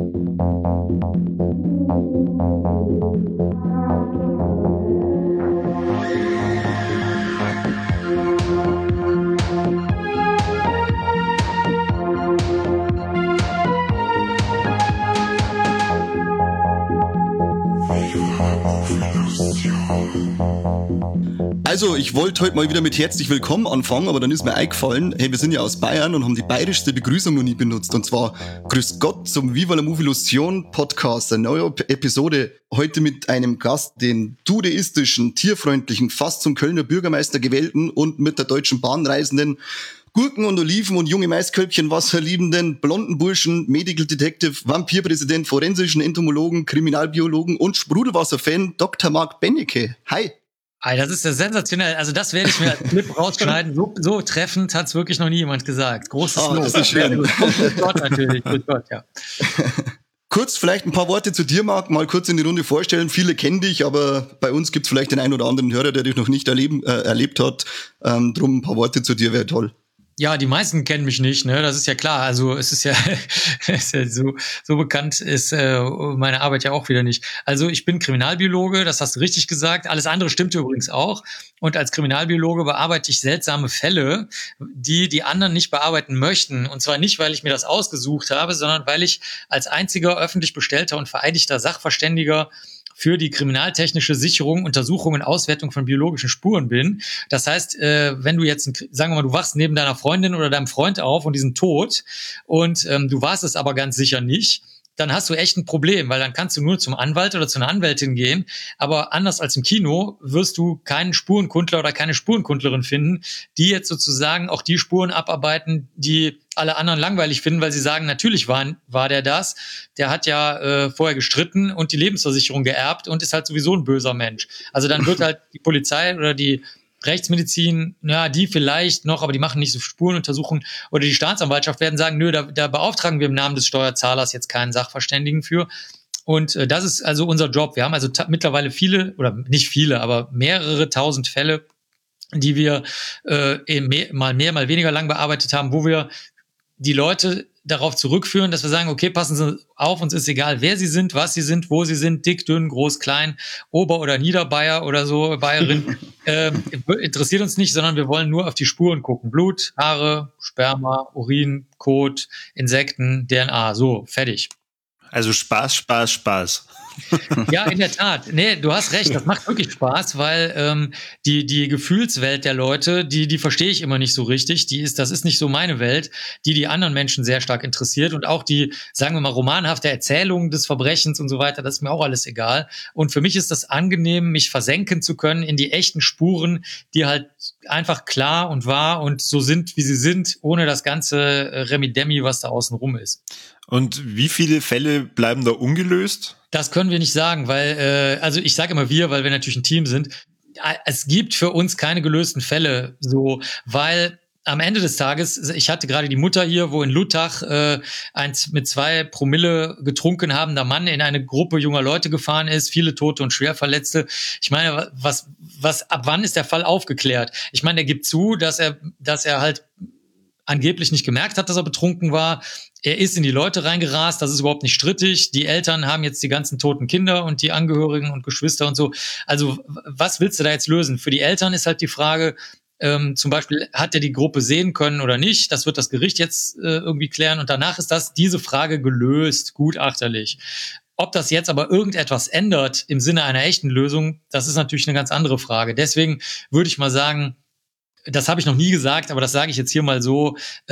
Also, ich wollte heute mal wieder mit herzlich willkommen anfangen, aber dann ist mir eingefallen, hey, wir sind ja aus Bayern und haben die bayerischste Begrüßung noch nie benutzt. Und zwar Grüß Gott zum Viva la Movilusion Podcast, eine neue Episode. Heute mit einem Gast, den dudeistischen, tierfreundlichen, fast zum Kölner Bürgermeister gewählten und mit der Deutschen Bahn reisenden, Gurken und Oliven und junge Maiskölbchen wasserliebenden, blonden Burschen, Medical Detective, Vampirpräsident, forensischen Entomologen, Kriminalbiologen und Sprudelwasser-Fan Dr. Marc Benecke. Hi! Das ist ja sensationell. Also das werde ich mir als Clip rausschneiden. So treffend hat es wirklich noch nie jemand gesagt. Großes Lob. Das ist schön. Grüß Gott natürlich. Grüß Gott, ja. Kurz vielleicht ein paar Worte zu dir, Marc. Mal kurz in die Runde vorstellen. Viele kennen dich, aber bei uns gibt es vielleicht den einen oder anderen Hörer, der dich noch nicht erlebt hat. Drum ein paar Worte zu dir wäre toll. Ja, die meisten kennen mich nicht, ne? Das ist ja klar. Also es ist ja, so bekannt ist meine Arbeit ja auch wieder nicht. Also ich bin Kriminalbiologe, das hast du richtig gesagt. Alles andere stimmt übrigens auch. Und als Kriminalbiologe bearbeite ich seltsame Fälle, die anderen nicht bearbeiten möchten. Und zwar nicht, weil ich mir das ausgesucht habe, sondern weil ich als einziger öffentlich bestellter und vereidigter Sachverständiger für die kriminaltechnische Sicherung, Untersuchung und Auswertung von biologischen Spuren bin. Das heißt, wenn du jetzt, sagen wir mal, du wachst neben deiner Freundin oder deinem Freund auf und die sind tot und du warst es aber ganz sicher nicht, dann hast du echt ein Problem, weil dann kannst du nur zum Anwalt oder zu einer Anwältin gehen. Aber anders als im Kino wirst du keinen Spurenkundler oder keine Spurenkundlerin finden, die jetzt sozusagen auch die Spuren abarbeiten, die alle anderen langweilig finden, weil sie sagen, natürlich war der das. Der hat ja vorher gestritten und die Lebensversicherung geerbt und ist halt sowieso ein böser Mensch. Also dann wird halt die Polizei oder die Rechtsmedizin, ja, die vielleicht noch, aber die machen nicht so Spurenuntersuchungen, oder die Staatsanwaltschaft werden sagen, nö, da beauftragen wir im Namen des Steuerzahlers jetzt keinen Sachverständigen für. Und das ist also unser Job. Wir haben also mittlerweile viele, oder nicht viele, aber mehrere tausend Fälle, die wir mal mehr, mal weniger lang bearbeitet haben, wo wir die Leute darauf zurückführen, dass wir sagen, okay, passen Sie auf, uns ist egal, wer Sie sind, was Sie sind, wo Sie sind, dick, dünn, groß, klein, Ober- oder Niederbayer oder so, Bayerin, interessiert uns nicht, sondern wir wollen nur auf die Spuren gucken. Blut, Haare, Sperma, Urin, Kot, Insekten, DNA, so, fertig. Also Spaß. Ja, in der Tat. Nee, du hast recht, das macht wirklich Spaß, weil die Gefühlswelt der Leute, die verstehe ich immer nicht so richtig. Das ist nicht so meine Welt, die anderen Menschen sehr stark interessiert. Und auch die, sagen wir mal, romanhafte Erzählung des Verbrechens und so weiter, das ist mir auch alles egal. Und für mich ist das angenehm, mich versenken zu können in die echten Spuren, die halt einfach klar und wahr und so sind, wie sie sind, ohne das ganze Remi-Demi, was da außen rum ist. Und wie viele Fälle bleiben da ungelöst? Das können wir nicht sagen, weil, also ich sage immer wir, weil wir natürlich ein Team sind. Es gibt für uns keine gelösten Fälle, so, weil am Ende des Tages, ich hatte gerade die Mutter hier, wo in Luttach ein mit 2 Promille getrunken habender Mann in eine Gruppe junger Leute gefahren ist, viele Tote und Schwerverletzte. Ich meine, ab wann ist der Fall aufgeklärt? Ich meine, er gibt zu, dass er halt angeblich nicht gemerkt hat, dass er betrunken war. Er ist in die Leute reingerast, das ist überhaupt nicht strittig. Die Eltern haben jetzt die ganzen toten Kinder und die Angehörigen und Geschwister und so. Also was willst du da jetzt lösen? Für die Eltern ist halt die Frage, zum Beispiel, hat er die Gruppe sehen können oder nicht? Das wird das Gericht jetzt irgendwie klären. Und danach ist diese Frage gelöst, gutachterlich. Ob das jetzt aber irgendetwas ändert im Sinne einer echten Lösung, das ist natürlich eine ganz andere Frage. Deswegen würde ich mal sagen, das habe ich noch nie gesagt, aber das sage ich jetzt hier mal so,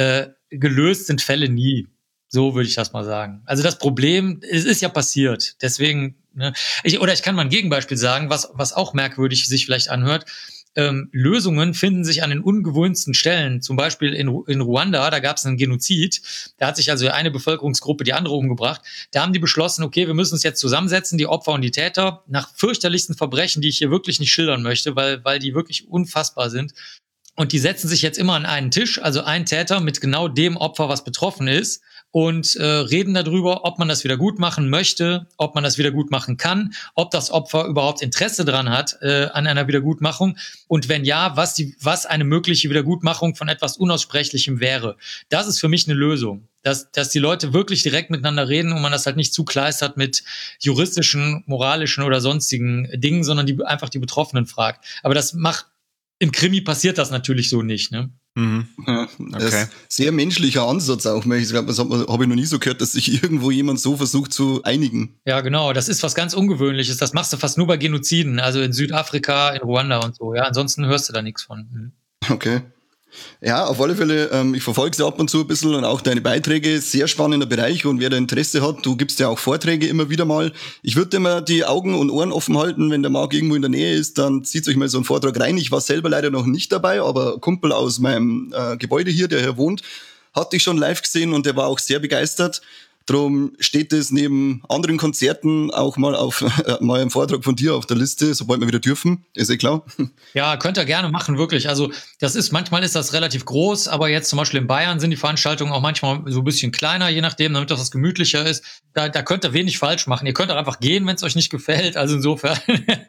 gelöst sind Fälle nie. So würde ich das mal sagen. Also das Problem, es ist ja passiert. Deswegen, ne, ich kann mal ein Gegenbeispiel sagen, was auch merkwürdig sich vielleicht anhört. Lösungen finden sich an den ungewohntesten Stellen. Zum Beispiel in Ruanda, da gab es einen Genozid. Da hat sich also eine Bevölkerungsgruppe die andere umgebracht. Da haben die beschlossen, okay, wir müssen uns jetzt zusammensetzen, die Opfer und die Täter, nach fürchterlichsten Verbrechen, die ich hier wirklich nicht schildern möchte, weil die wirklich unfassbar sind. Und die setzen sich jetzt immer an einen Tisch, also ein Täter mit genau dem Opfer, was betroffen ist, und reden darüber, ob man das wieder gut machen möchte, ob man das wieder gut machen kann, ob das Opfer überhaupt Interesse dran hat an einer Wiedergutmachung und wenn ja, was eine mögliche Wiedergutmachung von etwas Unaussprechlichem wäre. Das ist für mich eine Lösung. dass die Leute wirklich direkt miteinander reden und man das halt nicht zukleistert mit juristischen, moralischen oder sonstigen Dingen, sondern einfach die Betroffenen fragt. Aber im Krimi passiert das natürlich so nicht, ne? Mhm. Ja, das ist sehr menschlicher Ansatz auch. Ich glaube, das habe ich noch nie so gehört, dass sich irgendwo jemand so versucht zu einigen. Ja, genau. Das ist was ganz Ungewöhnliches. Das machst du fast nur bei Genoziden, also in Südafrika, in Ruanda und so. Ja, ansonsten hörst du da nichts von. Okay. Ja, auf alle Fälle, ich verfolge sie ab und zu ein bisschen und auch deine Beiträge, sehr spannender Bereich und wer da Interesse hat, du gibst ja auch Vorträge immer wieder mal. Ich würde immer die Augen und Ohren offen halten, wenn der Marc irgendwo in der Nähe ist, dann zieht euch mal so einen Vortrag rein. Ich war selber leider noch nicht dabei, aber ein Kumpel aus meinem Gebäude hier, der hier wohnt, hatte ich schon live gesehen und der war auch sehr begeistert. Drum steht es neben anderen Konzerten auch mal auf mal einen Vortrag von dir auf der Liste, sobald wir wieder dürfen. Ist klar. Ja, könnt ihr gerne machen, wirklich. Also manchmal ist das relativ groß, aber jetzt zum Beispiel in Bayern sind die Veranstaltungen auch manchmal so ein bisschen kleiner, je nachdem, damit das gemütlicher ist. Da könnt ihr wenig falsch machen. Ihr könnt auch einfach gehen, wenn es euch nicht gefällt. Also insofern,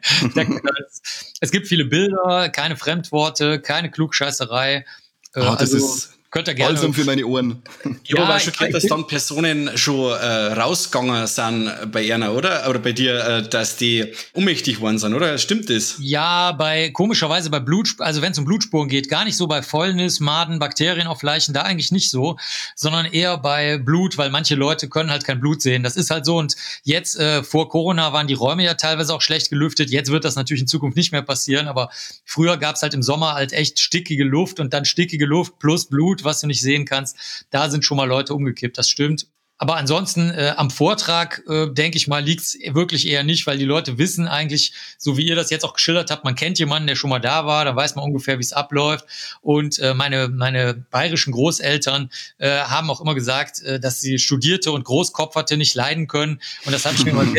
es gibt viele Bilder, keine Fremdworte, keine Klugscheißerei. Das ist könnt ihr gerne. Balsam für meine Ohren. Ja, weil schon gehört, dass dann Personen schon rausgegangen sind bei einer, oder? Oder bei dir, dass die ohnmächtig worden sind, oder? Stimmt das? Ja, komischerweise bei also wenn es um Blutspuren geht, gar nicht so bei Fäulnis, Maden, Bakterien auf Leichen, da eigentlich nicht so, sondern eher bei Blut, weil manche Leute können halt kein Blut sehen. Das ist halt so. Und jetzt, vor Corona waren die Räume ja teilweise auch schlecht gelüftet. Jetzt wird das natürlich in Zukunft nicht mehr passieren, aber früher gab's halt im Sommer halt echt stickige Luft und dann stickige Luft plus Blut, was du nicht sehen kannst. Da sind schon mal Leute umgekippt, das stimmt. Aber ansonsten am Vortrag, denke ich mal, liegt's wirklich eher nicht, weil die Leute wissen eigentlich, so wie ihr das jetzt auch geschildert habt, man kennt jemanden, der schon mal da war, da weiß man ungefähr, wie es abläuft. Und meine bayerischen Großeltern haben auch immer gesagt, dass sie Studierte und Großkopferte nicht leiden können. Und das habe ich mir mal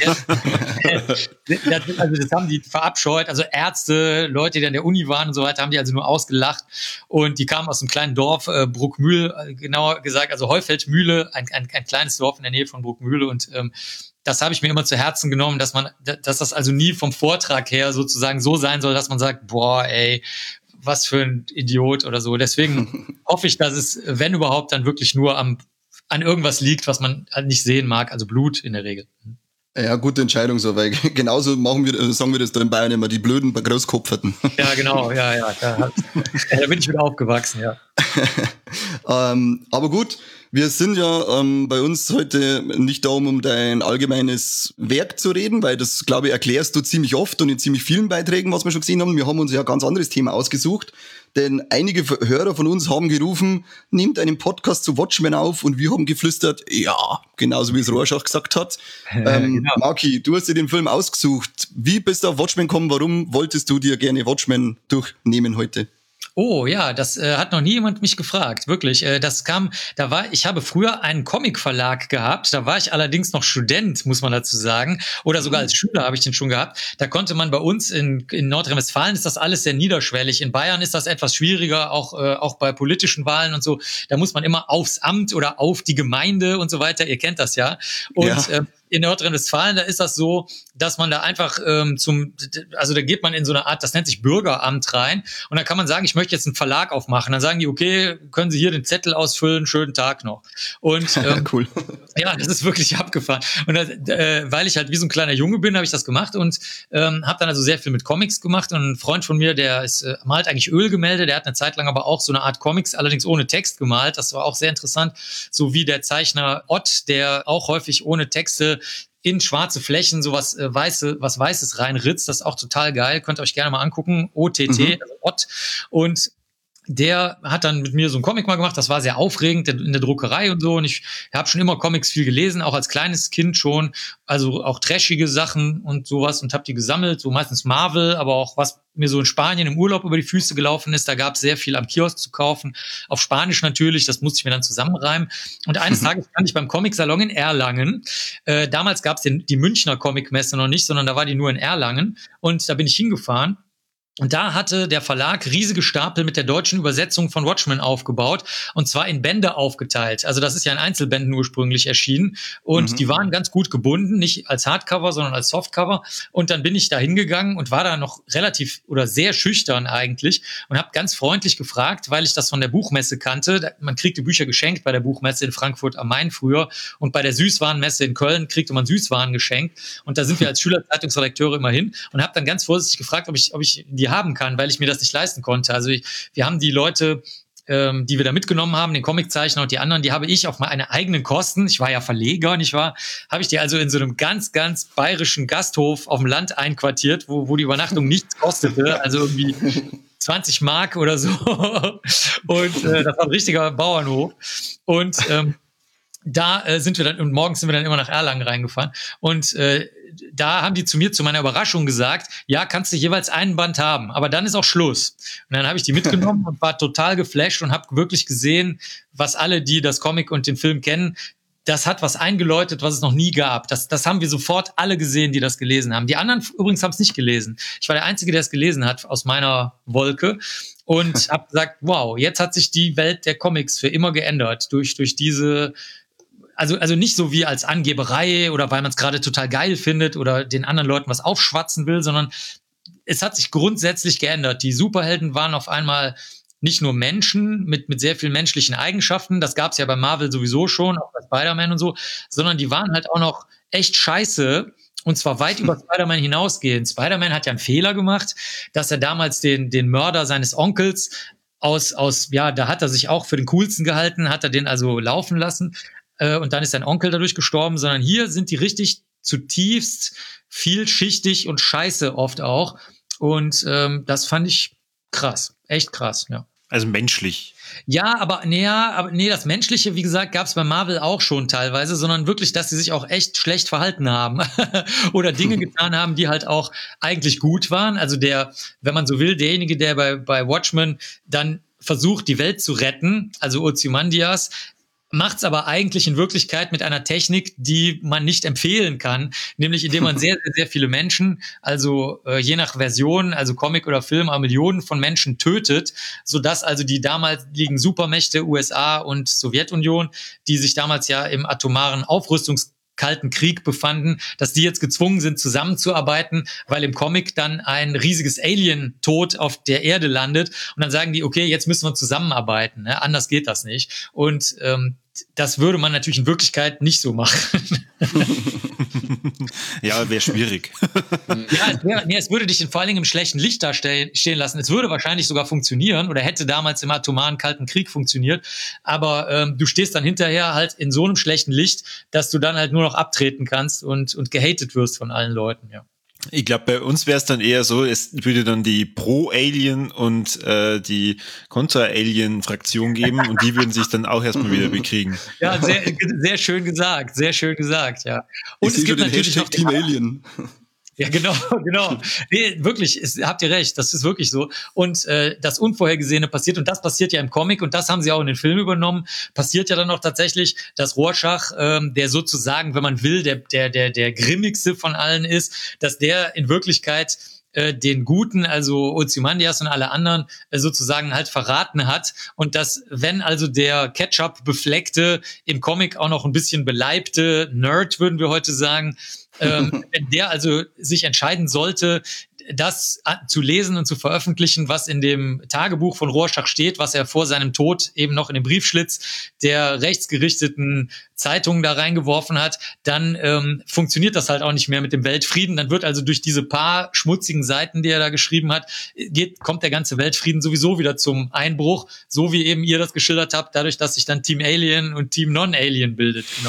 also das haben die verabscheut. Also Ärzte, Leute, die an der Uni waren und so weiter, haben die also nur ausgelacht. Und die kamen aus einem kleinen Dorf, Bruckmühl, genauer gesagt, also Heufeldmühle, ein kleines Dorf in der Nähe von Bruckmühle und das habe ich mir immer zu Herzen genommen, dass das also nie vom Vortrag her sozusagen so sein soll, dass man sagt, boah, ey, was für ein Idiot oder so. Deswegen hoffe ich, dass es, wenn überhaupt, dann wirklich nur an irgendwas liegt, was man halt nicht sehen mag, also Blut in der Regel. Ja, gute Entscheidung so, weil genauso sagen wir das da in Bayern immer, die blöden Großkopferten. Ja, genau, ja. Da bin ich wieder aufgewachsen, ja. Aber gut, wir sind ja bei uns heute nicht da, um dein allgemeines Werk zu reden, weil das, glaube ich, erklärst du ziemlich oft und in ziemlich vielen Beiträgen, was wir schon gesehen haben. Wir haben uns ja ein ganz anderes Thema ausgesucht, denn einige Hörer von uns haben gerufen, nehmt einen Podcast zu Watchmen auf und wir haben geflüstert, ja, genauso wie es Rorschach gesagt hat. Genau. Marki, du hast dir den Film ausgesucht. Wie bist du auf Watchmen gekommen? Warum wolltest du dir gerne Watchmen durchnehmen heute? Oh ja, das hat noch nie jemand mich gefragt, wirklich. Ich habe früher einen Comicverlag gehabt, da war ich allerdings noch Student, muss man dazu sagen, oder sogar als Schüler habe ich den schon gehabt. Da konnte man bei uns in Nordrhein-Westfalen ist das alles sehr niederschwellig. In Bayern ist das etwas schwieriger, auch bei politischen Wahlen und so. Da muss man immer aufs Amt oder auf die Gemeinde und so weiter. Ihr kennt das ja. Und ja. In Nordrhein-Westfalen, da ist das so, dass man da einfach also da geht man in so eine Art, das nennt sich Bürgeramt rein und da kann man sagen, ich möchte jetzt einen Verlag aufmachen. Dann sagen die, okay, können Sie hier den Zettel ausfüllen, schönen Tag noch. Und cool. Ja, das ist wirklich abgefahren. Und weil ich halt wie so ein kleiner Junge bin, habe ich das gemacht und habe dann also sehr viel mit Comics gemacht. Und ein Freund von mir, der malt eigentlich Ölgemälde, der hat eine Zeit lang aber auch so eine Art Comics, allerdings ohne Text gemalt. Das war auch sehr interessant. So wie der Zeichner Ott, der auch häufig ohne Texte in schwarze Flächen so was Weißes reinritzt. Das ist auch total geil. Könnt ihr euch gerne mal angucken. OTT, also Ott. Und der hat dann mit mir so einen Comic mal gemacht, das war sehr aufregend in der Druckerei und so und ich habe schon immer Comics viel gelesen, auch als kleines Kind schon, also auch trashige Sachen und sowas und habe die gesammelt, so meistens Marvel, aber auch was mir so in Spanien im Urlaub über die Füße gelaufen ist, da gab es sehr viel am Kiosk zu kaufen, auf Spanisch natürlich, das musste ich mir dann zusammenreimen und eines Tages stand ich beim Comic-Salon in Erlangen, damals gab es die Münchner Comic-Messe noch nicht, sondern da war die nur in Erlangen und da bin ich hingefahren. Und da hatte der Verlag riesige Stapel mit der deutschen Übersetzung von Watchmen aufgebaut und zwar in Bände aufgeteilt. Also das ist ja in Einzelbänden ursprünglich erschienen und die waren ganz gut gebunden, nicht als Hardcover, sondern als Softcover. Und dann bin ich da hingegangen und war da noch relativ oder sehr schüchtern eigentlich und habe ganz freundlich gefragt, weil ich das von der Buchmesse kannte. Man kriegte Bücher geschenkt bei der Buchmesse in Frankfurt am Main früher und bei der Süßwarenmesse in Köln kriegte man Süßwaren geschenkt. Und da sind wir als Schülerzeitungsredakteure immer hin und habe dann ganz vorsichtig gefragt, ob ich die haben kann, weil ich mir das nicht leisten konnte. Also wir haben die Leute, die wir da mitgenommen haben, den Comiczeichner und die anderen, die habe ich auf meine eigenen Kosten, ich war ja Verleger, nicht wahr, habe ich die also in so einem ganz, ganz bayerischen Gasthof auf dem Land einquartiert, wo die Übernachtung nichts kostete, also irgendwie 20 Mark oder so. Und das war ein richtiger Bauernhof. Und da sind wir dann, und morgens sind wir dann immer nach Erlangen reingefahren. Und da haben die zu mir zu meiner Überraschung gesagt, ja, kannst du jeweils einen Band haben, aber dann ist auch Schluss. Und dann habe ich die mitgenommen und war total geflasht und habe wirklich gesehen, was alle, die das Comic und den Film kennen, das hat was eingeläutet, was es noch nie gab. Das haben wir sofort alle gesehen, die das gelesen haben. Die anderen übrigens haben es nicht gelesen. Ich war der Einzige, der es gelesen hat aus meiner Wolke und habe gesagt, wow, jetzt hat sich die Welt der Comics für immer geändert durch diese. Also nicht so wie als Angeberei oder weil man es gerade total geil findet oder den anderen Leuten was aufschwatzen will, sondern es hat sich grundsätzlich geändert. Die Superhelden waren auf einmal nicht nur Menschen mit sehr vielen menschlichen Eigenschaften, das gab es ja bei Marvel sowieso schon, auch bei Spider-Man und so, sondern die waren halt auch noch echt scheiße und zwar weit über Spider-Man hinausgehend. Spider-Man hat ja einen Fehler gemacht, dass er damals den Mörder seines Onkels da hat er sich auch für den coolsten gehalten, hat er den also laufen lassen. Und dann ist sein Onkel dadurch gestorben, sondern hier sind die richtig zutiefst vielschichtig und scheiße oft auch. Und das fand ich krass, echt krass, ja. Also menschlich. Ja, aber das Menschliche, wie gesagt, gab es bei Marvel auch schon teilweise, sondern wirklich, dass sie sich auch echt schlecht verhalten haben oder Dinge getan haben, die halt auch eigentlich gut waren. Also wenn man so will, derjenige, der bei Watchmen dann versucht, die Welt zu retten, also Ozymandias, macht's aber eigentlich in Wirklichkeit mit einer Technik, die man nicht empfehlen kann, nämlich indem man sehr, sehr, sehr viele Menschen, also je nach Version, also Comic oder Film, Millionen von Menschen tötet, sodass also die damaligen Supermächte USA und Sowjetunion, die sich damals ja im atomaren Kalten Krieg befanden, dass die jetzt gezwungen sind, zusammenzuarbeiten, weil im Comic dann ein riesiges Alien-Tod auf der Erde landet und dann sagen die, okay, jetzt müssen wir zusammenarbeiten, ne? Anders geht das nicht. Und das würde man natürlich in Wirklichkeit nicht so machen. Ja, wäre schwierig. Ja, es würde dich vor allen Dingen im schlechten Licht da stehen lassen. Es würde wahrscheinlich sogar funktionieren oder hätte damals im atomaren Kalten Krieg funktioniert. Aber du stehst dann hinterher halt in so einem schlechten Licht, dass du dann halt nur noch abtreten kannst und gehatet wirst von allen Leuten, ja. Ich glaube, bei uns wäre es dann eher so, es würde dann die Pro-Alien und die Contra-Alien-Fraktion geben und die würden sich dann auch erstmal wieder bekriegen. Ja, sehr, sehr schön gesagt, ja. Und es gibt natürlich noch Team Alien. Ja, genau. Nee, wirklich, habt ihr recht, das ist wirklich so. Und das Unvorhergesehene passiert, und das passiert ja im Comic, und das haben sie auch in den Film übernommen, passiert ja dann auch tatsächlich, dass Rorschach, der sozusagen, wenn man will, der grimmigste von allen ist, dass der in Wirklichkeit den Guten, also Ozymandias und alle anderen, sozusagen halt verraten hat. Und dass, wenn also der Ketchup-befleckte, im Comic auch noch ein bisschen beleibte Nerd, würden wir heute sagen, wenn der also sich entscheiden sollte, das zu lesen und zu veröffentlichen, was in dem Tagebuch von Rorschach steht, was er vor seinem Tod eben noch in den Briefschlitz der rechtsgerichteten Zeitungen da reingeworfen hat, dann funktioniert das halt auch nicht mehr mit dem Weltfrieden. Dann wird also durch diese paar schmutzigen Seiten, die er da geschrieben hat, kommt der ganze Weltfrieden sowieso wieder zum Einbruch, so wie eben ihr das geschildert habt, dadurch, dass sich dann Team Alien und Team Non-Alien bildet. Genau.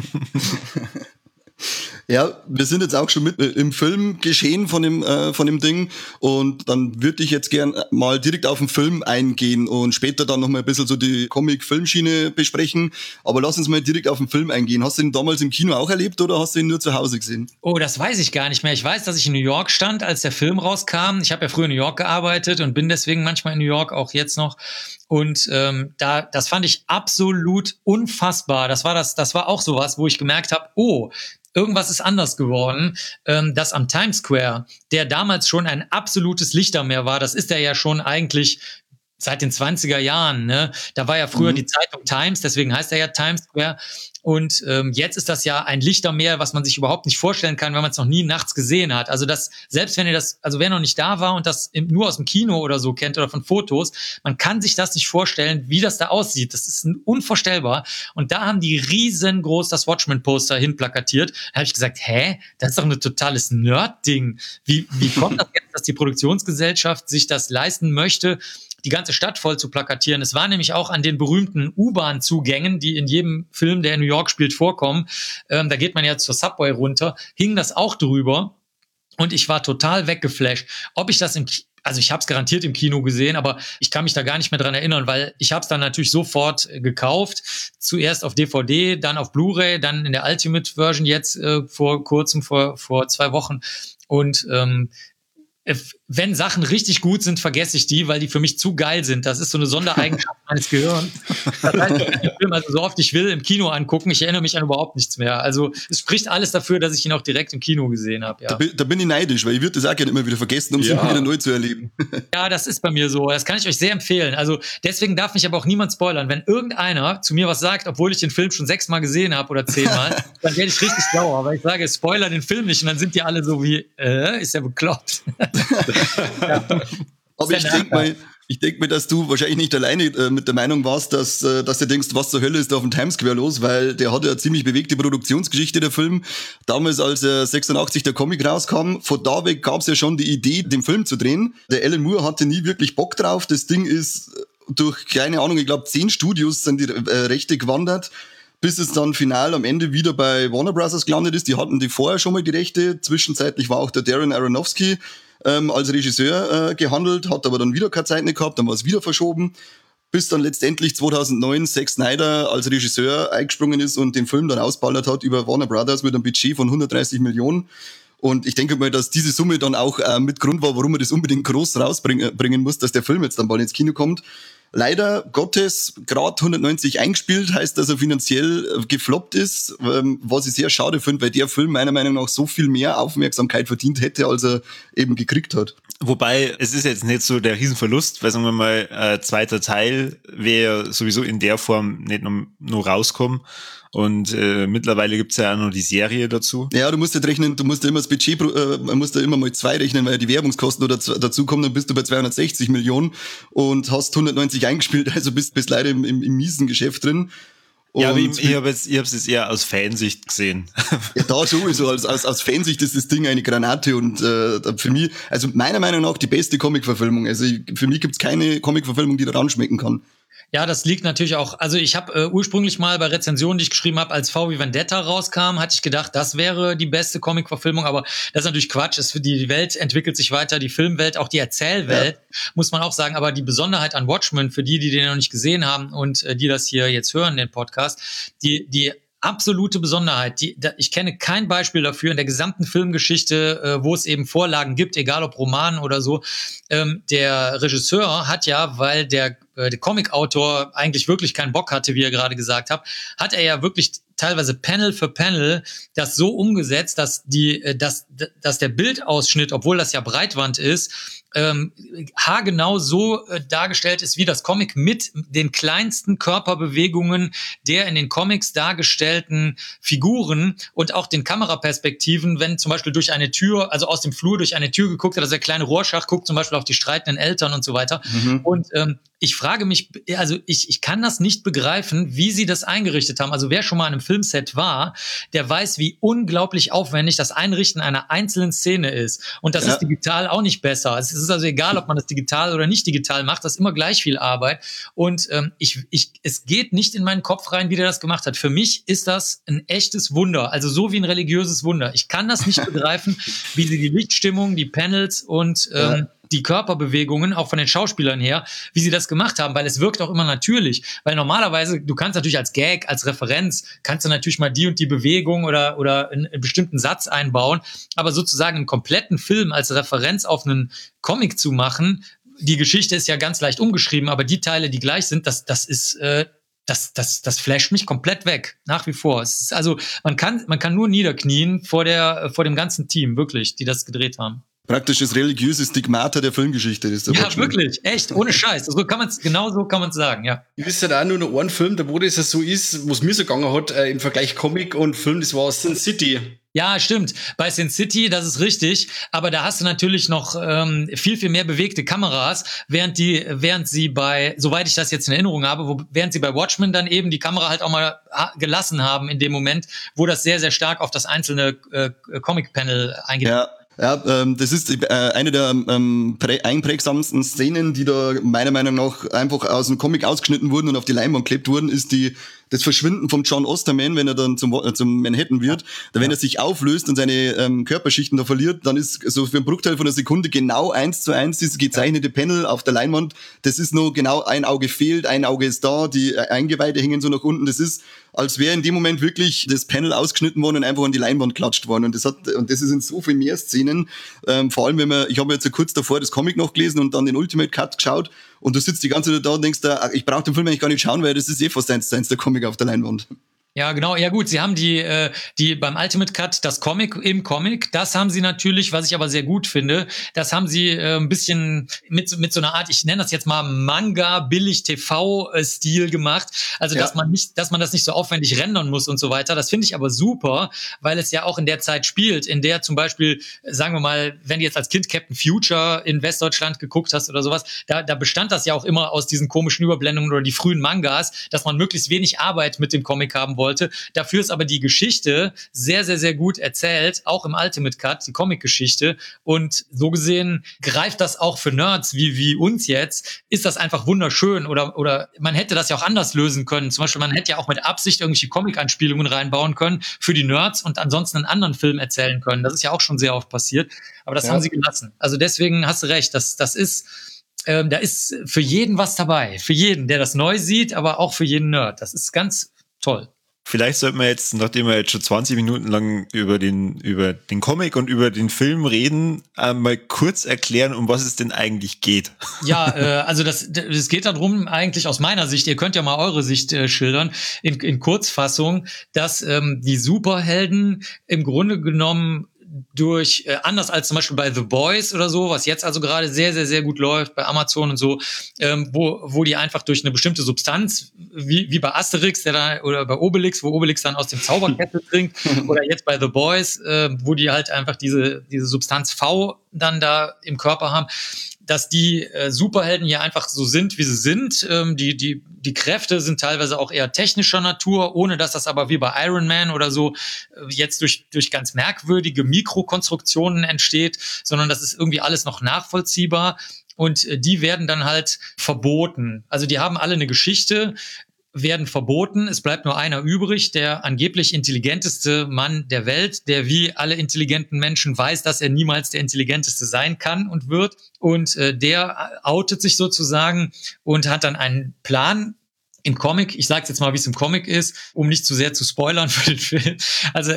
Ja, wir sind jetzt auch schon mit im Film geschehen von dem Ding und dann würde ich jetzt gern mal direkt auf den Film eingehen und später dann noch mal ein bisschen so die Comic-Filmschiene besprechen. Aber lass uns mal direkt auf den Film eingehen. Hast du ihn damals im Kino auch erlebt oder hast du ihn nur zu Hause gesehen? Oh, das weiß ich gar nicht mehr. Ich weiß, dass ich in New York stand, als der Film rauskam. Ich habe ja früher in New York gearbeitet und bin deswegen manchmal in New York, auch jetzt noch. Und das fand ich absolut unfassbar. Das war auch sowas, wo ich gemerkt habe, oh, irgendwas ist anders geworden, dass am Times Square, der damals schon ein absolutes Lichtermeer war, das ist er ja schon eigentlich seit den 20er Jahren, ne? Da war ja früher die Zeitung Times, deswegen heißt er ja Times Square. Und jetzt ist das ja ein Lichtermeer, was man sich überhaupt nicht vorstellen kann, wenn man es noch nie nachts gesehen hat. Also das, selbst wenn wer noch nicht da war und das nur aus dem Kino oder so kennt oder von Fotos, man kann sich das nicht vorstellen, wie das da aussieht. Das ist unvorstellbar. Und da haben die riesengroß das Watchmen-Poster hinplakatiert. Da habe ich gesagt, das ist doch ein totales Nerd-Ding. Wie kommt das jetzt, dass die Produktionsgesellschaft sich das leisten möchte, die ganze Stadt voll zu plakatieren? Es war nämlich auch an den berühmten U-Bahn-Zugängen, die in jedem Film, der in New York spielt, vorkommen. Da geht man ja zur Subway runter, hing das auch drüber. Und ich war total weggeflasht. Ob ich das also ich habe es garantiert im Kino gesehen, aber ich kann mich da gar nicht mehr dran erinnern, weil ich habe es dann natürlich sofort gekauft. Zuerst auf DVD, dann auf Blu-ray, dann in der Ultimate Version jetzt vor 2 Wochen. Und wenn Sachen richtig gut sind, vergesse ich die, weil die für mich zu geil sind. Das ist so eine Sondereigenschaft meines Gehirns. Das heißt, ich kann den Film also so oft ich will im Kino angucken. Ich erinnere mich an überhaupt nichts mehr. Also es spricht alles dafür, dass ich ihn auch direkt im Kino gesehen habe. Ja. Da bin ich neidisch, weil ich würde das auch gerne immer wieder vergessen, um es immer wieder neu zu erleben. Ja, das ist bei mir so. Das kann ich euch sehr empfehlen. Also deswegen darf mich aber auch niemand spoilern. Wenn irgendeiner zu mir was sagt, obwohl ich den Film schon 6-mal gesehen habe oder 10-mal, dann werde ich richtig sauer, weil ich sage, spoiler den Film nicht. Und dann sind die alle so wie, ist der bekloppt? Ja. Aber ich denk mir, dass du wahrscheinlich nicht alleine mit der Meinung warst, dass du denkst, was zur Hölle ist da auf dem Times Square los, weil der hat ja eine ziemlich bewegte Produktionsgeschichte, der Film. Damals, als 86 der Comic rauskam, von da weg gab es ja schon die Idee, den Film zu drehen. Der Alan Moore hatte nie wirklich Bock drauf. Das Ding ist durch, keine Ahnung, ich glaube 10 Studios sind die Rechte gewandert, bis es dann final am Ende wieder bei Warner Bros. Gelandet ist. Die hatten die vorher schon mal die Rechte. Zwischenzeitlich war auch der Darren Aronofsky als Regisseur gehandelt, hat aber dann wieder keine Zeit mehr gehabt, dann war es wieder verschoben, bis dann letztendlich 2009 Zack Snyder als Regisseur eingesprungen ist und den Film dann ausballert hat über Warner Brothers mit einem Budget von 130 Millionen. Und ich denke mal, dass diese Summe dann auch mit Grund war, warum man das unbedingt groß rausbringen muss, dass der Film jetzt dann bald ins Kino kommt. Leider Gottes gerade 190 eingespielt, heißt, dass er finanziell gefloppt ist, was ich sehr schade finde, weil der Film meiner Meinung nach so viel mehr Aufmerksamkeit verdient hätte, als er eben gekriegt hat. Wobei, es ist jetzt nicht so der Riesenverlust, weil sagen wir mal, zweiter Teil wäre sowieso in der Form nicht nur rauskommen. Und mittlerweile gibt's ja auch noch die Serie dazu. Ja, du musst ja rechnen, du musst ja immer das Budget, musst ja immer mal 2 rechnen, weil ja die Werbungskosten dazu kommen, dann bist du bei 260 Millionen und hast 190 eingespielt, also bist leider im miesen Geschäft drin. Und ja, aber ich hab's jetzt eher aus Fansicht gesehen. Ja, da sowieso, aus Fansicht ist das Ding eine Granate und für mich, also meiner Meinung nach die beste Comic-Verfilmung. Also für mich gibt's keine Comic-Verfilmung, die daran schmecken kann. Ja, das liegt natürlich auch, also ich habe ursprünglich mal bei Rezensionen, die ich geschrieben habe, als V wie Vendetta rauskam, hatte ich gedacht, das wäre die beste Comic-Verfilmung, aber das ist natürlich Quatsch. Die Welt entwickelt sich weiter, die Filmwelt, auch die Erzählwelt, muss man auch sagen. Aber die Besonderheit an Watchmen, für die den noch nicht gesehen haben und die das hier jetzt hören, den Podcast, die absolute Besonderheit. Ich kenne kein Beispiel dafür in der gesamten Filmgeschichte, wo es eben Vorlagen gibt, egal ob Romanen oder so. Der Regisseur hat ja, weil der Comic-Autor eigentlich wirklich keinen Bock hatte, wie er gerade gesagt hat, hat er ja wirklich teilweise Panel für Panel das so umgesetzt, dass der Bildausschnitt, obwohl das ja Breitwand ist, haargenau so dargestellt ist wie das Comic mit den kleinsten Körperbewegungen der in den Comics dargestellten Figuren und auch den Kameraperspektiven, wenn zum Beispiel durch eine Tür, also aus dem Flur durch eine Tür geguckt hat, also der kleine Rorschach guckt zum Beispiel auf die streitenden Eltern und so weiter. Mhm. Und ich frage mich, also ich kann das nicht begreifen, wie sie das eingerichtet haben. Also wer schon mal an einem Filmset war, der weiß, wie unglaublich aufwendig das Einrichten einer einzelnen Szene ist. Und das ist digital auch nicht besser. Es ist also egal, ob man das digital oder nicht digital macht, das ist immer gleich viel Arbeit. Und es geht nicht in meinen Kopf rein, wie der das gemacht hat. Für mich ist das ein echtes Wunder, also so wie ein religiöses Wunder. Ich kann das nicht begreifen, wie sie die Lichtstimmung, die Panels und die Körperbewegungen, auch von den Schauspielern her, wie sie das gemacht haben, weil es wirkt auch immer natürlich. Weil normalerweise, du kannst natürlich als Gag, als Referenz, kannst du natürlich mal die und die Bewegung oder einen bestimmten Satz einbauen, aber sozusagen einen kompletten Film als Referenz auf einen Comic zu machen, die Geschichte ist ja ganz leicht umgeschrieben, aber die Teile, die gleich sind, das ist das flasht mich komplett weg, nach wie vor. Es ist also, man kann nur niederknien vor dem ganzen Team, wirklich, die das gedreht haben. Praktisch das religiöse Stigmata der Filmgeschichte. Das ist ja, wirklich, echt, ohne Scheiß. Genau so kann man es sagen, ja. Ich wüsste da auch nur noch einen Film, da wo das so ist, wo es mir so gegangen hat, im Vergleich Comic und Film, das war Sin City. Ja, stimmt. Bei Sin City, das ist richtig. Aber da hast du natürlich noch viel mehr bewegte Kameras, während sie bei, soweit ich das jetzt in Erinnerung habe, während sie bei Watchmen dann eben die Kamera halt auch mal gelassen haben in dem Moment, wo das sehr, sehr stark auf das einzelne Comic-Panel eingeht. Ja, das ist eine der einprägsamsten Szenen, die da meiner Meinung nach einfach aus dem Comic ausgeschnitten wurden und auf die Leinwand geklebt wurden, ist das Verschwinden vom John Osterman, wenn er dann zum Manhattan wird. Wenn er sich auflöst und seine Körperschichten da verliert, dann ist so für einen Bruchteil von einer Sekunde genau 1:1 dieses gezeichnete Panel auf der Leinwand. Das ist nur genau, ein Auge fehlt, ein Auge ist da, die Eingeweide hängen so nach unten. Das ist, als wäre in dem Moment wirklich das Panel ausgeschnitten worden und einfach an die Leinwand klatscht worden. Und das ist in so viel mehr Szenen. Vor allem, ich habe jetzt kurz davor das Comic noch gelesen und dann den Ultimate Cut geschaut. Und du sitzt die ganze Zeit da und denkst, ich brauche den Film eigentlich gar nicht schauen, weil das ist fast 1:1 der Comic auf der Leinwand. Ja, genau. Ja gut, sie haben die beim Ultimate Cut, das Comic im Comic, das haben sie natürlich, was ich aber sehr gut finde, das haben sie ein bisschen mit so einer Art, ich nenne das jetzt mal Manga-Billig-TV-Stil gemacht. Also, dass man das nicht so aufwendig rendern muss und so weiter. Das finde ich aber super, weil es ja auch in der Zeit spielt, in der zum Beispiel, sagen wir mal, wenn du jetzt als Kind Captain Future in Westdeutschland geguckt hast oder sowas, da bestand das ja auch immer aus diesen komischen Überblendungen oder die frühen Mangas, dass man möglichst wenig Arbeit mit dem Comic haben wollte. Dafür ist aber die Geschichte sehr, sehr, sehr gut erzählt, auch im Ultimate Cut, die Comic-Geschichte. Und so gesehen greift das auch für Nerds wie uns jetzt, ist das einfach wunderschön. Oder man hätte das ja auch anders lösen können. Zum Beispiel, man hätte ja auch mit Absicht irgendwelche Comic-Anspielungen reinbauen können für die Nerds und ansonsten einen anderen Film erzählen können. Das ist ja auch schon sehr oft passiert. Aber das haben sie gelassen. Also deswegen hast du recht, das ist... da ist für jeden was dabei. Für jeden, der das neu sieht, aber auch für jeden Nerd. Das ist ganz toll. Vielleicht sollten wir jetzt, nachdem wir jetzt schon 20 Minuten lang über den Comic und über den Film reden, mal kurz erklären, um was es denn eigentlich geht. Ja, also das geht darum, eigentlich aus meiner Sicht, ihr könnt ja mal eure Sicht schildern, in Kurzfassung, dass die Superhelden im Grunde genommen durch, anders als zum Beispiel bei The Boys oder so, was jetzt also gerade sehr, sehr, sehr gut läuft bei Amazon und so, wo die einfach durch eine bestimmte Substanz, wie bei Asterix oder bei Obelix, wo Obelix dann aus dem Zauberkessel trinkt, oder jetzt bei The Boys, wo die halt einfach diese Substanz V dann da im Körper haben, dass die Superhelden ja einfach so sind, wie sie sind. Die Kräfte sind teilweise auch eher technischer Natur, ohne dass das aber wie bei Iron Man oder so jetzt durch ganz merkwürdige Mikrokonstruktionen entsteht, sondern das ist irgendwie alles noch nachvollziehbar. Und die werden dann halt verboten. Also die haben alle eine Geschichte, werden verboten. Es bleibt nur einer übrig, der angeblich intelligenteste Mann der Welt, der wie alle intelligenten Menschen weiß, dass er niemals der intelligenteste sein kann und wird. Und der outet sich sozusagen und hat dann einen Plan im Comic. Ich sage jetzt mal, wie es im Comic ist, um nicht zu sehr zu spoilern für den Film. Also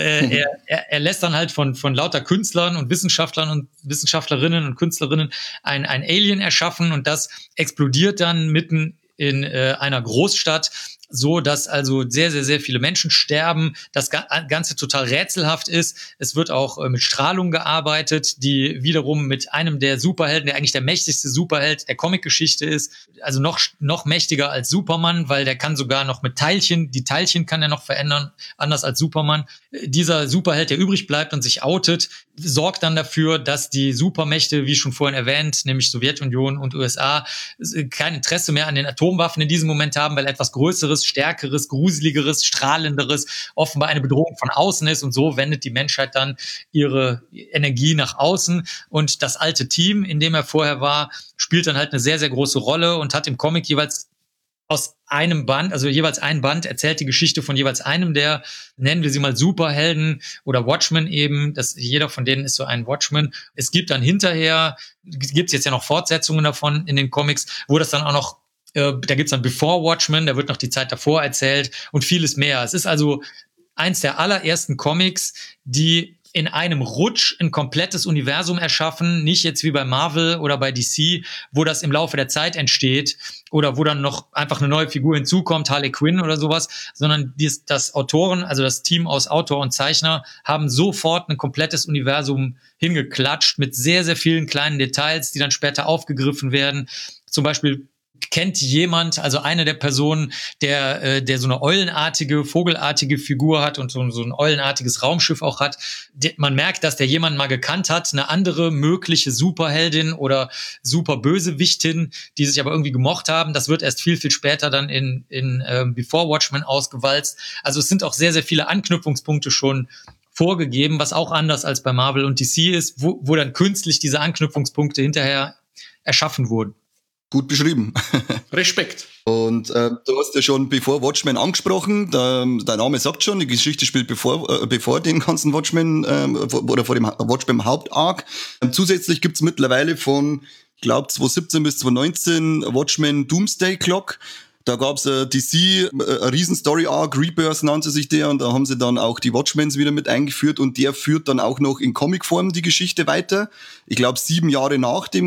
er lässt dann halt von lauter Künstlern und Wissenschaftlern und Wissenschaftlerinnen und Künstlerinnen ein Alien erschaffen und das explodiert dann mitten in einer Großstadt, so dass also sehr, sehr, sehr viele Menschen sterben, das Ganze total rätselhaft ist. Es wird auch mit Strahlung gearbeitet, die wiederum mit einem der Superhelden, der eigentlich der mächtigste Superheld der Comicgeschichte ist, also noch mächtiger als Superman, weil der kann sogar noch mit die Teilchen kann er noch verändern, anders als Superman. Dieser Superheld, der übrig bleibt und sich outet, sorgt dann dafür, dass die Supermächte, wie schon vorhin erwähnt, nämlich Sowjetunion und USA, kein Interesse mehr an den Atomwaffen in diesem Moment haben, weil etwas Größeres, Stärkeres, Gruseligeres, Strahlenderes offenbar eine Bedrohung von außen ist. Und so wendet die Menschheit dann ihre Energie nach außen. Und das alte Team, in dem er vorher war, spielt dann halt eine sehr, sehr große Rolle und hat im Comic jeweils aus einem Band, also jeweils ein Band, erzählt die Geschichte von jeweils einem der, nennen wir sie mal Superhelden oder Watchmen eben, jeder von denen ist so ein Watchman. Es gibt dann hinterher, gibt's jetzt ja noch Fortsetzungen davon in den Comics, wo das dann auch noch, da gibt's dann Before Watchmen, da wird noch die Zeit davor erzählt und vieles mehr. Es ist also eins der allerersten Comics, die in einem Rutsch ein komplettes Universum erschaffen, nicht jetzt wie bei Marvel oder bei DC, wo das im Laufe der Zeit entsteht oder wo dann noch einfach eine neue Figur hinzukommt, Harley Quinn oder sowas, sondern das Autoren, also das Team aus Autor und Zeichner, haben sofort ein komplettes Universum hingeklatscht mit sehr, sehr vielen kleinen Details, die dann später aufgegriffen werden. Zum Beispiel kennt jemand, also eine der Personen, der so eine eulenartige, vogelartige Figur hat und so ein eulenartiges Raumschiff auch hat. Man merkt, dass der jemand mal gekannt hat, eine andere mögliche Superheldin oder Superbösewichtin, die sich aber irgendwie gemocht haben. Das wird erst viel, viel später dann in Before Watchmen ausgewalzt. Also es sind auch sehr, sehr viele Anknüpfungspunkte schon vorgegeben, was auch anders als bei Marvel und DC ist, wo dann künstlich diese Anknüpfungspunkte hinterher erschaffen wurden. Gut beschrieben. Respekt. Und du hast ja schon Before Watchmen angesprochen. Dein Name sagt schon, die Geschichte spielt bevor den ganzen Watchmen oder vor dem Watchmen Hauptarc. Zusätzlich gibt's mittlerweile von, ich glaube, 2017 bis 2019 Watchmen Doomsday Clock. Da gab's DC, eine riesen Story-Arc, Rebirth nannte sich der, und da haben sie dann auch die Watchmens wieder mit eingeführt, und der führt dann auch noch in Comicform die Geschichte weiter. Ich glaube 7 Jahre nach der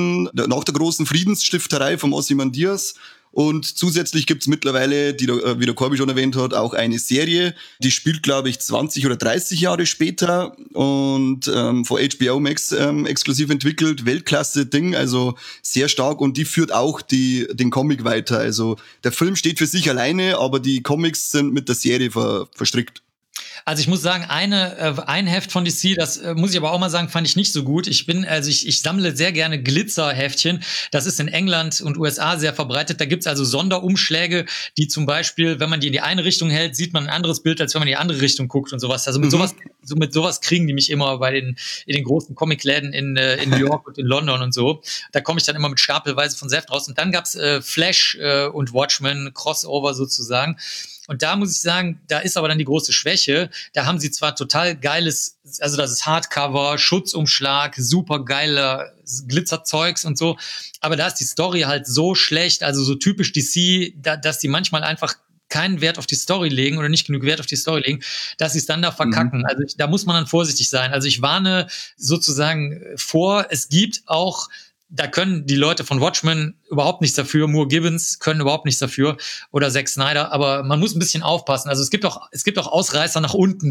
großen Friedensstifterei von Ozymandias. Und zusätzlich gibt's mittlerweile, wie der Corby schon erwähnt hat, auch eine Serie, die spielt, glaube ich, 20 oder 30 Jahre später und von HBO Max exklusiv entwickelt. Weltklasse-Ding, also sehr stark, und die führt auch den Comic weiter. Also der Film steht für sich alleine, aber die Comics sind mit der Serie verstrickt. Also ich muss sagen, ein Heft von DC, das muss ich aber auch mal sagen, fand ich nicht so gut. Ich sammle sehr gerne Glitzerheftchen. Das ist in England und USA sehr verbreitet. Da gibt's also Sonderumschläge, die zum Beispiel, wenn man die in die eine Richtung hält, sieht man ein anderes Bild, als wenn man in die andere Richtung guckt und sowas. Also mit sowas kriegen die mich immer in den großen Comicläden in New York und in London und so. Da komme ich dann immer mit stapelweise von Säften raus. Und dann gab's Flash und Watchmen, Crossover sozusagen. Und da muss ich sagen, da ist aber dann die große Schwäche. Da haben sie zwar total geiles, also das ist Hardcover, Schutzumschlag, super geiler Glitzerzeugs und so, aber da ist die Story halt so schlecht, also so typisch DC, dass die manchmal einfach keinen Wert auf die Story legen oder nicht genug Wert auf die Story legen, dass sie es dann da verkacken. Also da muss man dann vorsichtig sein. Also ich warne sozusagen vor, es gibt auch, da können die Leute von Watchmen überhaupt nichts dafür, Moore Gibbons können überhaupt nichts dafür oder Zack Snyder, aber man muss ein bisschen aufpassen. Also es gibt auch Ausreißer nach unten.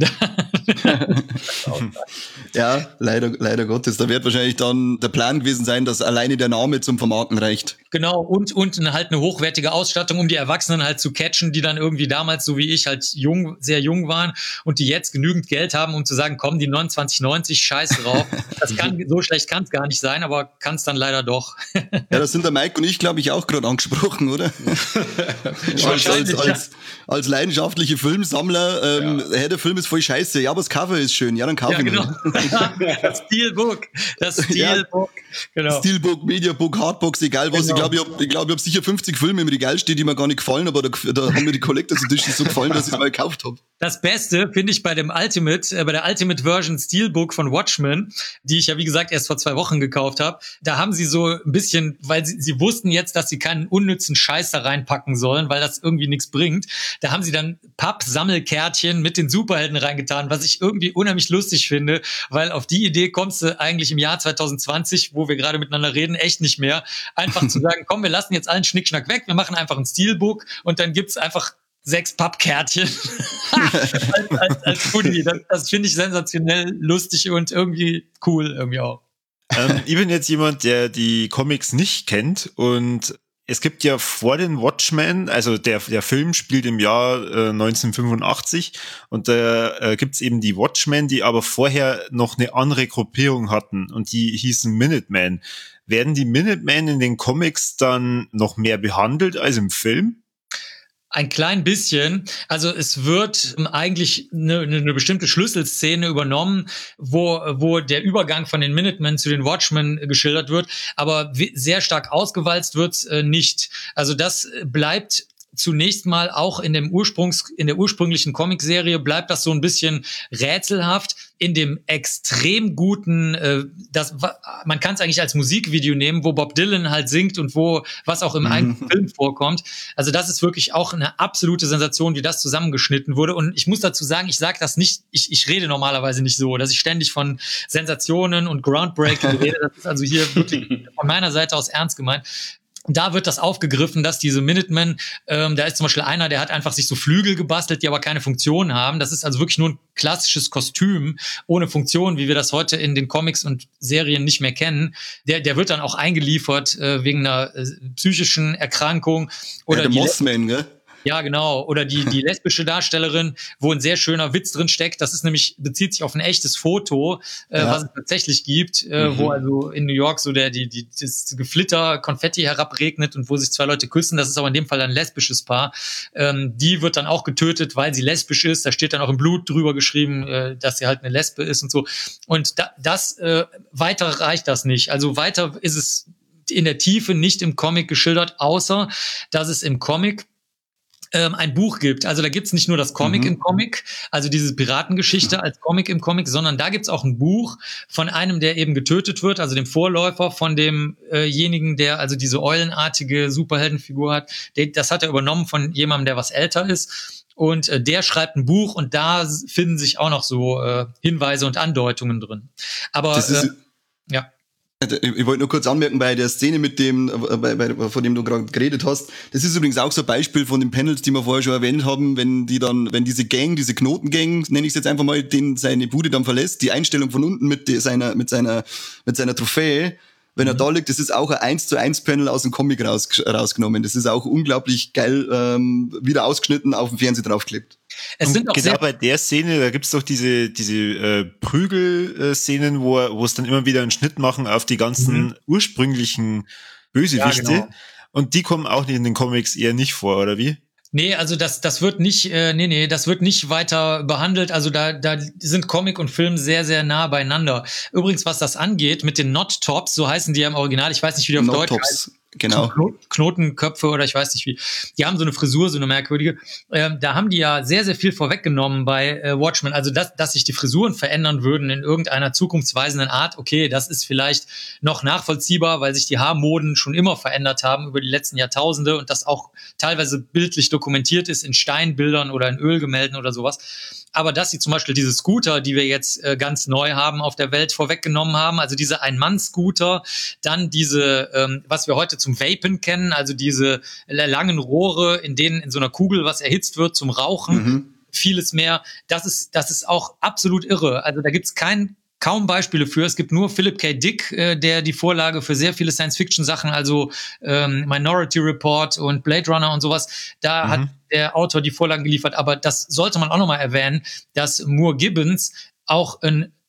Ja, leider Gottes. Da wird wahrscheinlich dann der Plan gewesen sein, dass alleine der Name zum Vermarkten reicht. Genau, und halt eine hochwertige Ausstattung, um die Erwachsenen halt zu catchen, die dann irgendwie damals, so wie ich, halt sehr jung waren und die jetzt genügend Geld haben, um zu sagen, komm, die 29,90, scheiß drauf. So schlecht kann es gar nicht sein, aber kann es dann leider doch. Ja, das sind der Mike und ich, glaube ich, auch gerade angesprochen, oder? als leidenschaftliche Filmsammler, der Film ist voll scheiße. Ja, aber das Cover ist schön. Ja, dann kauf ich genau. Das Steelbook. Genau. Steelbook, Mediabook, Hardbox, egal was. Genau. Ich habe sicher 50 Filme im Regal stehen, die mir gar nicht gefallen, aber da haben mir die Collectors Edition so gefallen, dass ich es mal gekauft habe. Das Beste finde ich bei der Ultimate Version Steelbook von Watchmen, die ich ja wie gesagt erst vor 2 Wochen gekauft habe. Da haben sie so ein bisschen, weil sie wussten jetzt, dass sie keinen unnützen Scheiß da reinpacken sollen, weil das irgendwie nichts bringt. Da haben sie dann Papp-Sammelkärtchen mit den Superhelden reingetan, was ich irgendwie unheimlich lustig finde, weil auf die Idee kommst du eigentlich im Jahr 2020, wo wir gerade miteinander reden, echt nicht mehr. Einfach zu sagen, komm, wir lassen jetzt allen Schnickschnack weg, wir machen einfach ein Steelbook und dann gibt's einfach 6 Pappkärtchen als Goodie. Das finde ich sensationell lustig und irgendwie cool irgendwie auch. Ich bin jetzt jemand, der die Comics nicht kennt, und es gibt ja vor den Watchmen, also der Film spielt im Jahr 1985, und da gibt's eben die Watchmen, die aber vorher noch eine andere Gruppierung hatten, und die hießen Minutemen. Werden die Minutemen in den Comics dann noch mehr behandelt als im Film? Ein klein bisschen. Also es wird eigentlich eine bestimmte Schlüsselszene übernommen, wo der Übergang von den Minutemen zu den Watchmen geschildert wird, aber sehr stark ausgewalzt wird's nicht. Also das bleibt zunächst mal auch in der ursprünglichen Comicserie bleibt das so ein bisschen rätselhaft. In dem extrem guten, man kann es eigentlich als Musikvideo nehmen, wo Bob Dylan halt singt und was auch im eigenen Film vorkommt. Also das ist wirklich auch eine absolute Sensation, wie das zusammengeschnitten wurde. Und ich muss dazu sagen, ich sage das nicht, ich rede normalerweise nicht so, dass ich ständig von Sensationen und Groundbreaking rede. Das ist also hier wirklich von meiner Seite aus ernst gemeint. Da wird das aufgegriffen, dass diese Minutemen, da ist zum Beispiel einer, der hat einfach sich so Flügel gebastelt, die aber keine Funktion haben. Das ist also wirklich nur ein klassisches Kostüm ohne Funktion, wie wir das heute in den Comics und Serien nicht mehr kennen. Der wird dann auch eingeliefert wegen einer psychischen Erkrankung. Oder der Mossman, gell? Ja, genau. Oder die lesbische Darstellerin, wo ein sehr schöner Witz drin steckt. Das ist bezieht sich auf ein echtes Foto, was es tatsächlich gibt, wo also in New York so das Geflitter, Konfetti herabregnet und wo sich zwei Leute küssen. Das ist aber in dem Fall ein lesbisches Paar. Die wird dann auch getötet, weil sie lesbisch ist. Da steht dann auch im Blut drüber geschrieben, dass sie halt eine Lesbe ist und so. Und weiter reicht das nicht. Also weiter ist es in der Tiefe nicht im Comic geschildert, außer dass es im Comic ein Buch gibt. Also da gibt's nicht nur das Comic im Comic, also diese Piratengeschichte als Comic im Comic, sondern da gibt's auch ein Buch von einem, der eben getötet wird, also dem Vorläufer von demjenigen, der also diese eulenartige Superheldenfigur hat. Das hat er übernommen von jemandem, der was älter ist. Und der schreibt ein Buch und da finden sich auch noch so Hinweise und Andeutungen drin. Aber ja. Ich wollte nur kurz anmerken, bei der Szene mit dem, von dem du gerade geredet hast, das ist übrigens auch so ein Beispiel von den Panels, die wir vorher schon erwähnt haben, wenn diese Gang, diese Knotengang, nenne ich es jetzt einfach mal, den seine Bude dann verlässt, die Einstellung von unten mit seiner Trophäe, wenn er da liegt, das ist auch ein 1:1 Panel aus dem Comic rausgenommen. Das ist auch unglaublich geil, wieder ausgeschnitten, auf dem Fernseher draufgeklebt. Es sind auch genau bei der Szene, da gibt's doch diese Prügel-Szenen, wo es dann immer wieder einen Schnitt machen auf die ganzen ursprünglichen Bösewichte. Ja, genau. Und die kommen auch in den Comics eher nicht vor, oder wie? Nee, also das wird nicht, das wird nicht weiter behandelt. Also da sind Comic und Film sehr, sehr nah beieinander. Übrigens, was das angeht, mit den Not Tops, so heißen die ja im Original, ich weiß nicht, wie die auf Deutsch heißen. Genau. Knotenköpfe oder ich weiß nicht wie. Die haben so eine Frisur, so eine merkwürdige. Da haben die ja sehr, sehr viel vorweggenommen bei Watchmen. Also, dass sich die Frisuren verändern würden in irgendeiner zukunftsweisenden Art, okay, das ist vielleicht noch nachvollziehbar, weil sich die Haarmoden schon immer verändert haben über die letzten Jahrtausende und das auch teilweise bildlich dokumentiert ist in Steinbildern oder in Ölgemälden oder sowas. Aber dass sie zum Beispiel diese Scooter, die wir jetzt ganz neu haben auf der Welt, vorweggenommen haben, also diese Ein-Mann-Scooter, dann diese, was wir heute zum Vapen kennen, also diese langen Rohre, in denen in so einer Kugel was erhitzt wird zum Rauchen, vieles mehr, das ist auch absolut irre. Also da gibt's kaum Beispiele für. Es gibt nur Philip K. Dick, der die Vorlage für sehr viele Science-Fiction-Sachen, also Minority Report und Blade Runner und sowas, da hat der Autor die Vorlagen geliefert. Aber das sollte man auch nochmal erwähnen, dass Moore Gibbons auch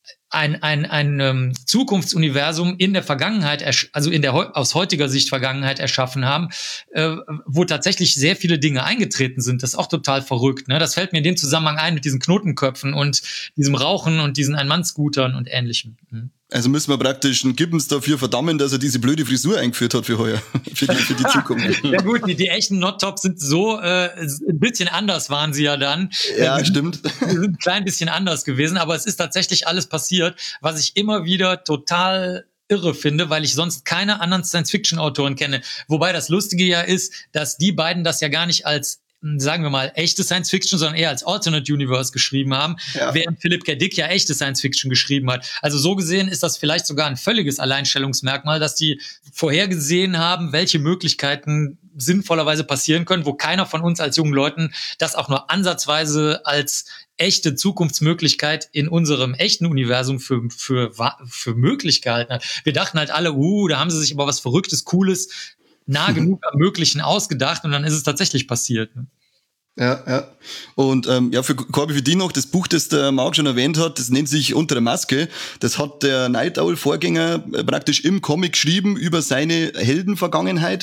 ein Zukunftsuniversum in der Vergangenheit, also aus heutiger Sicht Vergangenheit erschaffen haben, wo tatsächlich sehr viele Dinge eingetreten sind. Das ist auch total verrückt. Ne? Das fällt mir in dem Zusammenhang ein mit diesen Knotenköpfen und diesem Rauchen und diesen Ein-Mann-Scootern und Ähnlichem. Also müssen wir praktisch einen Gibbons dafür verdammen, dass er diese blöde Frisur eingeführt hat für heuer, für die Zukunft. Ja gut, die echten Not-Tops sind so, ein bisschen anders waren sie ja dann. Ja, stimmt. Die sind ein klein bisschen anders gewesen, aber es ist tatsächlich alles passiert, was ich immer wieder total irre finde, weil ich sonst keine anderen Science-Fiction-Autoren kenne. Wobei das Lustige ja ist, dass die beiden das ja gar nicht als, sagen wir mal, echte Science-Fiction, sondern eher als Alternate Universe geschrieben haben, während Philip K. Dick ja echte Science-Fiction geschrieben hat. Also so gesehen ist das vielleicht sogar ein völliges Alleinstellungsmerkmal, dass die vorhergesehen haben, welche Möglichkeiten sinnvollerweise passieren können, wo keiner von uns als jungen Leuten das auch nur ansatzweise als echte Zukunftsmöglichkeit in unserem echten Universum für möglich gehalten hat. Wir dachten halt alle, da haben sie sich aber was Verrücktes, Cooles, nah genug am Möglichen ausgedacht und dann ist es tatsächlich passiert. Ne? Ja. Und für Corby, für die noch, das Buch, das der Marc schon erwähnt hat, das nennt sich Unter der Maske. Das hat der Night Owl-Vorgänger praktisch im Comic geschrieben über seine Heldenvergangenheit.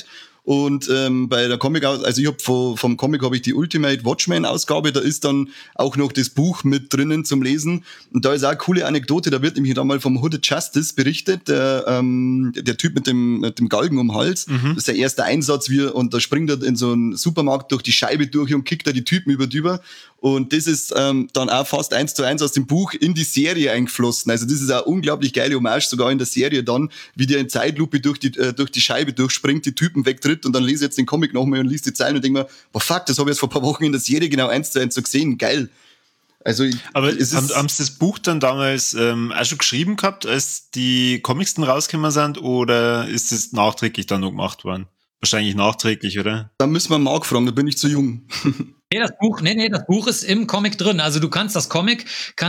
Und bei der Comic, also ich habe vom Comic habe ich die Ultimate Watchmen Ausgabe, da ist dann auch noch das Buch mit drinnen zum Lesen. Und da ist auch eine coole Anekdote, da wird nämlich da mal vom Hooded Justice berichtet, der Typ mit dem Galgen um den Hals. Das ist der erste Einsatz, und da springt er in so einen Supermarkt durch die Scheibe durch und kickt da die Typen über die über. Und das ist dann auch fast 1:1 aus dem Buch in die Serie eingeflossen. Also das ist auch unglaublich geile Hommage, sogar in der Serie dann, wie der in Zeitlupe durch die Scheibe durchspringt, die Typen wegtritt, und dann lese ich jetzt den Comic nochmal und liest die Zeilen und denke mir, boah fuck, das habe ich jetzt vor ein paar Wochen in der Serie genau 1:1 so gesehen, geil. Also, aber haben Sie das Buch dann damals auch schon geschrieben gehabt, als die Comics dann rausgekommen sind, oder ist es nachträglich dann noch gemacht worden? Wahrscheinlich nachträglich, oder? Da müssen wir Marc fragen, da bin ich zu jung. Das Buch ist im Comic drin. Also du kannst das Comic,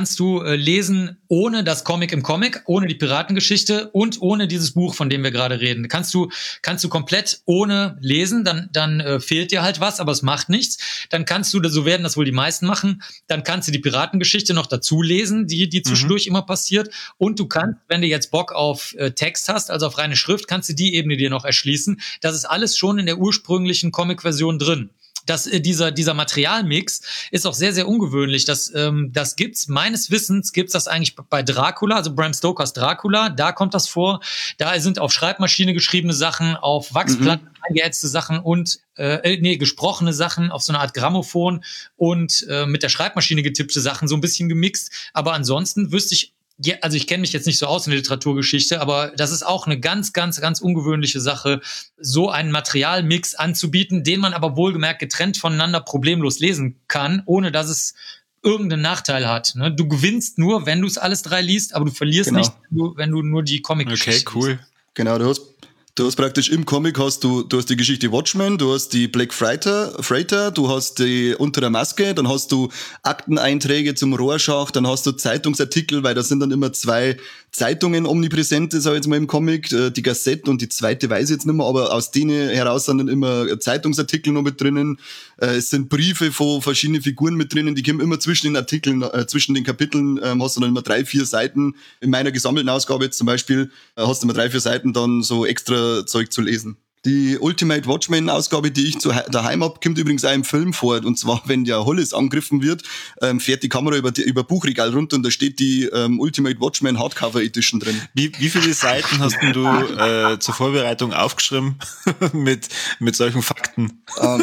lesen ohne das Comic im Comic, ohne die Piratengeschichte und ohne dieses Buch, von dem wir gerade reden. Kannst du komplett ohne lesen, dann fehlt dir halt was, aber es macht nichts. Dann kannst du, so werden das wohl die meisten machen, dann kannst du die Piratengeschichte noch dazu lesen, die zwischendurch immer passiert. Und du kannst, wenn du jetzt Bock auf Text hast, also auf reine Schrift, kannst du die Ebene dir noch erschließen. Das ist alles schon in der ursprünglichen Comic-Version drin. Dieser Materialmix ist auch sehr, sehr ungewöhnlich. Das gibt's, meines Wissens gibt's das eigentlich bei Dracula, also Bram Stokers Dracula, da kommt das vor. Da sind auf Schreibmaschine geschriebene Sachen, auf Wachsplatten eingeätzte Sachen und gesprochene Sachen auf so eine Art Grammophon und mit der Schreibmaschine getippte Sachen, so ein bisschen gemixt. Aber ansonsten wüsste ich, ja, also ich kenne mich jetzt nicht so aus in der Literaturgeschichte, aber das ist auch eine ganz, ganz, ganz ungewöhnliche Sache, so einen Materialmix anzubieten, den man aber wohlgemerkt getrennt voneinander problemlos lesen kann, ohne dass es irgendeinen Nachteil hat. Ne? Du gewinnst nur, wenn du es alles 3 liest, aber du verlierst nicht, wenn du nur die Comic-Geschichte liest. Okay, cool. Genau, du hast praktisch im Comic du hast die Geschichte Watchmen, du hast die Black Freighter, du hast die Unter der Maske, dann hast du Akteneinträge zum Rorschach, dann hast du Zeitungsartikel, weil da sind dann immer 2 Zeitungen omnipräsent, sag ich jetzt mal im Comic, die Gazette und die zweite weiß ich jetzt nicht mehr, aber aus denen heraus sind dann immer Zeitungsartikel noch mit drinnen. Es sind Briefe von verschiedenen Figuren mit drinnen, die kommen immer zwischen den Artikeln, zwischen den Kapiteln, hast du dann immer 3-4 Seiten. In meiner gesammelten Ausgabe jetzt zum Beispiel hast du immer 3-4 Seiten dann so extra Zeug zu lesen. Die Ultimate Watchmen-Ausgabe, die ich daheim habe, kommt übrigens auch im Film vor. Und zwar, wenn der Hollis angegriffen wird, fährt die Kamera über Buchregal runter und da steht die Ultimate Watchmen Hardcover Edition drin. Wie viele Seiten hast denn du zur Vorbereitung aufgeschrieben mit solchen Fakten?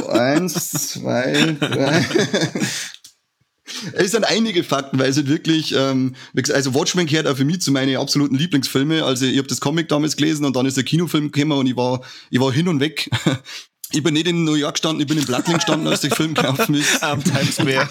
1, 2, 3... Es sind einige Fakten, weil es halt wirklich, also Watchmen gehört auch für mich zu meinen absoluten Lieblingsfilme. Also ich habe das Comic damals gelesen und dann ist der Kinofilm gekommen und ich war hin und weg. Ich bin nicht in New York gestanden, ich bin in Plattling gestanden, als der Film gelaufen ist. Am Times Square.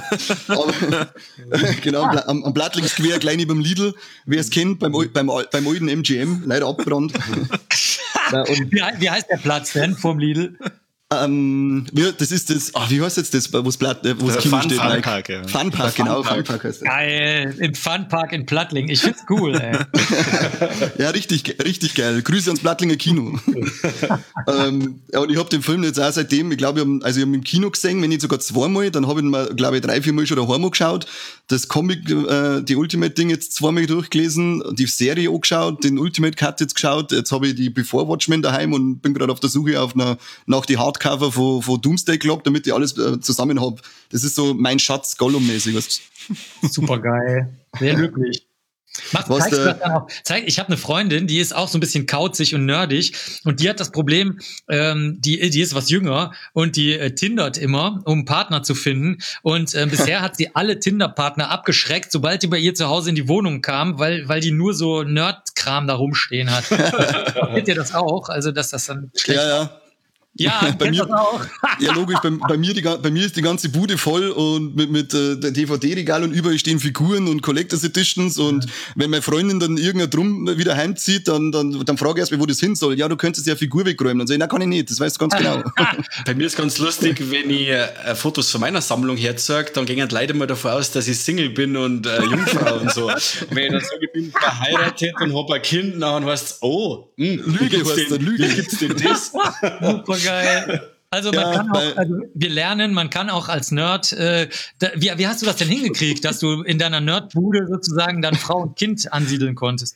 Genau, am Plattling Square, klein über dem Lidl. Wer es kennt, beim alten MGM, leider abgebrannt. Wie heißt der Platz denn vorm Lidl? Das ist das, wie heißt jetzt das, wo das Kino steht? Funpark, ja. Funpark, genau, Funpark heißt das. Geil, im Funpark in Plattling. Ich find's cool, ey. Ja, richtig geil. Grüße ans Plattlinger Kino. Und ich habe den Film jetzt auch seitdem, ich glaube, ich hab ihn im Kino gesehen, wenn nicht sogar 2-mal, dann habe ich ihn mal, glaube ich, 3-4 Mal schon daheim geschaut. Das Comic, die Ultimate-Ding jetzt 2-mal durchgelesen, die Serie angeschaut, den Ultimate Cut jetzt geschaut, jetzt habe ich die Before Watchmen daheim und bin gerade auf der Suche nach die Hardcover von Doomsday Clock, damit ich alles zusammen habe. Das ist so mein Schatz Gollum-mäßig. Super geil. Sehr glücklich. Ich habe eine Freundin, die ist auch so ein bisschen kauzig und nerdig und die hat das Problem, die ist was jünger und die tindert immer, um einen Partner zu finden und bisher hat sie alle Tinder-Partner abgeschreckt, sobald die bei ihr zu Hause in die Wohnung kam, weil die nur so Nerd-Kram da rumstehen hat. Kennt ihr das auch? Also, dass das dann schlecht Ja, bei mir das auch. Ja, logisch, bei mir ist die ganze Bude voll und mit der DVD-Regal und überall stehen Figuren und Collectors Editions und wenn meine Freundin dann irgendein Drum wieder heimzieht, dann frage ich erst mal, wo das hin soll. Ja, du könntest ja Figur wegräumen. Dann sage ich, nein, kann ich nicht, das weißt du ganz genau. Bei mir ist ganz lustig, wenn ich Fotos von meiner Sammlung herzeige, dann gehen Leute mal davon aus, dass ich Single bin und Jungfrau und so. Wenn ich dann sage, ich bin verheiratet und habe ein Kind, dann heißt es, Lüge heißt das, Lüge. Wie gibt's denn das? Super geil. Also wir lernen, man kann auch als Nerd, wie hast du das denn hingekriegt, dass du in deiner Nerdbude sozusagen dann Frau und Kind ansiedeln konntest?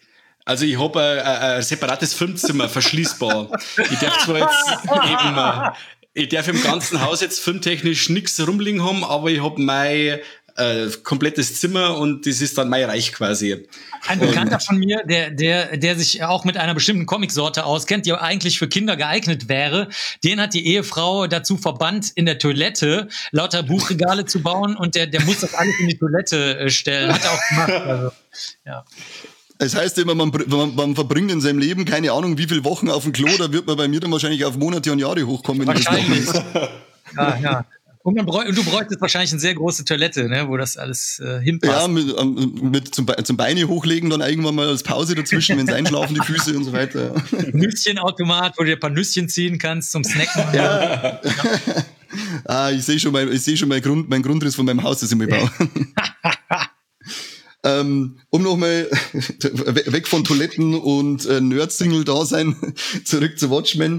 Also ich habe ein separates Filmzimmer, verschließbar. Ich darf zwar jetzt ich darf im ganzen Haus jetzt filmtechnisch nichts rumliegen haben, aber ich habe mein komplettes Zimmer und das ist dann mein Reich quasi. Ein Bekannter von mir, der sich auch mit einer bestimmten Comicsorte auskennt, die eigentlich für Kinder geeignet wäre, den hat die Ehefrau dazu verbannt, in der Toilette lauter Buchregale zu bauen und der muss das alles in die Toilette stellen. Hat er auch gemacht. Also, ja. Es heißt immer, man verbringt in seinem Leben keine Ahnung wie viele Wochen auf dem Klo, da wird man bei mir dann wahrscheinlich auf Monate und Jahre hochkommen. Wahrscheinlich. Ja. Und du bräuchtest wahrscheinlich eine sehr große Toilette, ne, wo das alles hinpasst. Ja, mit zum Beine hochlegen, dann irgendwann mal als Pause dazwischen, wenn es einschlafen, die Füße und so weiter. Nüsschenautomat, wo du dir ein paar Nüsschen ziehen kannst zum Snacken. Ja. Ich sehe schon mein Grundriss von meinem Haus, das ich mir baue. Um nochmal weg von Toiletten und Nerd-Single-Dasein zurück zu Watchmen.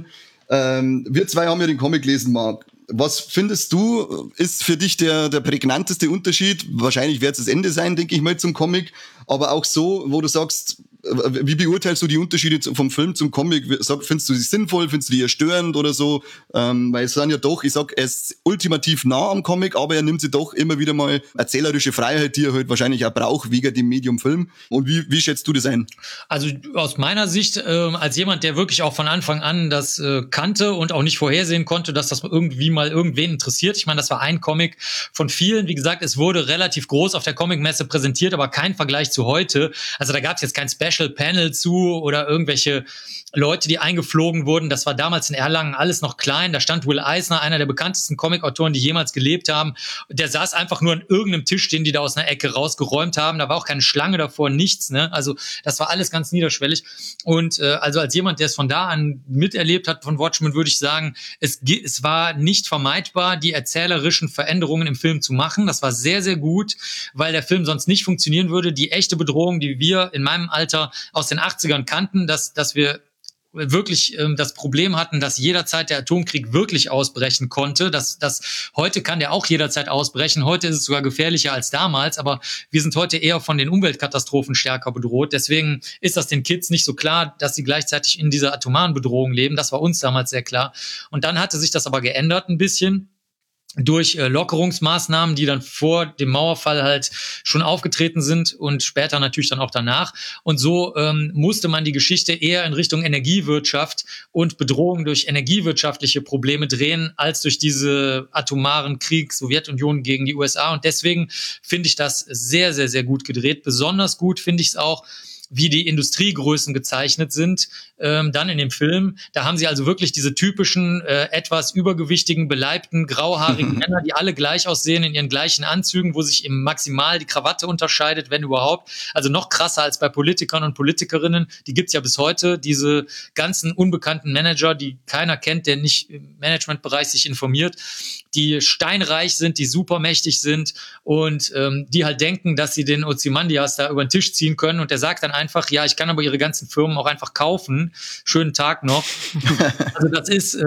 Wir zwei haben ja den Comic gelesen, Marc. Was findest du, ist für dich der prägnanteste Unterschied? Wahrscheinlich wird es das Ende sein, denke ich mal, zum Comic. Aber auch so, wo du sagst, wie beurteilst du die Unterschiede vom Film zum Comic? Findest du sie sinnvoll? Findest du die störend oder so? Weil es sind ja doch, ich sag, er ist ultimativ nah am Comic, aber er nimmt sich doch immer wieder mal erzählerische Freiheit, die er halt wahrscheinlich auch braucht, wegen dem Medium Film. Und wie schätzt du das ein? Also aus meiner Sicht, als jemand, der wirklich auch von Anfang an das kannte und auch nicht vorhersehen konnte, dass das irgendwie mal irgendwen interessiert. Ich meine, das war ein Comic von vielen. Wie gesagt, es wurde relativ groß auf der Comic-Messe präsentiert, aber kein Vergleich zu heute. Also da gab es jetzt kein Special Panel zu oder irgendwelche Leute, die eingeflogen wurden. Das war damals in Erlangen alles noch klein. Da stand Will Eisner, einer der bekanntesten Comic-Autoren, die jemals gelebt haben. Der saß einfach nur an irgendeinem Tisch, den die da aus einer Ecke rausgeräumt haben. Da war auch keine Schlange davor, nichts, ne? Also das war alles ganz niederschwellig. Und also als jemand, der es von da an miterlebt hat von Watchmen, würde ich sagen, es war nicht vermeidbar, die erzählerischen Veränderungen im Film zu machen. Das war sehr, sehr gut, weil der Film sonst nicht funktionieren würde. Die echte Bedrohung, die wir in meinem Alter aus den 80ern kannten, dass wir wirklich das Problem hatten, dass jederzeit der Atomkrieg wirklich ausbrechen konnte. Heute kann der auch jederzeit ausbrechen. Heute ist es sogar gefährlicher als damals, aber wir sind heute eher von den Umweltkatastrophen stärker bedroht. Deswegen ist das den Kids nicht so klar, dass sie gleichzeitig in dieser atomaren Bedrohung leben. Das war uns damals sehr klar. Und dann hatte sich das aber geändert ein bisschen durch Lockerungsmaßnahmen, die dann vor dem Mauerfall halt schon aufgetreten sind und später natürlich dann auch danach. Und so musste man die Geschichte eher in Richtung Energiewirtschaft und Bedrohung durch energiewirtschaftliche Probleme drehen, als durch diese atomaren Krieg Sowjetunion gegen die USA. Und deswegen finde ich das sehr, sehr, sehr gut gedreht. Besonders gut finde ich es auch, wie die Industriegrößen gezeichnet sind, dann in dem Film. Da haben sie also wirklich diese typischen, etwas übergewichtigen, beleibten, grauhaarigen Männer, die alle gleich aussehen in ihren gleichen Anzügen, wo sich im Maximal die Krawatte unterscheidet, wenn überhaupt. Also noch krasser als bei Politikern und Politikerinnen. Die gibt's ja bis heute, diese ganzen unbekannten Manager, die keiner kennt, der nicht im Managementbereich sich informiert, die steinreich sind, die supermächtig sind und die halt denken, dass sie den Ozymandias da über den Tisch ziehen können. Und der sagt dann einfach, ja, ich kann aber ihre ganzen Firmen auch einfach kaufen. Schönen Tag noch. Also das ist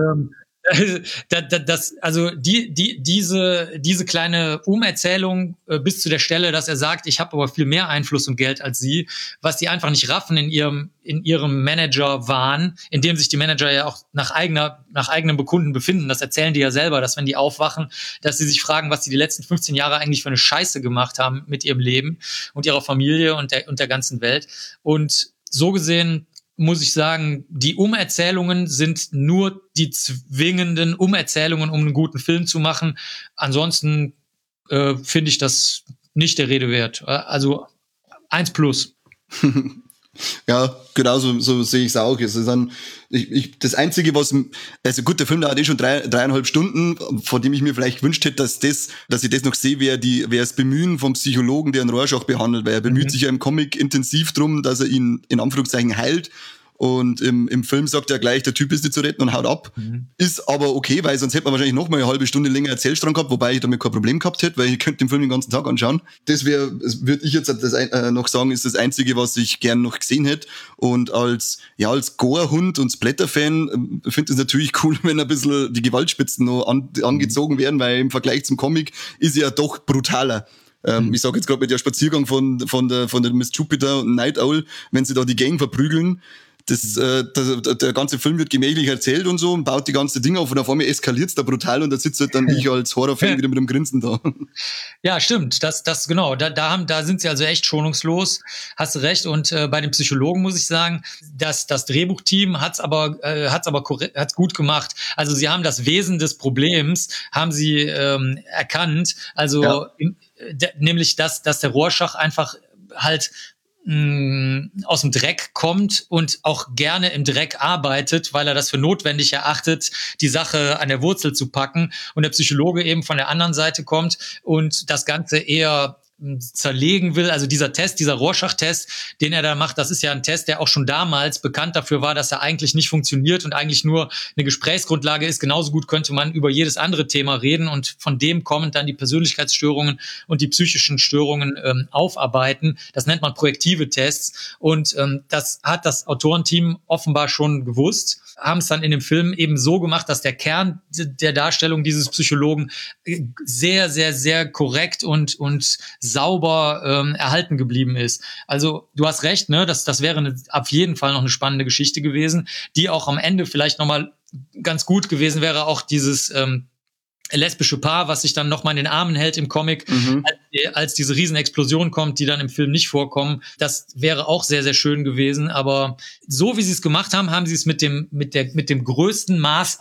diese kleine Umerzählung bis zu der Stelle, dass er sagt, ich habe aber viel mehr Einfluss und Geld als sie, was die einfach nicht raffen in ihrem Manager-Wahn, in dem sich die Manager ja auch nach eigenem Bekunden befinden. Das erzählen die ja selber, dass wenn die aufwachen, dass sie sich fragen, was sie die letzten 15 Jahre eigentlich für eine Scheiße gemacht haben mit ihrem Leben und ihrer Familie und der ganzen Welt. Und so gesehen muss ich sagen, die Umerzählungen sind nur die zwingenden Umerzählungen, um einen guten Film zu machen. Ansonsten finde ich das nicht der Rede wert. Also 1+. Ja, genau so sehe ich es auch. Es ist das Einzige, also gut, der Film dauert schon 3,5 Stunden, von dem ich mir vielleicht gewünscht hätte, dass ich das noch sehe, wäre das Bemühen vom Psychologen, der einen Rorschach behandelt, weil er bemüht sich ja im Comic intensiv drum, dass er ihn in Anführungszeichen heilt. Und im Film sagt er gleich, der Typ ist nicht zu retten und haut ab. Ist aber okay, weil sonst hätte man wahrscheinlich noch mal eine halbe Stunde länger Erzählstrang gehabt, wobei ich damit kein Problem gehabt hätte, weil ich könnte den Film den ganzen Tag anschauen. Das würde ich jetzt noch sagen, ist das Einzige, was ich gern noch gesehen hätte. Und als Gore-Hund und Splatter-Fan finde ich es natürlich cool, wenn ein bisschen die Gewaltspitzen noch angezogen werden, weil im Vergleich zum Comic ist er doch brutaler. Ich sage jetzt gerade mit der Spaziergang von der Miss Jupiter und Night Owl, wenn sie da die Gang verprügeln, der ganze Film wird gemächlich erzählt und so und baut die ganze Dinge auf und auf einmal eskaliert's da brutal und da sitzt halt dann ich als Horrorfan wieder mit dem Grinsen da. Ja, stimmt. Das genau. Da sind sie also echt schonungslos. Hast du recht. Und bei den Psychologen muss ich sagen, dass das Drehbuchteam hat's gut gemacht. Also sie haben das Wesen des Problems haben sie erkannt. Also nämlich, dass der Rorschach einfach halt aus dem Dreck kommt und auch gerne im Dreck arbeitet, weil er das für notwendig erachtet, die Sache an der Wurzel zu packen, und der Psychologe eben von der anderen Seite kommt und das Ganze eher zerlegen will. Also dieser Rorschach-Test, den er da macht, das ist ja ein Test, der auch schon damals bekannt dafür war, dass er eigentlich nicht funktioniert und eigentlich nur eine Gesprächsgrundlage ist. Genauso gut könnte man über jedes andere Thema reden und von dem kommend dann die Persönlichkeitsstörungen und die psychischen Störungen aufarbeiten. Das nennt man projektive Tests, und das hat das Autorenteam offenbar schon gewusst, haben es dann in dem Film eben so gemacht, dass der Kern der Darstellung dieses Psychologen sehr, sehr, sehr korrekt und sauber erhalten geblieben ist. Also du hast recht, ne? Das wäre auf jeden Fall noch eine spannende Geschichte gewesen, die auch am Ende vielleicht nochmal ganz gut gewesen wäre, auch dieses lesbische Paar, was sich dann nochmal in den Armen hält im Comic, als diese Riesenexplosion kommt, die dann im Film nicht vorkommen. Das wäre auch sehr, sehr schön gewesen. Aber so wie sie es gemacht haben, haben sie es mit dem größten Maß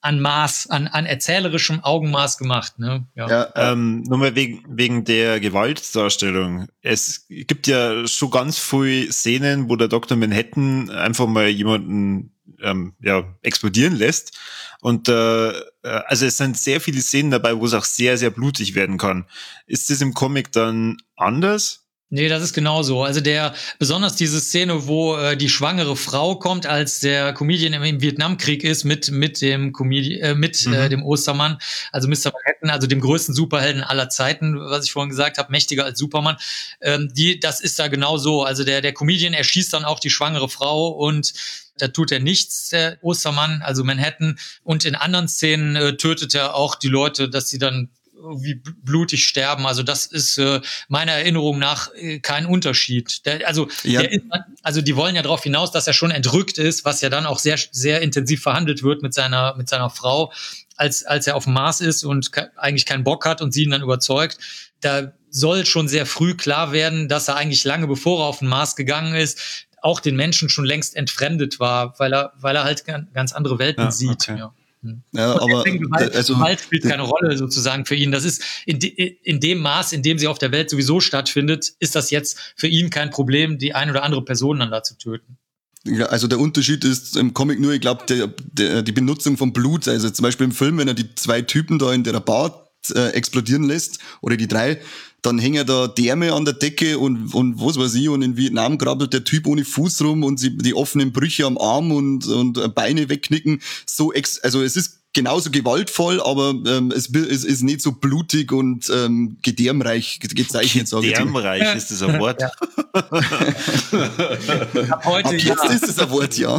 an erzählerischem Augenmaß gemacht. Ne? Ja. Nur mal wegen der Gewaltdarstellung. Es gibt ja schon ganz viele Szenen, wo der Dr. Manhattan einfach mal jemanden explodieren lässt. Und also es sind sehr viele Szenen dabei, wo es auch sehr, sehr blutig werden kann. Ist das im Comic dann anders? Nee, das ist genauso. Also besonders diese Szene, wo die schwangere Frau kommt, als der Comedian im Vietnamkrieg ist mit dem dem Ostermann, also Mr. Manhattan, also dem größten Superhelden aller Zeiten, was ich vorhin gesagt habe, mächtiger als Superman. Das ist da genau so. Also der Comedian erschießt dann auch die schwangere Frau, und da tut er nichts, der Ostermann, also Manhattan. Und in anderen Szenen tötet er auch die Leute, dass sie dann wie blutig sterben. Also das ist meiner Erinnerung nach kein Unterschied. Die wollen ja darauf hinaus, dass er schon entrückt ist, was ja dann auch sehr, sehr intensiv verhandelt wird mit seiner Frau, als er auf dem Mars ist und eigentlich keinen Bock hat und sie ihn dann überzeugt. Da soll schon sehr früh klar werden, dass er eigentlich lange bevor er auf den Mars gegangen ist, auch den Menschen schon längst entfremdet war, weil er halt ganz andere Welten sieht. Okay. Ja, aber Gewalt spielt keine Rolle sozusagen für ihn. Das ist in dem Maß, in dem sie auf der Welt sowieso stattfindet, ist das jetzt für ihn kein Problem, die ein oder andere Person dann da zu töten. Ja, also der Unterschied ist im Comic nur, ich glaube, die Benutzung von Blut. Also zum Beispiel im Film, wenn er die 2 Typen da in der Bar explodieren lässt, oder die 3, dann hängen da Därme an der Decke und was weiß ich, und in Vietnam krabbelt der Typ ohne Fuß rum und die offenen Brüche am Arm und Beine wegknicken. Also es ist genauso gewaltvoll, aber es ist nicht so blutig und gedärmreich gezeichnet, sage ich. Gedärmreich, ist das ein Wort? Ja. Ab jetzt ist es ein Wort, ja.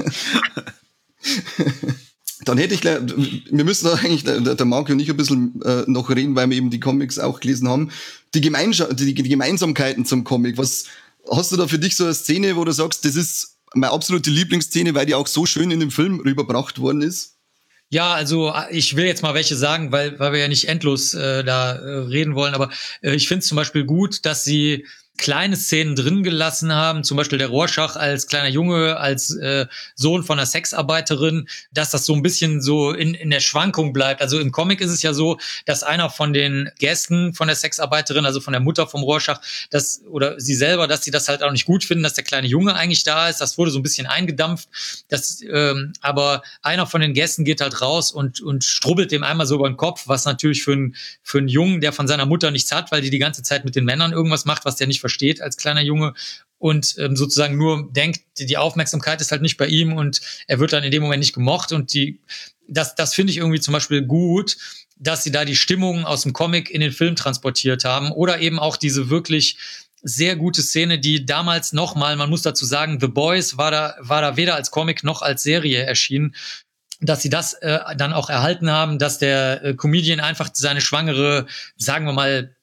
Dann hätte ich gleich, wir müssen da eigentlich, der Marco und ich ein bisschen noch reden, weil wir eben die Comics auch gelesen haben. Die Gemeinsamkeiten zum Comic, was hast du da für dich so eine Szene, wo du sagst, das ist meine absolute Lieblingsszene, weil die auch so schön in dem Film rübergebracht worden ist? Ja, also ich will jetzt mal welche sagen, weil wir ja nicht endlos reden wollen, aber ich finde es zum Beispiel gut, dass sie kleine Szenen drin gelassen haben, zum Beispiel der Rorschach als kleiner Junge, als Sohn von einer Sexarbeiterin, dass das so ein bisschen so in der Schwankung bleibt. Also im Comic ist es ja so, dass einer von den Gästen von der Sexarbeiterin, also von der Mutter vom Rorschach, oder sie selber, dass sie das halt auch nicht gut finden, dass der kleine Junge eigentlich da ist. Das wurde so ein bisschen eingedampft. Aber einer von den Gästen geht halt raus und strubbelt dem einmal so über den Kopf, was natürlich für einen Jungen, der von seiner Mutter nichts hat, weil die ganze Zeit mit den Männern irgendwas macht, was der nicht versteht als kleiner Junge und sozusagen nur denkt, die Aufmerksamkeit ist halt nicht bei ihm und er wird dann in dem Moment nicht gemocht, und das finde ich irgendwie zum Beispiel gut, dass sie da die Stimmung aus dem Comic in den Film transportiert haben, oder eben auch diese wirklich sehr gute Szene, die damals nochmal, man muss dazu sagen, The Boys war da weder als Comic noch als Serie erschienen, dass sie das dann auch erhalten haben, dass der Comedian einfach seine schwangere, sagen wir mal,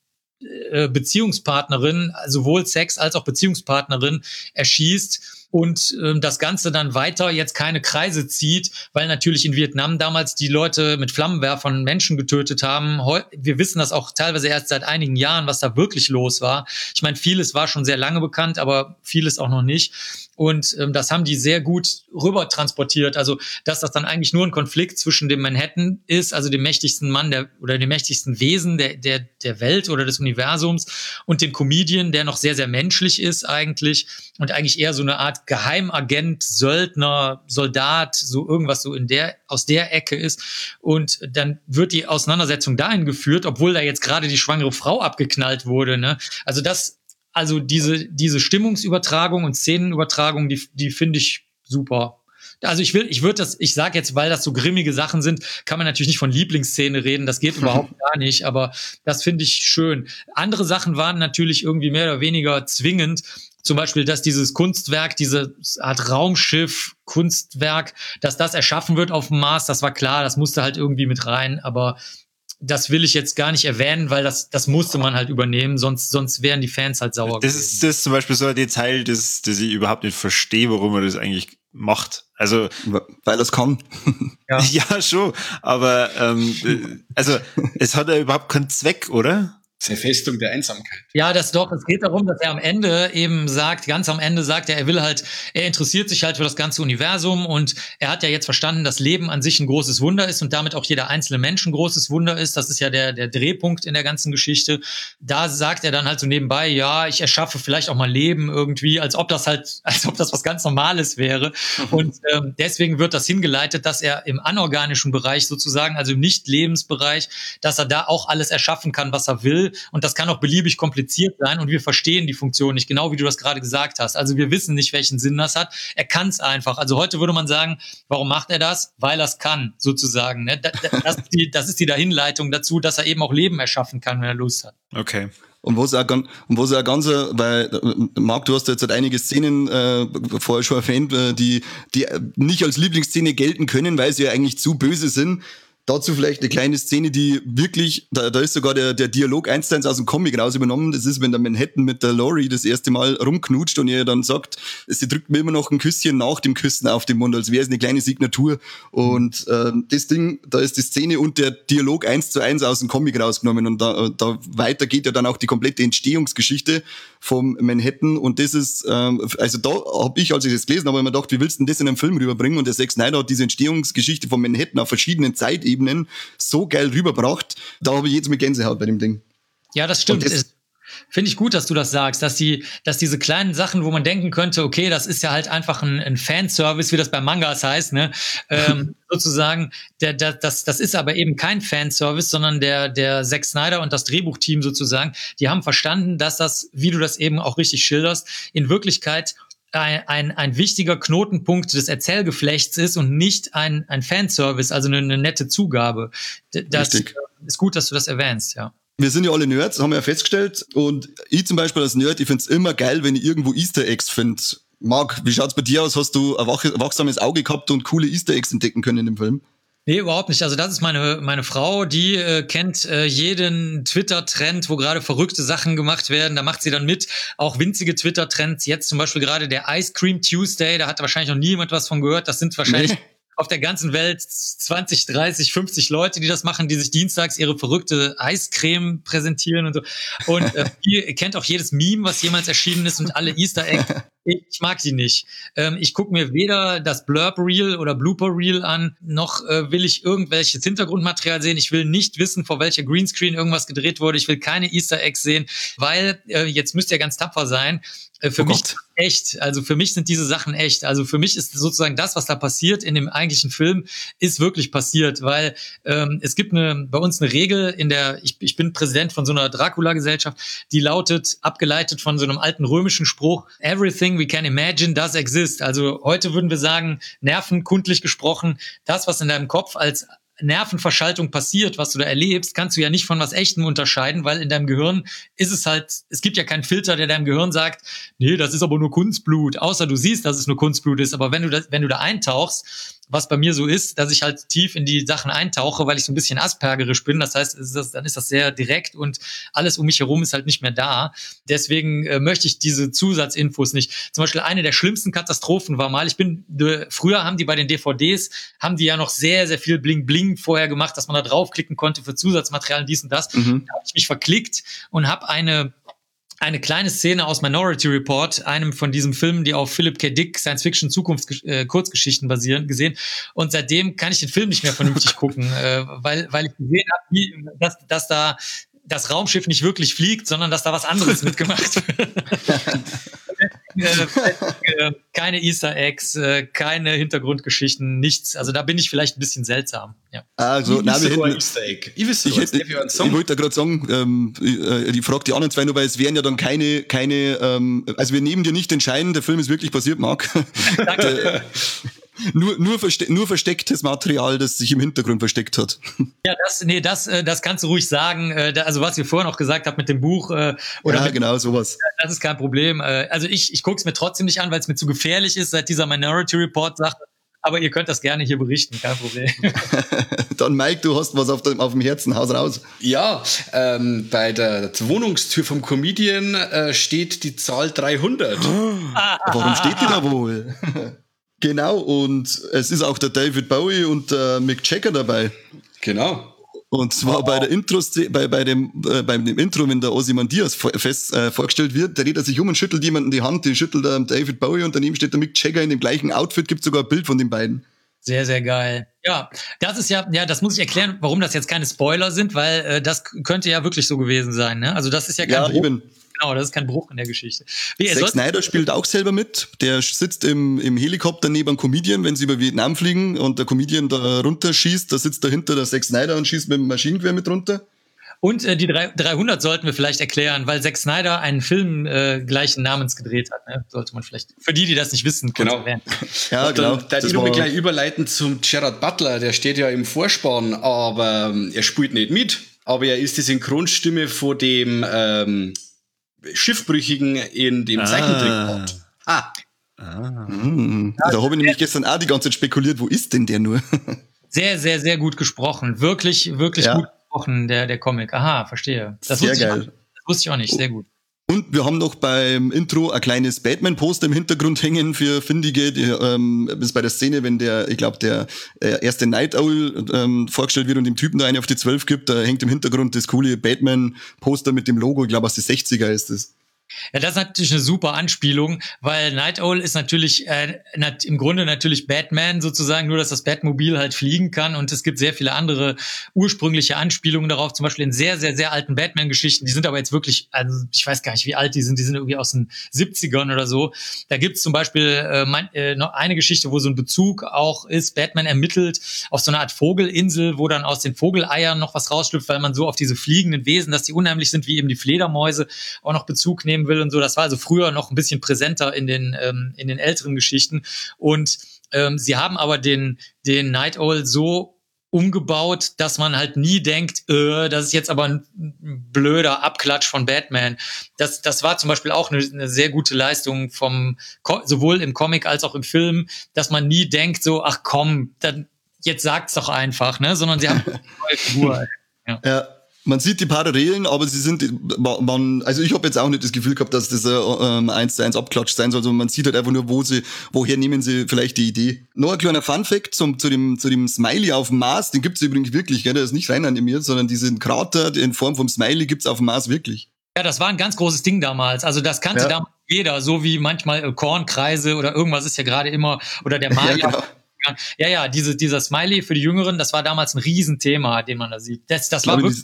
Beziehungspartnerin, sowohl Sex als auch Beziehungspartnerin erschießt und das Ganze dann weiter jetzt keine Kreise zieht, weil natürlich in Vietnam damals die Leute mit Flammenwerfern Menschen getötet haben. Wir wissen das auch teilweise erst seit einigen Jahren, was da wirklich los war. Ich meine, vieles war schon sehr lange bekannt, aber vieles auch noch nicht. Und das haben die sehr gut rüber transportiert. Also, dass das dann eigentlich nur ein Konflikt zwischen dem Manhattan ist, also dem mächtigsten Mann oder dem mächtigsten Wesen der Welt oder des Universums, und dem Comedian, der noch sehr, sehr menschlich ist eigentlich und eigentlich eher so eine Art Geheimagent, Söldner, Soldat, so irgendwas so aus der Ecke ist. Und dann wird die Auseinandersetzung dahin geführt, obwohl da jetzt gerade die schwangere Frau abgeknallt wurde, ne? Also diese Stimmungsübertragung und Szenenübertragung, die finde ich super. Also ich sage jetzt, weil das so grimmige Sachen sind, kann man natürlich nicht von Lieblingsszene reden, das geht überhaupt gar nicht, aber das finde ich schön. Andere Sachen waren natürlich irgendwie mehr oder weniger zwingend, zum Beispiel, dass dieses Kunstwerk, diese Art Raumschiff, Kunstwerk, dass das erschaffen wird auf dem Mars, das war klar, das musste halt irgendwie mit rein, aber das will ich jetzt gar nicht erwähnen, weil das musste man halt übernehmen, sonst wären die Fans halt sauer gewesen. Das ist zum Beispiel so ein Detail, das ich überhaupt nicht verstehe, warum man das eigentlich macht. Also, weil es kann. Ja, ja schon, aber also es hat ja überhaupt keinen Zweck, oder? Zerfestung der Einsamkeit. Ja, das doch. Es geht darum, dass er am Ende eben sagt, ganz am Ende sagt er interessiert sich halt für das ganze Universum, und er hat ja jetzt verstanden, dass Leben an sich ein großes Wunder ist und damit auch jeder einzelne Mensch ein großes Wunder ist. Das ist ja der Drehpunkt in der ganzen Geschichte. Da sagt er dann halt so nebenbei, ja, ich erschaffe vielleicht auch mal Leben irgendwie, als ob das was ganz Normales wäre. Und deswegen wird das hingeleitet, dass er im anorganischen Bereich sozusagen, also im Nicht-Lebensbereich, dass er da auch alles erschaffen kann, was er will. Und das kann auch beliebig kompliziert sein, und wir verstehen die Funktion nicht, genau wie du das gerade gesagt hast. Also wir wissen nicht, welchen Sinn das hat. Er kann es einfach. Also heute würde man sagen, warum macht er das? Weil er es kann, sozusagen. Ne? Das ist die Dahinleitung dazu, dass er eben auch Leben erschaffen kann, wenn er Lust hat. Okay. Und wo es auch ganz, weil, Marc, du hast jetzt halt einige Szenen vorher schon erwähnt, die nicht als Lieblingsszene gelten können, weil sie ja eigentlich zu böse sind. Dazu vielleicht eine kleine Szene, die wirklich, da ist sogar der Dialog 1:1 aus dem Comic raus übernommen. Das ist, wenn der Manhattan mit der Laurie das erste Mal rumknutscht und er dann sagt, sie drückt mir immer noch ein Küsschen nach dem Küssen auf den Mund, als wäre es eine kleine Signatur. Und das Ding, da ist die Szene und der Dialog 1:1 aus dem Comic rausgenommen, und da weiter geht ja dann auch die komplette Entstehungsgeschichte vom Manhattan, und das ist, also da habe ich, als ich das gelesen habe, immer gedacht, wie willst du denn das in einem Film rüberbringen? Und der Zack Snyder hat diese Entstehungsgeschichte vom Manhattan auf verschiedenen Zeitebenen so geil rüberbracht, da habe ich jetzt mit Gänsehaut bei dem Ding. Ja, das stimmt. Finde ich gut, dass du das sagst, dass diese kleinen Sachen, wo man denken könnte, okay, das ist ja halt einfach ein Fanservice, wie das bei Mangas heißt, ne? Sozusagen, das ist aber eben kein Fanservice, sondern der Zack Snyder und das Drehbuchteam sozusagen, die haben verstanden, dass das, wie du das eben auch richtig schilderst, in Wirklichkeit ein wichtiger Knotenpunkt des Erzählgeflechts ist und nicht ein Fanservice, also eine nette Zugabe. Das ist gut, dass du das erwähnst, ja. Wir sind ja alle Nerds, haben wir ja festgestellt. Und ich zum Beispiel als Nerd, ich find's immer geil, wenn ich irgendwo Easter Eggs finde. Marc, wie schaut's bei dir aus? Hast du ein wachsames Auge gehabt und coole Easter Eggs entdecken können in dem Film? Nee, überhaupt nicht. Also das ist meine Frau, die kennt jeden Twitter-Trend, wo gerade verrückte Sachen gemacht werden. Da macht sie dann mit. Auch winzige Twitter-Trends. Jetzt zum Beispiel gerade der Ice Cream Tuesday. Da hat wahrscheinlich noch nie jemand was von gehört. Das sind wahrscheinlich auf der ganzen Welt 20, 30, 50 Leute, die das machen, die sich dienstags ihre verrückte Eiscreme präsentieren und so. Und die kennt auch jedes Meme, was jemals erschienen ist, und alle Easter Eggs. Ich mag die nicht. Ich gucke mir weder das Blurb Reel oder Blooper Reel an, noch will ich irgendwelches Hintergrundmaterial sehen. Ich will nicht wissen, vor welcher Greenscreen irgendwas gedreht wurde. Ich will keine Easter Eggs sehen, weil jetzt müsst ihr ganz tapfer sein. Für mich echt. Also für mich sind diese Sachen echt. Also für mich ist sozusagen das, was da passiert in dem eigentlichen Film, ist wirklich passiert, weil es gibt bei uns eine Regel ich bin Präsident von so einer Dracula-Gesellschaft, die lautet, abgeleitet von so einem alten römischen Spruch, everything we can imagine does exist. Also heute würden wir sagen, nervenkundlich gesprochen, das, was in deinem Kopf als Nervenverschaltung passiert, was du da erlebst, kannst du ja nicht von was Echtem unterscheiden, weil in deinem Gehirn ist es halt, es gibt ja keinen Filter, der deinem Gehirn sagt, nee, das ist aber nur Kunstblut, außer du siehst, dass es nur Kunstblut ist. Aber wenn du da eintauchst, was bei mir so ist, dass ich halt tief in die Sachen eintauche, weil ich so ein bisschen aspergerisch bin. Das heißt, dann ist das sehr direkt und alles um mich herum ist halt nicht mehr da. Deswegen möchte ich diese Zusatzinfos nicht. Zum Beispiel eine der schlimmsten Katastrophen war mal, früher haben die bei den DVDs, haben die ja noch sehr, sehr viel Bling-Bling vorher gemacht, dass man da draufklicken konnte für Zusatzmaterialien, dies und das. Da habe ich mich verklickt und habe eine kleine Szene aus Minority Report, einem von diesen Filmen, die auf Philip K. Dick Science-Fiction-Kurzgeschichten basieren, gesehen. Und seitdem kann ich den Film nicht mehr vernünftig gucken, weil ich gesehen habe, dass da das Raumschiff nicht wirklich fliegt, sondern dass da was anderes mitgemacht wird. Keine Easter Eggs, keine Hintergrundgeschichten, nichts. Also da bin ich vielleicht ein bisschen seltsam. Ja. Also, ich wollte da gerade sagen, ich frage die anderen zwei nur, weil es wären ja dann keine, also wir nehmen dir nicht entscheiden, der Film ist wirklich passiert, Marc. Danke. Nur verstecktes Material, das sich im Hintergrund versteckt hat. Ja, das kannst du ruhig sagen. Also was ihr vorhin auch gesagt habt mit dem Buch. Genau, sowas. Das ist kein Problem. Also ich gucke es mir trotzdem nicht an, weil es mir zu gefährlich ist, seit dieser Minority Report Sache. Aber ihr könnt das gerne hier berichten, kein Problem. Dann Mike, du hast was auf dem Herzen, haus raus. Ja, bei der Wohnungstür vom Comedian steht die Zahl 300. Warum steht die da wohl? Genau, und es ist auch der David Bowie und der Mick Jagger dabei. Genau. Und zwar bei der beim Intro, wenn der Ozymandias vorgestellt wird, der dreht er sich um und schüttelt jemanden die Hand, die schüttelt der David Bowie und daneben steht der Mick Jagger in dem gleichen Outfit, gibt sogar ein Bild von den beiden. Sehr, sehr geil. Ja, das muss ich erklären, warum das jetzt keine Spoiler sind, weil das könnte ja wirklich so gewesen sein, ne? Also das ist ja kein Bruch. Genau, das ist kein Bruch in der Geschichte. Zack Snyder spielt auch selber mit. Der sitzt im Helikopter neben einem Comedian, wenn sie über Vietnam fliegen und der Comedian da runterschießt, da sitzt dahinter der Zack Snyder und schießt mit dem Maschinengewehr mit runter. Und die 300 sollten wir vielleicht erklären, weil Zack Snyder einen Film gleichen Namens gedreht hat. Ne? Sollte man vielleicht, für die das nicht wissen, kurz erwähnen. Ja, genau. Da die nochmal gleich überleiten zum Gerard Butler, der steht ja im Vorspann, aber er spielt nicht mit. Aber er ist die Synchronstimme vor dem Schiffbrüchigen in dem Zeichentrickport. Da habe ich nämlich gestern auch die ganze Zeit spekuliert, wo ist denn der nur? Sehr, sehr, sehr gut gesprochen. Wirklich, wirklich gut gesprochen, der Comic. Aha, verstehe. Das sehr geil. Das wusste ich auch nicht, sehr gut. Und wir haben noch beim Intro ein kleines Batman-Poster im Hintergrund hängen für Findige. Das ist bei der Szene, wenn der erste Night Owl vorgestellt wird und dem Typen da eine auf die 12 gibt, da hängt im Hintergrund das coole Batman-Poster mit dem Logo. Ich glaube, aus die 60er ist es. Ja, das ist natürlich eine super Anspielung, weil Night Owl ist natürlich im Grunde natürlich Batman sozusagen, nur dass das Batmobil halt fliegen kann und es gibt sehr viele andere ursprüngliche Anspielungen darauf, zum Beispiel in sehr, sehr, sehr alten Batman-Geschichten, die sind aber jetzt wirklich, also ich weiß gar nicht, wie alt die sind irgendwie aus den 70ern oder so. Da gibt's zum Beispiel noch eine Geschichte, wo so ein Bezug auch ist, Batman ermittelt auf so eine Art Vogelinsel, wo dann aus den Vogeleiern noch was rausschlüpft, weil man so auf diese fliegenden Wesen, dass die unheimlich sind, wie eben die Fledermäuse, auch noch Bezug nehmen will und so. Das war also früher noch ein bisschen präsenter in den älteren Geschichten. Und sie haben aber den Night Owl so umgebaut, dass man halt nie denkt, das ist jetzt aber ein blöder Abklatsch von Batman. Das war zum Beispiel auch eine sehr gute Leistung sowohl im Comic als auch im Film, dass man nie denkt so, ach komm, dann jetzt sagt's doch einfach, ne? Sondern sie haben eine neue Figur. Ja. Man sieht die Parallelen, aber sie sind, also ich habe jetzt auch nicht das Gefühl gehabt, dass das 1:1 Abklatsch sein soll, sondern man sieht halt einfach nur, woher nehmen sie vielleicht die Idee. Noch ein kleiner Funfact zu dem Smiley auf dem Mars, den gibt's übrigens wirklich, gell? Der ist nicht rein animiert, sondern diesen Krater in Form vom Smiley gibt's auf dem Mars wirklich. Ja, das war ein ganz großes Ding damals. Also das kannte damals jeder, so wie manchmal Kornkreise oder irgendwas ist ja gerade immer, oder der Maya. Ja, genau. Ja, dieser Smiley für die Jüngeren, das war damals ein Riesenthema, den man da sieht. Das war wirklich,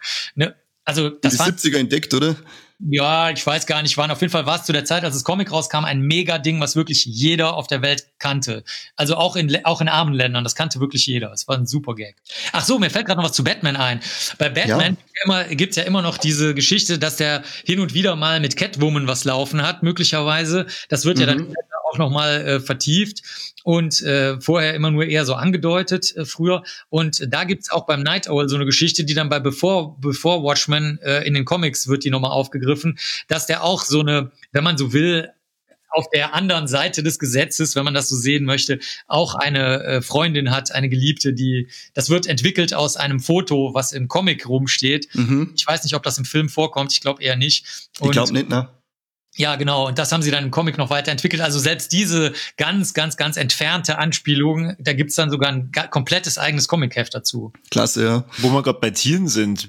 also das war in die 70er entdeckt, oder? Ja, ich weiß gar nicht, auf jeden Fall war es zu der Zeit, als das Comic rauskam, ein Ding, was wirklich jeder auf der Welt kannte. Also auch in armen Ländern, das kannte wirklich jeder. Es war ein super Gag. Ach so, mir fällt gerade noch was zu Batman ein. Bei Batman gibt's ja immer noch diese Geschichte, dass der hin und wieder mal mit Catwoman was laufen hat, möglicherweise. Das wird ja dann auch nochmal vertieft und vorher immer nur eher so angedeutet früher. Und da gibt's auch beim Night Owl so eine Geschichte, die dann bei Before Watchmen in den Comics wird die nochmal aufgegriffen, dass der auch so eine, wenn man so will, auf der anderen Seite des Gesetzes, wenn man das so sehen möchte, auch eine Freundin hat, eine Geliebte, das wird entwickelt aus einem Foto, was im Comic rumsteht. Ich weiß nicht, ob das im Film vorkommt, ich glaube eher nicht. Ich glaube nicht, ne? Ja, genau. Und das haben sie dann im Comic noch weiterentwickelt. Also selbst diese ganz, ganz, ganz entfernte Anspielung, da gibt's dann sogar ein komplettes eigenes Comic-Heft dazu. Klasse, ja. Wo wir gerade bei Tieren sind,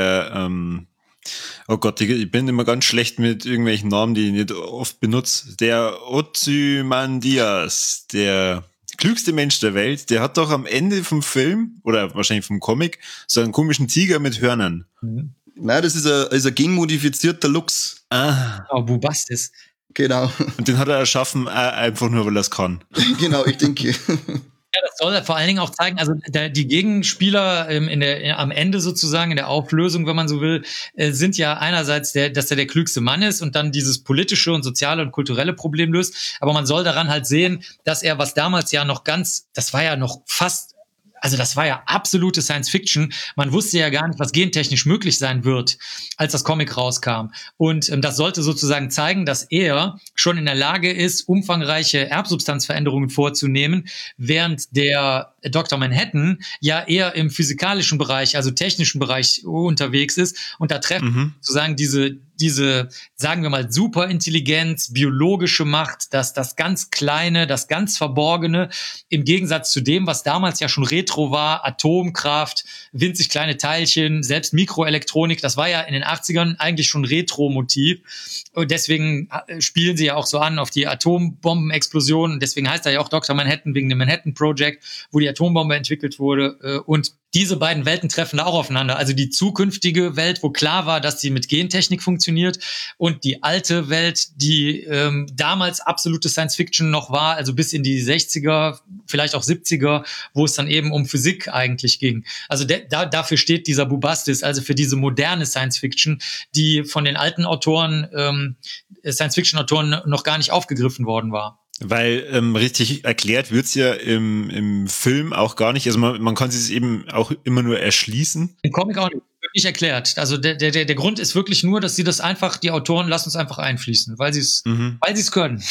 oh Gott, ich bin immer ganz schlecht mit irgendwelchen Namen, die ich nicht oft benutze. Der Ozymandias, der klügste Mensch der Welt, der hat doch am Ende vom Film, oder wahrscheinlich vom Comic, so einen komischen Tiger mit Hörnern. Nein, das ist ein genmodifizierter Luchs. Oh, Bubastis. Genau. Und den hat er erschaffen, einfach nur, weil er es kann. Genau, ich denke. Ja, das soll vor allen Dingen auch zeigen, also die Gegenspieler am Ende sozusagen in der Auflösung, wenn man so will, sind ja einerseits, dass er der klügste Mann ist und dann dieses politische und soziale und kulturelle Problem löst. Aber man soll daran halt sehen, dass er, was damals ja noch das war ja noch fast, also das war ja absolute Science-Fiction. Man wusste ja gar nicht, was gentechnisch möglich sein wird, als das Comic rauskam. Und das sollte sozusagen zeigen, dass er schon in der Lage ist, umfangreiche Erbsubstanzveränderungen vorzunehmen, während der Dr. Manhattan ja eher im physikalischen Bereich, also technischen Bereich unterwegs ist. Und da treffen sozusagen diese, sagen wir mal, Superintelligenz, biologische Macht, das ganz Kleine, das ganz Verborgene, im Gegensatz zu dem, was damals ja schon Retro war, Atomkraft, winzig kleine Teilchen, selbst Mikroelektronik, das war ja in den 80ern eigentlich schon Retro-Motiv. Und deswegen spielen sie ja auch so an auf die Atombombenexplosion. Und deswegen heißt er ja auch Dr. Manhattan wegen dem Manhattan Project, wo die Atombombe entwickelt wurde. Und diese beiden Welten treffen da auch aufeinander. Also die zukünftige Welt, wo klar war, dass sie mit Gentechnik funktioniert, und die alte Welt, die damals absolute Science-Fiction noch war, also bis in die 60er, vielleicht auch 70er, wo es dann eben um Physik eigentlich ging. Also dafür steht dieser Bubastis, also für diese moderne Science-Fiction, die von den alten Autoren, Science-Fiction-Autoren noch gar nicht aufgegriffen worden war. Weil richtig erklärt wird's ja im Film auch gar nicht. Also man kann sich es eben auch immer nur erschließen. Im Comic auch nicht erklärt. Also der Grund ist wirklich nur, dass sie das einfach, die Autoren lassen es einfach einfließen, weil sie es können.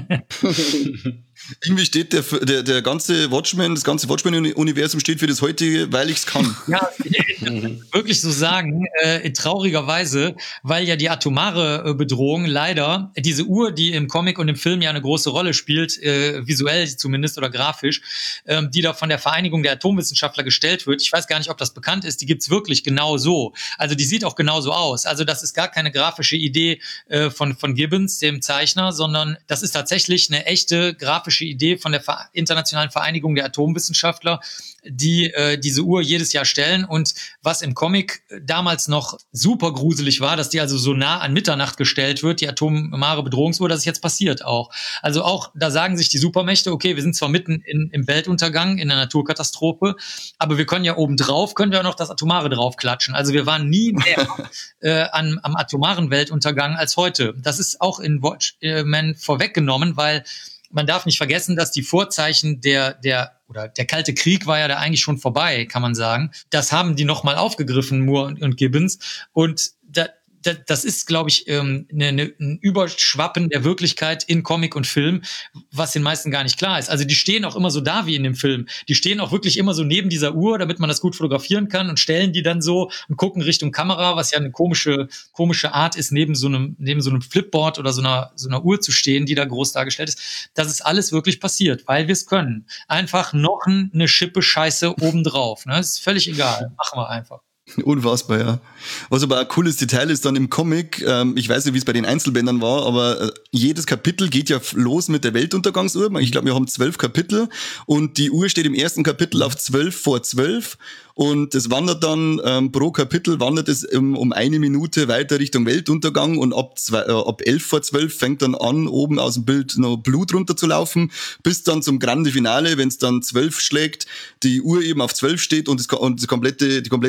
Irgendwie steht der ganze Watchmen, das ganze Watchmen-Universum steht für das heutige, weil ich's kann. Ja, wirklich so sagen, traurigerweise, weil ja die atomare Bedrohung leider, diese Uhr, die im Comic und im Film ja eine große Rolle spielt, visuell zumindest oder grafisch, die da von der Vereinigung der Atomwissenschaftler gestellt wird, ich weiß gar nicht, ob das bekannt ist, die gibt's wirklich genau so. Also die sieht auch genauso aus. Also das ist gar keine grafische Idee von Gibbons, dem Zeichner, sondern das ist tatsächlich eine echte grafische Idee von der Internationalen Vereinigung der Atomwissenschaftler, die diese Uhr jedes Jahr stellen. Und was im Comic damals noch super gruselig war, dass die also so nah an Mitternacht gestellt wird, die atomare Bedrohungsuhr, das ist jetzt passiert auch. Also auch, da sagen sich die Supermächte, okay, wir sind zwar mitten im Weltuntergang, in der Naturkatastrophe, aber wir können ja obendrauf, können wir auch noch das Atomare draufklatschen. Also wir waren nie mehr am atomaren Weltuntergang als heute. Das ist auch in Watchmen vorweggenommen, weil man darf nicht vergessen, dass die Vorzeichen der Kalte Krieg war ja da eigentlich schon vorbei, kann man sagen. Das haben die nochmal aufgegriffen, Moore und Gibbons. Und das ist, glaube ich, ein Überschwappen der Wirklichkeit in Comic und Film, was den meisten gar nicht klar ist. Also die stehen auch immer so da wie in dem Film. Die stehen auch wirklich immer so neben dieser Uhr, damit man das gut fotografieren kann, und stellen die dann so und gucken Richtung Kamera, was ja eine komische Art ist, neben so einem Flipboard oder so einer Uhr zu stehen, die da groß dargestellt ist. Das ist alles wirklich passiert, weil wir es können. Einfach noch eine Schippe Scheiße obendrauf. Ne? Ist völlig egal. Machen wir einfach. Unfassbar, ja. Was aber ein cooles Detail ist dann im Comic, ich weiß nicht, wie es bei den Einzelbändern war, aber jedes Kapitel geht ja los mit der Weltuntergangsuhr. Ich glaube, wir haben 12 Kapitel und die Uhr steht im ersten Kapitel auf 12 vor 12 und es wandert dann, pro Kapitel wandert es um 1 Minute weiter Richtung Weltuntergang, und ab 11 vor 12 fängt dann an, oben aus dem Bild noch Blut runterzulaufen, bis dann zum Grande Finale, wenn es dann 12 schlägt, die Uhr eben auf 12 steht und die komplette Uhr mit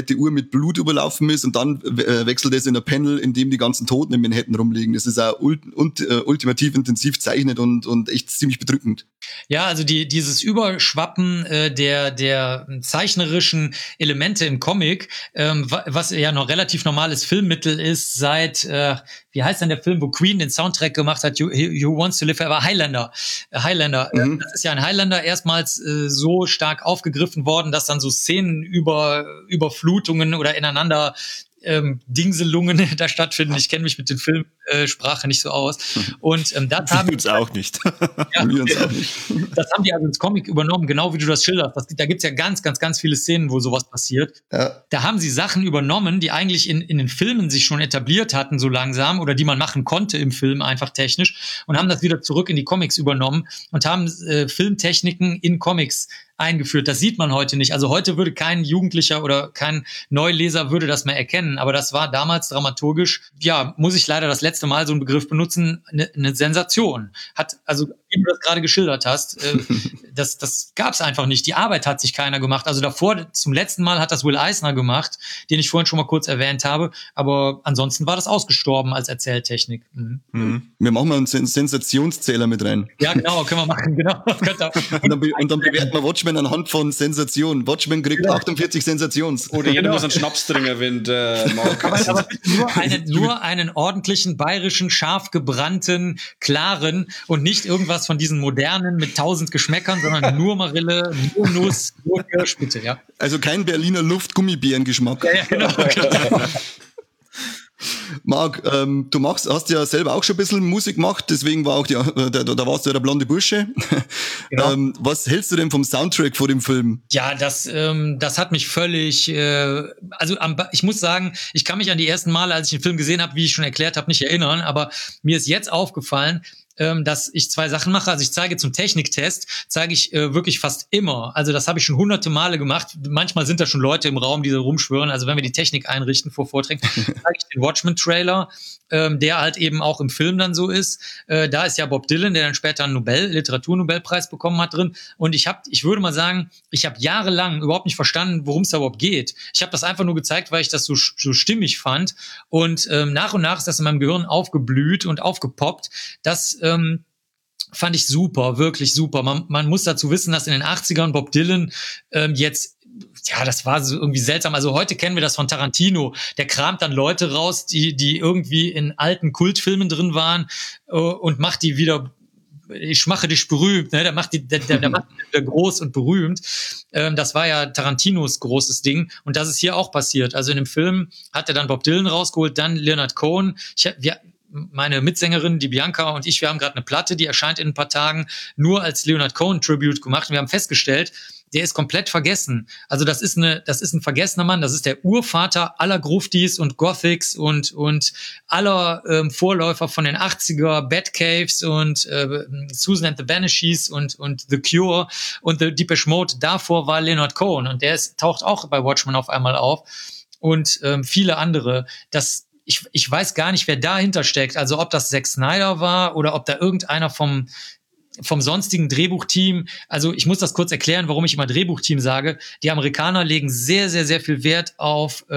mit Blut überlaufen ist und dann wechselt es in ein Panel, in dem die ganzen Toten in Manhattan rumliegen. Das ist auch ultimativ intensiv zeichnet und echt ziemlich bedrückend. Ja, also dieses Überschwappen der zeichnerischen Elemente im Comic, was ja noch relativ normales Filmmittel ist, seit wie heißt denn der Film, wo Queen den Soundtrack gemacht hat, You Wants to Live Forever, Highlander. Das ist ja in Highlander erstmals so stark aufgegriffen worden, dass dann so Szenen über Überflutungen oder ineinander Dingselungen da stattfinden. Ich kenne mich mit den Filmsprache nicht so aus. Und das haben uns auch nicht. Ja, das haben die also ins Comic übernommen, genau wie du das schilderst. Da gibt's ja ganz, ganz, ganz viele Szenen, wo sowas passiert. Ja. Da haben sie Sachen übernommen, die eigentlich in den Filmen sich schon etabliert hatten, so langsam, oder die man machen konnte im Film einfach technisch, und haben das wieder zurück in die Comics übernommen und haben Filmtechniken in Comics eingeführt. Das sieht man heute nicht. Also heute würde kein Jugendlicher oder kein Neuleser würde das mehr erkennen. Aber das war damals dramaturgisch, ja, muss ich leider das letzte Mal so einen Begriff benutzen, eine Sensation. Also wie du das gerade geschildert hast, das gab's einfach nicht. Die Arbeit hat sich keiner gemacht. Also davor, zum letzten Mal hat das Will Eisner gemacht, den ich vorhin schon mal kurz erwähnt habe. Aber ansonsten war das ausgestorben als Erzähltechnik. Wir machen mal einen Sensationszähler mit rein. Ja, genau, können wir machen, genau. Und dann bewerten wir Watchmen anhand von Sensationen. Watchmen kriegt 48 Sensations. Oder jeder muss einen Schnaps trinken, wenn der Mark aber nur einen ordentlichen, bayerischen, scharf gebrannten, klaren und nicht irgendwas von diesen modernen mit 1000 Geschmäckern, sondern nur Marille, nur Nuss, nur Kirsch, bitte, ja. Also kein Berliner Luft-Gummibären-Geschmack. Ja, genau. Marc, du hast ja selber auch schon ein bisschen Musik gemacht, deswegen war auch da warst du ja der blonde Bursche. Genau. Was hältst du denn vom Soundtrack vor dem Film? Ja, das hat mich völlig, ich muss sagen, ich kann mich an die ersten Male, als ich den Film gesehen habe, wie ich schon erklärt habe, nicht erinnern, aber mir ist jetzt aufgefallen, dass ich zwei Sachen mache. Also ich zeige zum Techniktest, wirklich fast immer. Also das habe ich schon hunderte Male gemacht. Manchmal sind da schon Leute im Raum, die so rumschwören. Also wenn wir die Technik einrichten vor Vorträgen, zeige ich den Watchmen-Trailer, der halt eben auch im Film dann so ist. Da ist ja Bob Dylan, der dann später einen Literaturnobelpreis bekommen hat, drin. Und ich würde mal sagen, ich habe jahrelang überhaupt nicht verstanden, worum es da überhaupt geht. Ich habe das einfach nur gezeigt, weil ich das so stimmig fand. Und nach und nach ist das in meinem Gehirn aufgeblüht und aufgepoppt. Das fand ich super, wirklich super. Man muss dazu wissen, dass in den 80ern Bob Dylan das war so irgendwie seltsam. Also heute kennen wir das von Tarantino. Der kramt dann Leute raus, die irgendwie in alten Kultfilmen drin waren und macht die wieder, ich mache dich berühmt, ne? Der macht die wieder groß und berühmt. Das war ja Tarantinos großes Ding. Und das ist hier auch passiert. Also in dem Film hat er dann Bob Dylan rausgeholt, dann Leonard Cohen. Meine Mitsängerin, die Bianca und ich, wir haben gerade eine Platte, die erscheint in ein paar Tagen, nur als Leonard Cohen Tribute gemacht. Und wir haben festgestellt, der ist komplett vergessen. Also das ist ein vergessener Mann. Das ist der Urvater aller Gruftis und Gothics und aller Vorläufer von den 80er, Batcaves und Susan and the Banshees und The Cure und The Depeche Mode. Davor war Leonard Cohen und der taucht auch bei Watchmen auf einmal auf und viele andere. Ich weiß gar nicht, wer dahinter steckt. Also ob das Zack Snyder war oder ob da irgendeiner vom sonstigen Drehbuchteam. Also ich muss das kurz erklären, warum ich immer Drehbuchteam sage. Die Amerikaner legen sehr, sehr, sehr viel Wert auf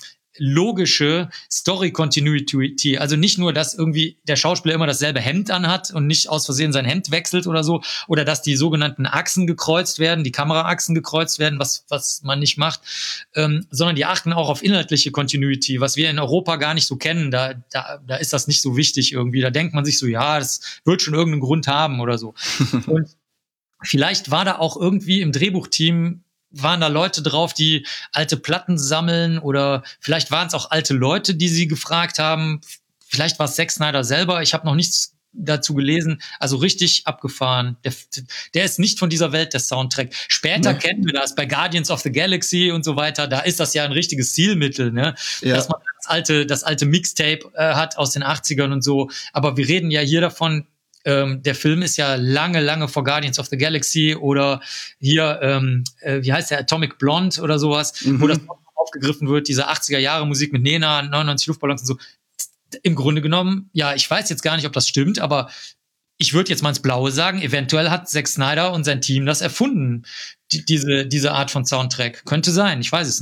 logische Story-Continuity. Also nicht nur, dass irgendwie der Schauspieler immer dasselbe Hemd anhat und nicht aus Versehen sein Hemd wechselt oder so, oder dass die sogenannten Achsen gekreuzt werden, die Kameraachsen gekreuzt werden, was man nicht macht, sondern die achten auch auf inhaltliche Continuity, was wir in Europa gar nicht so kennen. Da ist das nicht so wichtig irgendwie. Da denkt man sich so, ja, das wird schon irgendeinen Grund haben oder so. Und vielleicht war da auch irgendwie im Drehbuchteam waren da Leute drauf, die alte Platten sammeln, oder vielleicht waren es auch alte Leute, die sie gefragt haben. Vielleicht war es Zack Snyder selber. Ich habe noch nichts dazu gelesen. Also richtig abgefahren. Der ist nicht von dieser Welt, der Soundtrack. Später kennen wir das bei Guardians of the Galaxy und so weiter. Da ist das ja ein richtiges Stilmittel, ne? Ja. Dass man das alte Mixtape hat aus den 80ern und so. Aber wir reden ja hier davon, der Film ist ja lange, lange vor Guardians of the Galaxy oder hier, wie heißt der, Atomic Blonde oder sowas, wo das aufgegriffen wird, diese 80er-Jahre-Musik mit Nena, 99 Luftballons und so. Im Grunde genommen, ja, ich weiß jetzt gar nicht, ob das stimmt, aber ich würde jetzt mal ins Blaue sagen, eventuell hat Zack Snyder und sein Team das erfunden, diese Art von Soundtrack. Könnte sein, ich weiß es nicht.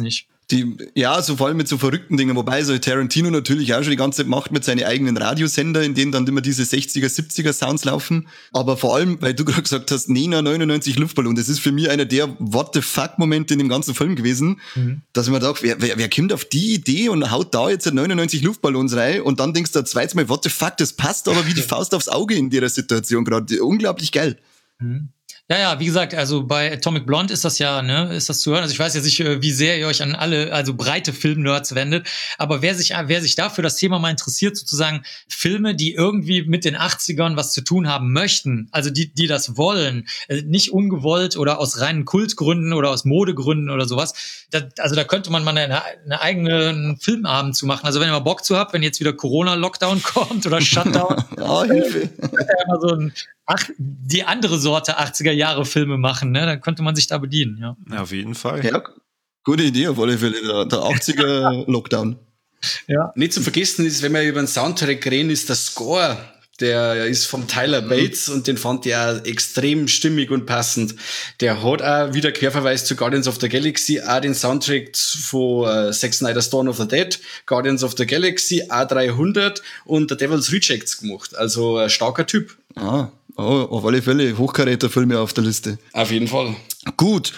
Ja, so vor allem mit so verrückten Dingen, wobei so Tarantino natürlich auch schon die ganze Zeit macht mit seinen eigenen Radiosender, in denen dann immer diese 60er, 70er Sounds laufen. Aber vor allem, weil du gerade gesagt hast, Nena 99 Luftballon, das ist für mich einer der What the fuck Momente in dem ganzen Film gewesen, dass ich mir dachte, wer kommt auf die Idee und haut da jetzt 99 Luftballons rein und dann denkst du zweites Mal, what the fuck, das passt aber wie die Faust aufs Auge in der Situation gerade. Unglaublich geil. Ja, wie gesagt, also bei Atomic Blonde ist das ja, ne, ist das zu hören. Also ich weiß jetzt nicht, wie sehr ihr euch an alle, also breite Filmnerds wendet, aber wer sich dafür das Thema mal interessiert, sozusagen Filme, die irgendwie mit den 80ern was zu tun haben möchten, also die das wollen, nicht ungewollt oder aus reinen Kultgründen oder aus Modegründen oder sowas, also da könnte man mal eine eigenen Filmabend zu machen. Also wenn ihr mal Bock zu habt, wenn jetzt wieder Corona-Lockdown kommt oder Shutdown, Hilfe. mal so die andere Sorte 80er-Jahre-Filme machen, ne? Dann könnte man sich da bedienen, ja. Ja, auf jeden Fall. Ja, gute Idee auf alle Fälle, der 80er-Lockdown. Ja. Nicht zu vergessen ist, wenn wir über den Soundtrack reden, ist der Score, der ist vom Tyler Bates und den fand ich auch extrem stimmig und passend. Der hat auch wieder Querverweis zu Guardians of the Galaxy, auch den Soundtrack von Zack Snyder's Dawn of the Dead, Guardians of the Galaxy, A300 und The Devil's Rejects gemacht. Also ein starker Typ. Auf alle Fälle Hochkaräter-Filme auf der Liste. Auf jeden Fall. Gut.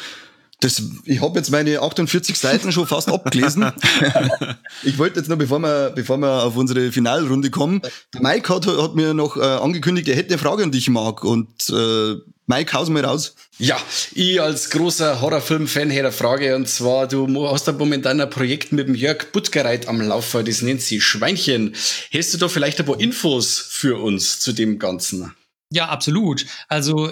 Ich habe jetzt meine 48 Seiten schon fast abgelesen. Ich wollte jetzt noch, bevor wir auf unsere Finalrunde kommen, der Mike hat mir noch angekündigt, er hätte eine Frage an dich, Marc. Und Mike, haus mal raus. Ja, ich als großer Horrorfilm-Fan hätte eine Frage, und zwar, du hast da momentan ein Projekt mit dem Jörg Buttgereit am Laufen, das nennt sich Schweinchen. Hast du da vielleicht ein paar Infos für uns zu dem Ganzen? Ja, absolut. Also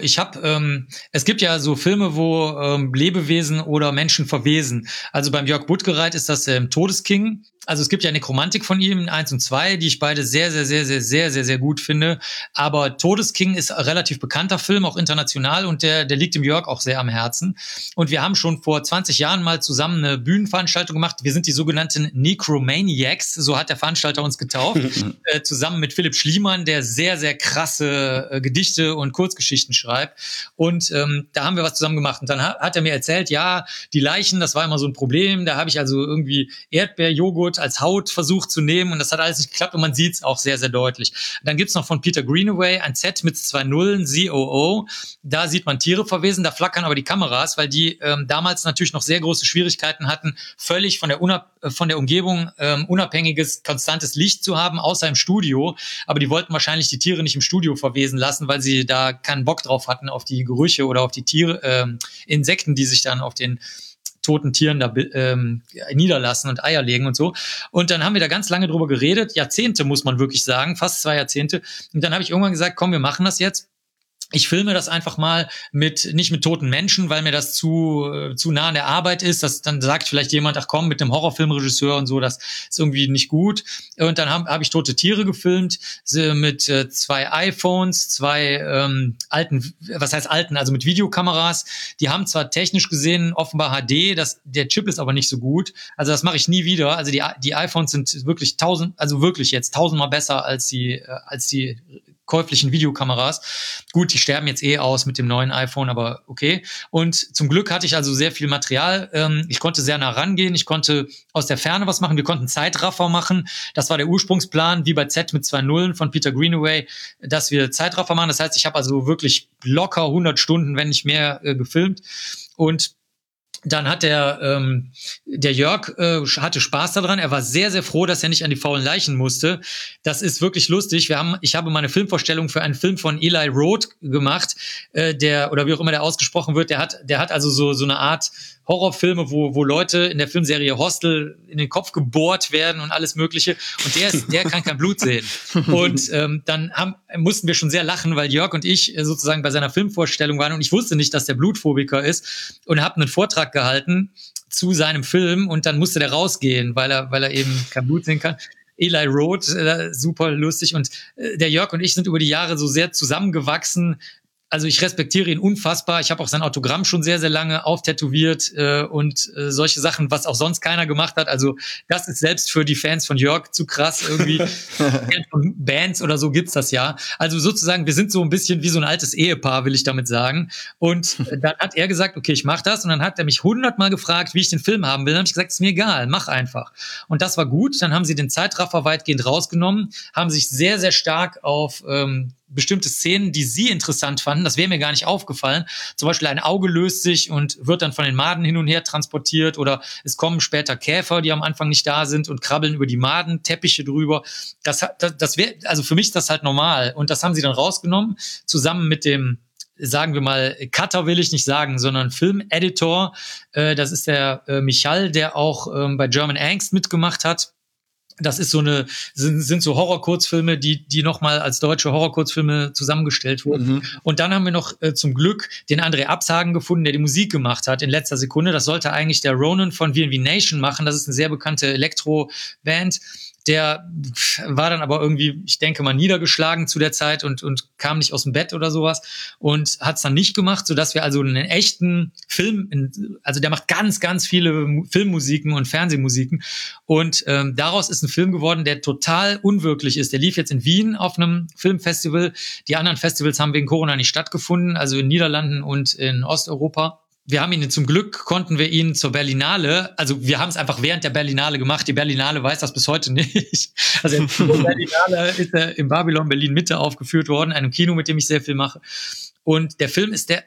es gibt ja so Filme, wo Lebewesen oder Menschen verwesen. Also beim Jörg Buttgereit ist das Todesking. Also es gibt ja Nekromantik von ihm, 1 und 2, die ich beide sehr, sehr, sehr, sehr, sehr, sehr, sehr gut finde. Aber Todesking ist ein relativ bekannter Film, auch international, und der liegt dem Jörg auch sehr am Herzen. Und wir haben schon vor 20 Jahren mal zusammen eine Bühnenveranstaltung gemacht. Wir sind die sogenannten Necromaniacs, so hat der Veranstalter uns getauft, zusammen mit Philipp Schliemann, der sehr, sehr krasse Gedichte und Kurzgeschichten schreibt. Und da haben wir was zusammen gemacht. Und dann hat er mir erzählt, ja, die Leichen, das war immer so ein Problem. Da habe ich also irgendwie Erdbeerjoghurt als Haut versucht zu nehmen, und das hat alles nicht geklappt, und man sieht es auch sehr, sehr deutlich. Und dann gibt's noch von Peter Greenaway ein Z mit 2 Nullen, COO. Da sieht man Tiere verwesen, da flackern aber die Kameras, weil die damals natürlich noch sehr große Schwierigkeiten hatten, völlig von der Umgebung unabhängiges, konstantes Licht zu haben, außer im Studio. Aber die wollten wahrscheinlich die Tiere nicht im Studio verwesen lassen, weil sie da keinen Bock drauf hatten auf die Gerüche oder auf die Tiere, Insekten, die sich dann auf den toten Tieren da niederlassen und Eier legen und so. Und dann haben wir da ganz lange drüber geredet, Jahrzehnte muss man wirklich sagen, fast 2 Jahrzehnte. Und dann habe ich irgendwann gesagt, komm, wir machen das jetzt. Ich filme das einfach mal nicht mit toten Menschen, weil mir das zu nah an der Arbeit ist. Dann sagt vielleicht jemand, ach komm, mit einem Horrorfilmregisseur und so, das ist irgendwie nicht gut. Und dann hab ich tote Tiere gefilmt mit 2 iPhones, 2 also mit Videokameras. Die haben zwar technisch gesehen offenbar HD, der Chip ist aber nicht so gut. Also das mache ich nie wieder. Also die iPhones sind wirklich 1000-mal besser als die käuflichen Videokameras. Gut, die sterben jetzt aus mit dem neuen iPhone, aber okay. Und zum Glück hatte ich also sehr viel Material. Ich konnte sehr nah rangehen. Ich konnte aus der Ferne was machen. Wir konnten Zeitraffer machen. Das war der Ursprungsplan, wie bei Z mit 2 Nullen von Peter Greenaway, dass wir Zeitraffer machen. Das heißt, ich habe also wirklich locker 100 Stunden, wenn nicht mehr, gefilmt. Und dann hat der Jörg hatte Spaß daran. Er war sehr, sehr froh, dass er nicht an die faulen Leichen musste. Das ist wirklich lustig. Ich habe mal eine Filmvorstellung für einen Film von Eli Roth gemacht, oder wie auch immer der ausgesprochen wird. Der hat also so eine Art Horrorfilme, wo Leute in der Filmserie Hostel in den Kopf gebohrt werden und alles Mögliche. Und der kann kein Blut sehen. Und dann mussten wir schon sehr lachen, weil Jörg und ich sozusagen bei seiner Filmvorstellung waren, und ich wusste nicht, dass der Blutphobiker ist, und habe einen Vortrag gehalten zu seinem Film, und dann musste der rausgehen, weil er eben kein Blut sehen kann. Eli Roth, super lustig. Und der Jörg und ich sind über die Jahre so sehr zusammengewachsen. also ich respektiere ihn unfassbar. Ich habe auch sein Autogramm schon sehr, sehr lange auftätowiert und solche Sachen, was auch sonst keiner gemacht hat. Also das ist selbst für die Fans von Jörg zu krass irgendwie. Von Bands oder so gibt's das ja. Also sozusagen, wir sind so ein bisschen wie so ein altes Ehepaar, will ich damit sagen. Und dann hat er gesagt, okay, ich mach das. Und dann hat er mich 100-mal gefragt, wie ich den Film haben will. Dann habe ich gesagt, ist mir egal, mach einfach. Und das war gut. Dann haben sie den Zeitraffer weitgehend rausgenommen, haben sich sehr, sehr stark auf bestimmte Szenen, die sie interessant fanden, das wäre mir gar nicht aufgefallen. Zum Beispiel ein Auge löst sich und wird dann von den Maden hin und her transportiert, oder es kommen später Käfer, die am Anfang nicht da sind und krabbeln über die Maden, Teppiche drüber. Das wäre, also für mich ist das halt normal. Und das haben sie dann rausgenommen, zusammen mit dem, sagen wir mal, Cutter will ich nicht sagen, sondern Filmeditor. Das ist der Michal, der auch bei German Angst mitgemacht hat. Das ist sind so Horror-Kurzfilme, die nochmal als deutsche Horror-Kurzfilme zusammengestellt wurden. Mhm. Und dann haben wir noch zum Glück den André Abshagen gefunden, der die Musik gemacht hat in letzter Sekunde. Das sollte eigentlich der Ronan von V&V Nation machen. Das ist eine sehr bekannte Elektro-Band. Der war dann aber irgendwie, ich denke mal, niedergeschlagen zu der Zeit und kam nicht aus dem Bett oder sowas und hat es dann nicht gemacht, sodass wir also einen echten Film, also der macht ganz, ganz viele Filmmusiken und Fernsehmusiken, und daraus ist ein Film geworden, der total unwirklich ist. Der lief jetzt in Wien auf einem Filmfestival. Die anderen Festivals haben wegen Corona nicht stattgefunden, also in Niederlanden und in Osteuropa. Wir haben ihn, zum Glück konnten wir ihn zur Berlinale, also wir haben es einfach während der Berlinale gemacht. Die Berlinale weiß das bis heute nicht. Also in der Berlinale ist er im Babylon Berlin Mitte aufgeführt worden, einem Kino, mit dem ich sehr viel mache. Und der Film ist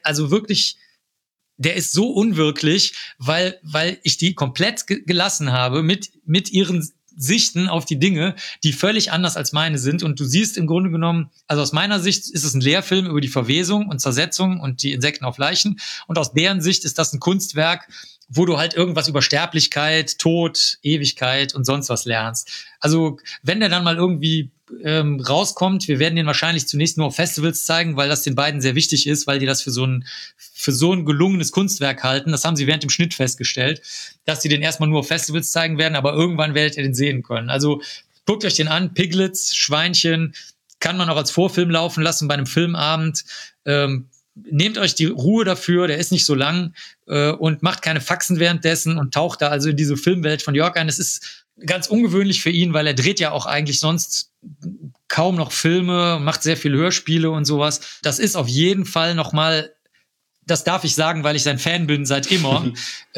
der ist so unwirklich, weil ich die komplett gelassen habe mit ihren Sichten auf die Dinge, die völlig anders als meine sind. Und du siehst im Grunde genommen, also aus meiner Sicht ist es ein Lehrfilm über die Verwesung und Zersetzung und die Insekten auf Leichen. Und aus deren Sicht ist das ein Kunstwerk, wo du halt irgendwas über Sterblichkeit, Tod, Ewigkeit und sonst was lernst. Also wenn der dann mal irgendwie rauskommt, wir werden den wahrscheinlich zunächst nur auf Festivals zeigen, weil das den beiden sehr wichtig ist, weil die das für so ein gelungenes Kunstwerk halten. Das haben sie während dem Schnitt festgestellt, dass sie den erstmal nur auf Festivals zeigen werden, aber irgendwann werdet ihr den sehen können. Also guckt euch den an, Piglets, Schweinchen, kann man auch als Vorfilm laufen lassen bei einem Filmabend. Nehmt euch die Ruhe dafür, der ist nicht so lang, und macht keine Faxen währenddessen und taucht da also in diese Filmwelt von Jörg ein. Es ist ganz ungewöhnlich für ihn, weil er dreht ja auch eigentlich sonst kaum noch Filme, macht sehr viel Hörspiele und sowas. Das ist auf jeden Fall nochmal, das darf ich sagen, weil ich sein Fan bin seit immer.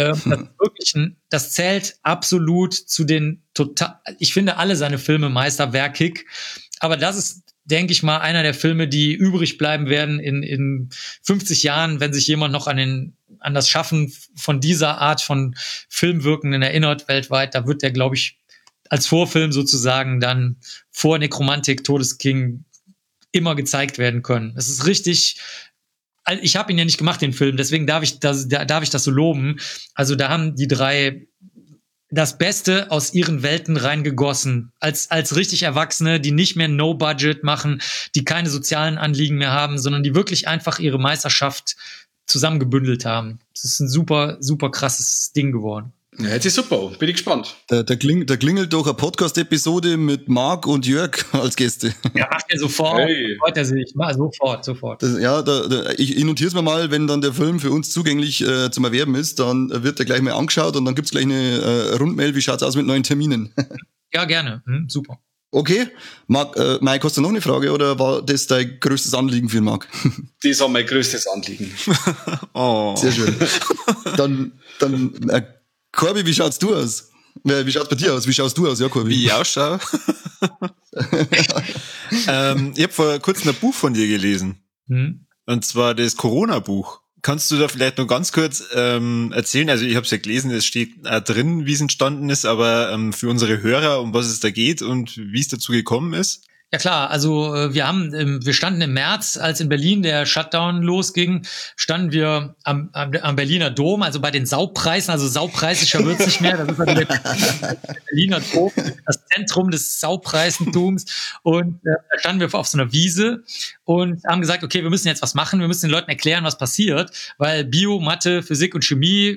Das zählt absolut zu den ich finde alle seine Filme meisterwerkig, aber das ist, denke ich mal, einer der Filme, die übrig bleiben werden in 50 Jahren, wenn sich jemand noch an das Schaffen von dieser Art von Filmwirkenden erinnert weltweit. Da wird der, glaube ich, als Vorfilm sozusagen dann vor Nekromantik, Todesking immer gezeigt werden können. Es ist richtig. Ich habe ihn ja nicht gemacht, den Film, deswegen darf ich das so loben. Also da haben die drei das Beste aus ihren Welten reingegossen. Als richtig Erwachsene, die nicht mehr No-Budget machen, die keine sozialen Anliegen mehr haben, sondern die wirklich einfach ihre Meisterschaft zusammengebündelt haben. Das ist ein super, super krasses Ding geworden. Ja, jetzt ist super. Bin ich gespannt. Da klingelt doch eine Podcast-Episode mit Marc und Jörg als Gäste. Ja, macht er sofort. Hey. Freut er sich. Sofort. Ich notiere es mir mal, wenn dann der Film für uns zugänglich zum Erwerben ist, dann wird er gleich mal angeschaut und dann gibt's gleich eine Rundmail, wie schaut's aus mit neuen Terminen. Ja, gerne. Super. Okay. Marc, Mike, hast du noch eine Frage oder war das dein größtes Anliegen für den Marc? Das war mein größtes Anliegen. Oh. Sehr schön. Dann Corby, wie schaut's du aus? Wie schaut's bei dir aus? Wie schaust du aus, ja, Corby? Wie ich ausschaue? Ich habe vor kurzem ein Buch von dir gelesen. Und zwar das Corona-Buch. Kannst du da vielleicht noch ganz kurz erzählen? Also ich habe es ja gelesen, es steht drin, wie es entstanden ist, aber für unsere Hörer, um was es da geht und wie es dazu gekommen ist? Ja klar, also wir standen im März, als in Berlin der Shutdown losging, standen wir am Berliner Dom, also bei den Saupreisen, also saupreisischer wird's nicht mehr, das ist also der Berliner Dom, das Zentrum des Saupreisentums, und da standen wir auf so einer Wiese und haben gesagt, okay, wir müssen jetzt was machen, wir müssen den Leuten erklären, was passiert, weil Bio, Mathe, Physik und Chemie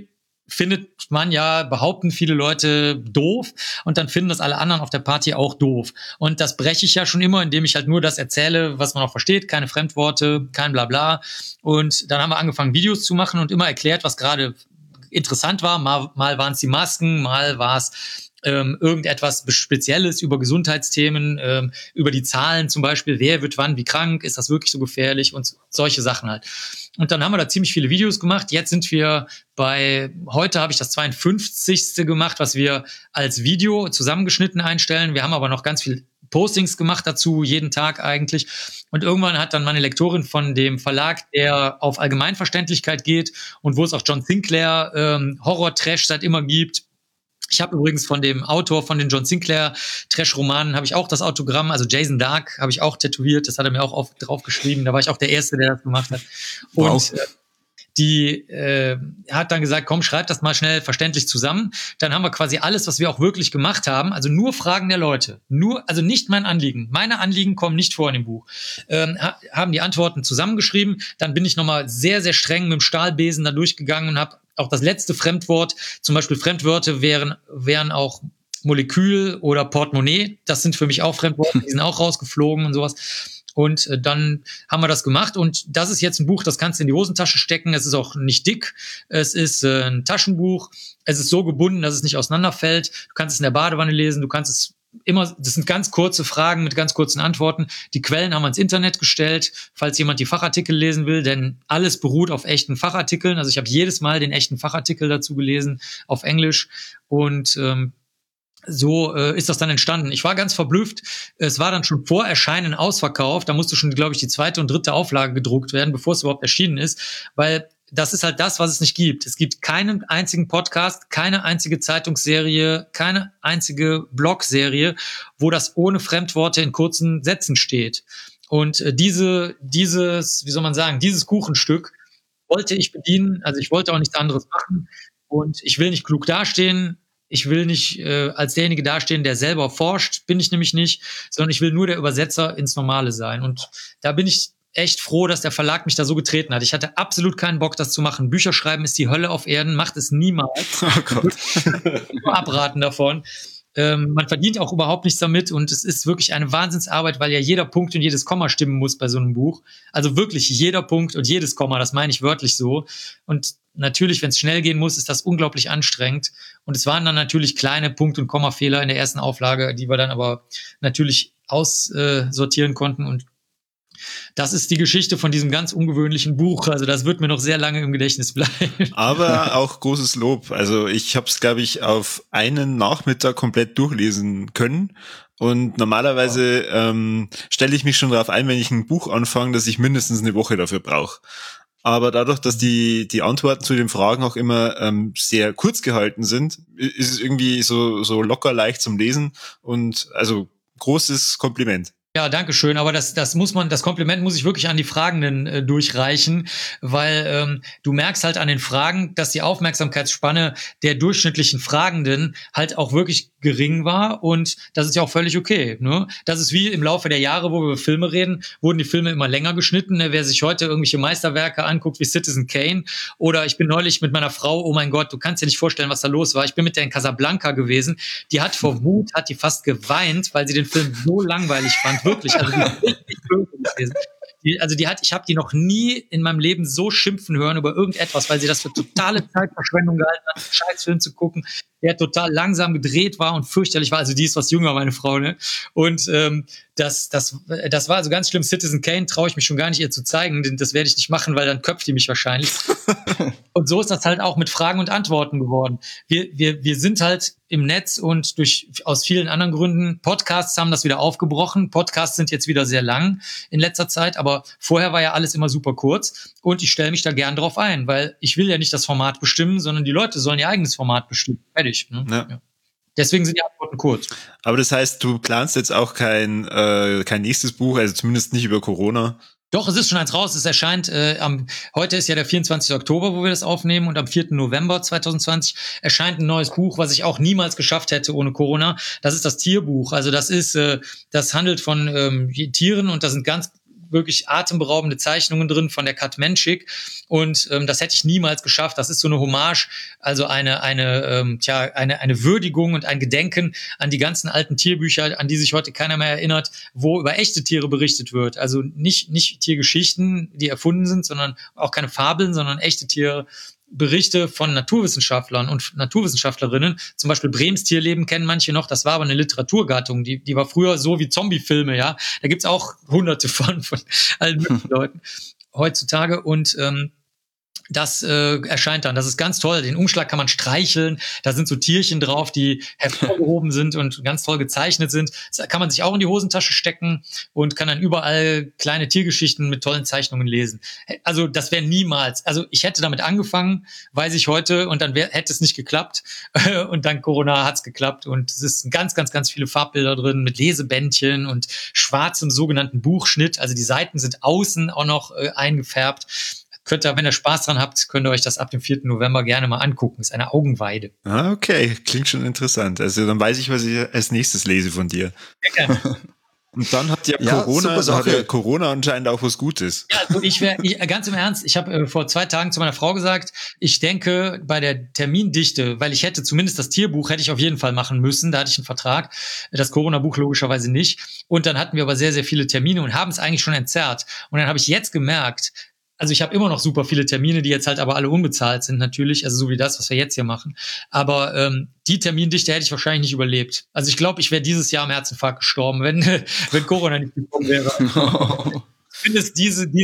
findet man ja, behaupten viele Leute doof und dann finden das alle anderen auf der Party auch doof. Und das breche ich ja schon immer, indem ich halt nur das erzähle, was man auch versteht, keine Fremdworte, kein Blabla. Und dann haben wir angefangen, Videos zu machen und immer erklärt, was gerade interessant war. Mal waren es die Masken, mal war es irgendetwas Spezielles über Gesundheitsthemen, über die Zahlen zum Beispiel, wer wird wann wie krank, ist das wirklich so gefährlich und solche Sachen halt. Und dann haben wir da ziemlich viele Videos gemacht. Jetzt sind wir heute habe ich das 52. gemacht, was wir als Video zusammengeschnitten einstellen. Wir haben aber noch ganz viel Postings gemacht dazu, jeden Tag eigentlich. Und irgendwann hat dann meine Lektorin von dem Verlag, der auf Allgemeinverständlichkeit geht und wo es auch John Sinclair Horror-Trash seit immer gibt. Ich habe übrigens von dem Autor von den John Sinclair Trash-Romanen habe ich auch das Autogramm, also Jason Dark habe ich auch tätowiert, das hat er mir auch drauf geschrieben, da war ich auch der Erste, der das gemacht hat. Und wow. Die hat dann gesagt, komm, schreib das mal schnell verständlich zusammen. Dann haben wir quasi alles, was wir auch wirklich gemacht haben, also nur Fragen der Leute, also nicht mein Anliegen. Meine Anliegen kommen nicht vor in dem Buch. Haben die Antworten zusammengeschrieben. Dann bin ich nochmal sehr, sehr streng mit dem Stahlbesen da durchgegangen und habe auch das letzte Fremdwort, zum Beispiel Fremdwörter wären auch Molekül oder Portemonnaie. Das sind für mich auch Fremdworte, die sind auch rausgeflogen und sowas. Und dann haben wir das gemacht und das ist jetzt ein Buch, das kannst du in die Hosentasche stecken. Es ist auch nicht dick. Es ist ein Taschenbuch. Es ist so gebunden, dass es nicht auseinanderfällt. Du kannst es in der Badewanne lesen. Du kannst es immer, das sind ganz kurze Fragen mit ganz kurzen Antworten. Die Quellen haben wir ins Internet gestellt, falls jemand die Fachartikel lesen will, denn alles beruht auf echten Fachartikeln. Also ich habe jedes Mal den echten Fachartikel dazu gelesen auf Englisch und so ist das dann entstanden. Ich war ganz verblüfft. Es war dann schon vor Erscheinen ausverkauft. Da musste schon, glaube ich, die 2. und 3. Auflage gedruckt werden, bevor es überhaupt erschienen ist. Weil das ist halt das, was es nicht gibt. Es gibt keinen einzigen Podcast, keine einzige Zeitungsserie, keine einzige Blogserie, wo das ohne Fremdworte in kurzen Sätzen steht. Und dieses, wie soll man sagen, dieses Kuchenstück wollte ich bedienen. Also ich wollte auch nichts anderes machen. Und ich will nicht klug dastehen. Ich will nicht als derjenige dastehen, der selber forscht, bin ich nämlich nicht, sondern ich will nur der Übersetzer ins Normale sein. Und da bin ich echt froh, dass der Verlag mich da so getreten hat. Ich hatte absolut keinen Bock, das zu machen. Bücher schreiben ist die Hölle auf Erden, macht es niemals. Oh Gott. Nur abraten davon. Man verdient auch überhaupt nichts damit und es ist wirklich eine Wahnsinnsarbeit, weil ja jeder Punkt und jedes Komma stimmen muss bei so einem Buch. Also wirklich jeder Punkt und jedes Komma, das meine ich wörtlich so. Und natürlich, wenn es schnell gehen muss, ist das unglaublich anstrengend. Und es waren dann natürlich kleine Punkt- und Kommafehler in der ersten Auflage, die wir dann aber natürlich aussortieren konnten. Und das ist die Geschichte von diesem ganz ungewöhnlichen Buch. Also das wird mir noch sehr lange im Gedächtnis bleiben. Aber auch großes Lob. Also ich habe es, glaube ich, auf einen Nachmittag komplett durchlesen können. Und normalerweise stelle ich mich schon darauf ein, wenn ich ein Buch anfange, dass ich mindestens eine Woche dafür brauche. Aber dadurch, dass die Antworten zu den Fragen auch immer sehr kurz gehalten sind, ist es irgendwie so locker leicht zum Lesen. Und also großes Kompliment. Ja, danke schön. Aber das Kompliment muss ich wirklich an die Fragenden durchreichen, weil du merkst halt an den Fragen, dass die Aufmerksamkeitsspanne der durchschnittlichen Fragenden halt auch wirklich gering war und das ist ja auch völlig okay. Ne? Das ist wie im Laufe der Jahre, wo wir über Filme reden, wurden die Filme immer länger geschnitten. Wer sich heute irgendwelche Meisterwerke anguckt wie Citizen Kane oder ich bin neulich mit meiner Frau, oh mein Gott, du kannst dir nicht vorstellen, was da los war. Ich bin mit der in Casablanca gewesen. Die hat vor Wut, hat die fast geweint, weil sie den Film so langweilig fand. Wirklich, also die ist richtig böse gewesen. Ich habe die noch nie in meinem Leben so schimpfen hören über irgendetwas, weil sie das für totale Zeitverschwendung gehalten hat, einen Scheißfilm zu gucken, der total langsam gedreht war und fürchterlich war. Also die ist was jünger, meine Frau, ne? Und das war also ganz schlimm. Citizen Kane traue ich mich schon gar nicht ihr zu zeigen, denn das werde ich nicht machen, weil dann köpft die mich wahrscheinlich. Und so ist das halt auch mit Fragen und Antworten geworden. Wir sind halt im Netz und aus vielen anderen Gründen. Podcasts haben das wieder aufgebrochen. Podcasts sind jetzt wieder sehr lang in letzter Zeit, aber vorher war ja alles immer super kurz und ich stelle mich da gern drauf ein, weil ich will ja nicht das Format bestimmen, sondern die Leute sollen ihr eigenes Format bestimmen. Fertig. Ne? Ja. Deswegen sind die Antworten kurz. Aber das heißt, du planst jetzt auch kein nächstes Buch, also zumindest nicht über Corona? Doch, es ist schon eins raus. Es erscheint heute ist ja der 24. Oktober, wo wir das aufnehmen und am 4. November 2020 erscheint ein neues Buch, was ich auch niemals geschafft hätte ohne Corona. Das ist das Tierbuch. Also das handelt von Tieren und da sind wirklich atemberaubende Zeichnungen drin von der Kat Menschik. Und das hätte ich niemals geschafft. Das ist so eine Hommage, also eine Würdigung und ein Gedenken an die ganzen alten Tierbücher, an die sich heute keiner mehr erinnert, wo über echte Tiere berichtet wird. Also nicht Tiergeschichten, die erfunden sind, sondern auch keine Fabeln, sondern echte Berichte von Naturwissenschaftlern und Naturwissenschaftlerinnen. Zum Beispiel Brems Tierleben kennen manche noch. Das war aber eine Literaturgattung. Die war früher so wie Zombiefilme, ja. Da gibt's auch hunderte von allen möglichen Leuten heutzutage. Und das erscheint dann. Das ist ganz toll. Den Umschlag kann man streicheln. Da sind so Tierchen drauf, die hervorgehoben sind und ganz toll gezeichnet sind. Das kann man sich auch in die Hosentasche stecken und kann dann überall kleine Tiergeschichten mit tollen Zeichnungen lesen. Also das wäre niemals. Also ich hätte damit angefangen, weiß ich heute, und dann hätte es nicht geklappt. Und dank Corona hat's geklappt. Und es ist ganz, ganz, ganz viele Farbbilder drin mit Lesebändchen und schwarzem sogenannten Buchschnitt. Also die Seiten sind außen auch noch eingefärbt. Könnt ihr, wenn ihr Spaß dran habt, könnt ihr euch das ab dem 4. November gerne mal angucken. Ist eine Augenweide. Ah, okay. Klingt schon interessant. Also dann weiß ich, was ich als nächstes lese von dir. Ja, gerne. Und dann hat ja Corona anscheinend auch was Gutes. Ja, also ich ganz im Ernst, ich habe vor 2 Tagen zu meiner Frau gesagt, ich denke bei der Termindichte, weil ich hätte zumindest das Tierbuch hätte ich auf jeden Fall machen müssen, da hatte ich einen Vertrag, das Corona-Buch logischerweise nicht. Und dann hatten wir aber sehr, sehr viele Termine und haben es eigentlich schon entzerrt. Und dann habe ich jetzt gemerkt, also ich habe immer noch super viele Termine, die jetzt halt aber alle unbezahlt sind natürlich, also so wie das, was wir jetzt hier machen. Aber die Termindichte hätte ich wahrscheinlich nicht überlebt. Also ich glaube, ich wäre dieses Jahr am Herzinfarkt gestorben, wenn Corona nicht gekommen wäre. Ich finde es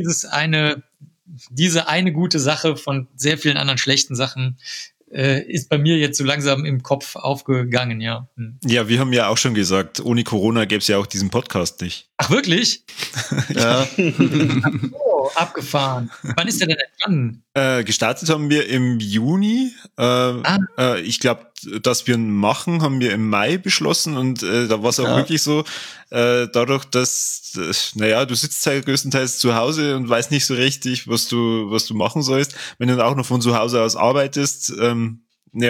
diese eine gute Sache von sehr vielen anderen schlechten Sachen ist bei mir jetzt so langsam im Kopf aufgegangen, ja. Ja, wir haben ja auch schon gesagt, ohne Corona gäbe es ja auch diesen Podcast nicht. Ach, wirklich? Ja. Oh, abgefahren. Wann ist der denn entstanden? Gestartet haben wir im Juni. Ich glaube, dass wir ihn machen, haben wir im Mai beschlossen und da war es auch wirklich so, dadurch, dass, du sitzt halt größtenteils zu Hause und weißt nicht so richtig, was du machen sollst. Wenn du dann auch noch von zu Hause aus arbeitest, dann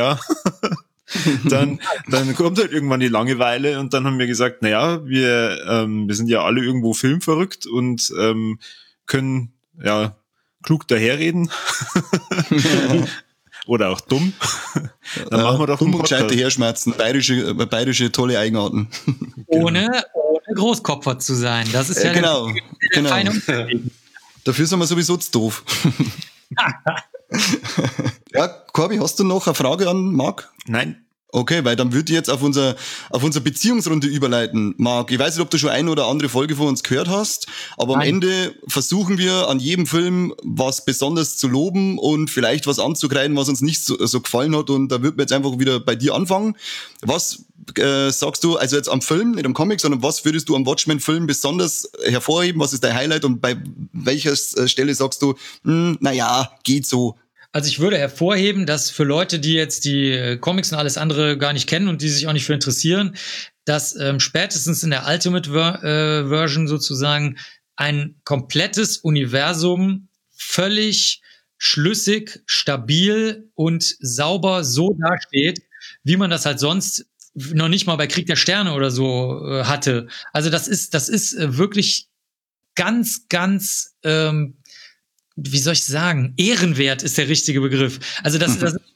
kommt halt irgendwann die Langeweile und dann haben wir gesagt, wir sind ja alle irgendwo filmverrückt und können klug daherreden. Oder auch dumm. Dann machen wir doch dumm und gescheit daherschmerzen. Bayerische tolle Eigenarten. Ohne Großkopfer zu sein. Das ist ja genau. Feine. Dafür sind wir sowieso zu doof. Ja, Corby, hast du noch eine Frage an Marc? Nein. Okay, weil dann würde ich jetzt auf unsere Beziehungsrunde überleiten. Marc, ich weiß nicht, ob du schon eine oder andere Folge von uns gehört hast, aber am Ende versuchen wir an jedem Film was besonders zu loben und vielleicht was anzukreiden, was uns nicht so gefallen hat, und da würden wir jetzt einfach wieder bei dir anfangen. Was sagst du, also jetzt am Film, nicht am Comic, sondern was würdest du am Watchmen-Film besonders hervorheben? Was ist dein Highlight und bei welcher Stelle sagst du, geht so? Also ich würde hervorheben, dass für Leute, die jetzt die Comics und alles andere gar nicht kennen und die sich auch nicht für interessieren, dass spätestens in der Ultimate Version sozusagen ein komplettes Universum völlig schlüssig, stabil und sauber so dasteht, wie man das halt sonst noch nicht mal bei Krieg der Sterne oder so hatte. Also das ist wirklich ganz, ganz wie soll ich sagen, ehrenwert ist der richtige Begriff. Also das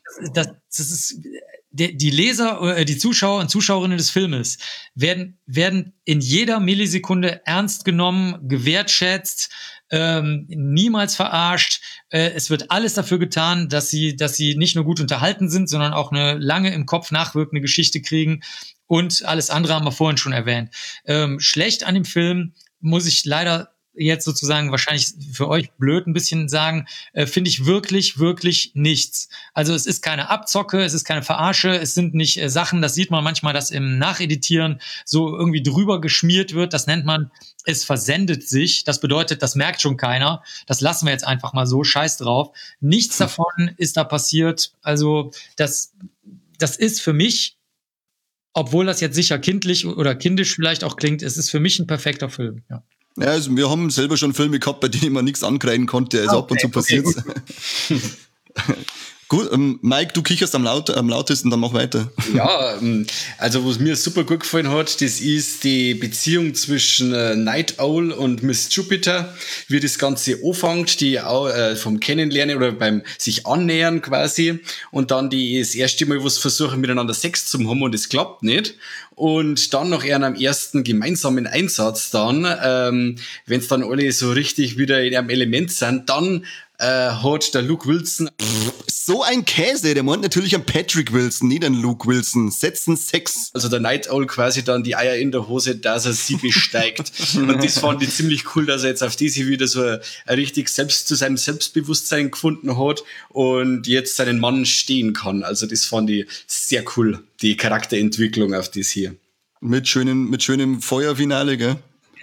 ist die Leser, die Zuschauer und Zuschauerinnen des Filmes werden in jeder Millisekunde ernst genommen, gewertschätzt, niemals verarscht. Es wird alles dafür getan, dass sie nicht nur gut unterhalten sind, sondern auch eine lange im Kopf nachwirkende Geschichte kriegen, und alles andere haben wir vorhin schon erwähnt. Schlecht an dem Film muss ich leider jetzt sozusagen wahrscheinlich für euch blöd ein bisschen sagen, finde ich wirklich, wirklich nichts. Also es ist keine Abzocke, es ist keine Verarsche, es sind nicht Sachen, das sieht man manchmal, dass im Nacheditieren so irgendwie drüber geschmiert wird, das nennt man, es versendet sich, das bedeutet, das merkt schon keiner, das lassen wir jetzt einfach mal so, scheiß drauf. Nichts davon ist da passiert, also das ist für mich, obwohl das jetzt sicher kindlich oder kindisch vielleicht auch klingt, es ist für mich ein perfekter Film, ja. Ja, also wir haben selber schon Filme gehabt, bei denen man nichts ankreiden konnte, also ab und zu passiert. Gut, Mike, du kicherst am lautesten, dann mach weiter. Ja, also was mir super gut gefallen hat, das ist die Beziehung zwischen Night Owl und Miss Jupiter, wie das Ganze anfängt, die auch vom Kennenlernen oder beim sich annähern quasi und dann die das erste Mal was versuchen miteinander Sex zu haben und es klappt nicht. Und dann nach einem ersten gemeinsamen Einsatz dann, wenn es dann alle so richtig wieder in einem Element sind, dann hat der Luke Wilson... So ein Käse, der meint natürlich an Patrick Wilson, nicht an Luke Wilson. Setzen Sex. Also der Night Owl quasi dann die Eier in der Hose, dass er sie besteigt. Und das fand ich ziemlich cool, dass er jetzt auf diese wieder so ein richtig zu seinem Selbstbewusstsein gefunden hat und jetzt seinen Mann stehen kann. Also das fand ich sehr cool, die Charakterentwicklung auf das hier. Mit schönem Feuerfinale, gell?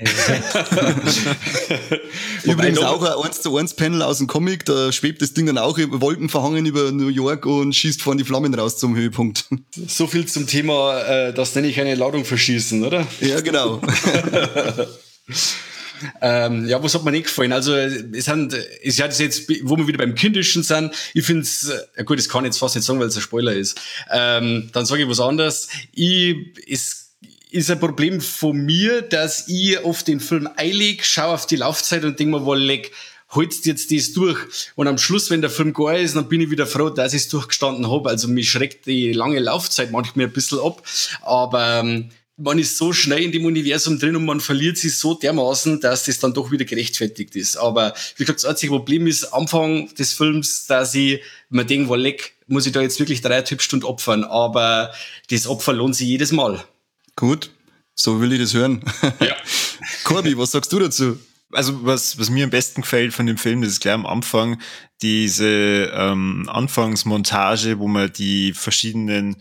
Übrigens auch ein 1:1 Panel aus dem Comic, da schwebt das Ding dann auch über Wolken verhangen über New York und schießt vorne die Flammen raus zum Höhepunkt. So viel zum Thema, das nenne ich eine Ladung verschießen, oder? Ja, genau. Ja, was hat mir nicht gefallen? Also, es ist ja das jetzt, wo wir wieder beim Kindischen sind. Ich finde es, gut, das kann ich jetzt fast nicht sagen, weil es ein Spoiler ist. Dann sage ich was anderes. Ist ein Problem von mir, dass ich auf den Film einlege, schaue auf die Laufzeit und denke mir, holst jetzt das durch. Und am Schluss, wenn der Film gar ist, dann bin ich wieder froh, dass ich es durchgestanden habe. Also mich schreckt die lange Laufzeit manchmal ein bisschen ab. Aber man ist so schnell in dem Universum drin und man verliert sich so dermaßen, dass das dann doch wieder gerechtfertigt ist. Aber wie gesagt, das einzige Problem ist Anfang des Films, dass ich mir denke, muss ich da jetzt wirklich 3,5 Stunden opfern. Aber das Opfer lohnt sich jedes Mal. Gut, so will ich das hören. Ja. Corby, was sagst du dazu? Also was mir am besten gefällt von dem Film, das ist gleich am Anfang, diese Anfangsmontage, wo man die verschiedenen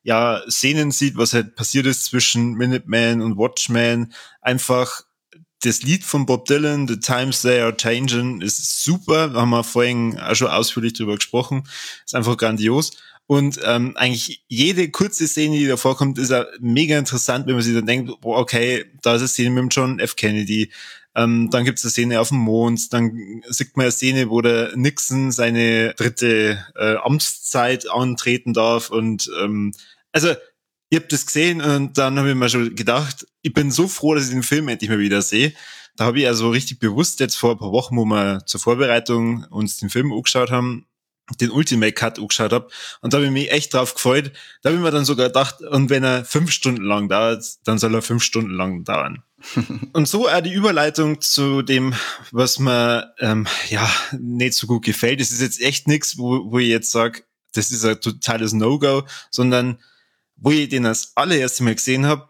Szenen sieht, was halt passiert ist zwischen Minuteman und Watchmen. Einfach das Lied von Bob Dylan, The Times They Are Changing, ist super. Da haben wir vorhin auch schon ausführlich drüber gesprochen. Ist einfach grandios. Und eigentlich jede kurze Szene, die da vorkommt, ist auch mega interessant, wenn man sich dann denkt, boah, okay, da ist eine Szene mit dem John F. Kennedy, dann gibt es eine Szene auf dem Mond, dann sieht man eine Szene, wo der Nixon seine dritte Amtszeit antreten darf und also ich habe das gesehen und dann habe ich mir schon gedacht, ich bin so froh, dass ich den Film endlich mal wieder sehe. Da habe ich also richtig bewusst jetzt vor ein paar Wochen, wo wir zur Vorbereitung uns den Film angeschaut haben, den Ultimate Cut angeschaut habe und da habe ich mich echt drauf gefreut. Da habe ich mir dann sogar gedacht, und wenn er 5 Stunden lang dauert, dann soll er 5 Stunden lang dauern. Und so auch die Überleitung zu dem, was mir nicht so gut gefällt. Das ist jetzt echt nichts, wo ich jetzt sage, das ist ein totales No-Go, sondern wo ich den als allererste Mal gesehen habe,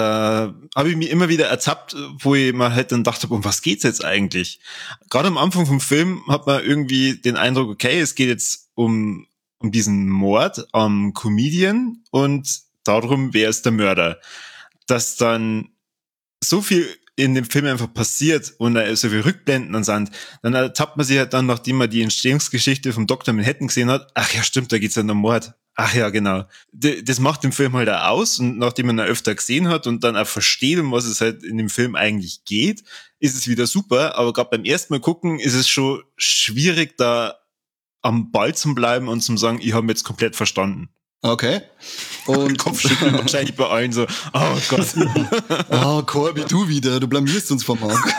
da habe ich mich immer wieder ertappt, wo ich mir halt dann dachte, um was geht's jetzt eigentlich? Gerade am Anfang vom Film hat man irgendwie den Eindruck, okay, es geht jetzt um diesen Mord am Comedian und darum, wer ist der Mörder. Dass dann so viel in dem Film einfach passiert und da so viel Rückblenden und sind, dann ertappt man sich halt dann, nachdem man die Entstehungsgeschichte vom Dr. Manhattan gesehen hat, ach ja, stimmt, da geht's ja um Mord. Ach ja, genau. Das macht den Film halt auch aus und nachdem man ihn öfter gesehen hat und dann auch versteht, um was es halt in dem Film eigentlich geht, ist es wieder super, aber gerade beim ersten Mal gucken ist es schon schwierig, da am Ball zu bleiben und zu sagen, ich habe jetzt komplett verstanden. Okay. Und Kopfschütteln wahrscheinlich bei allen so, oh Gott. Oh, Corby, du wieder, du blamierst uns vom Markt.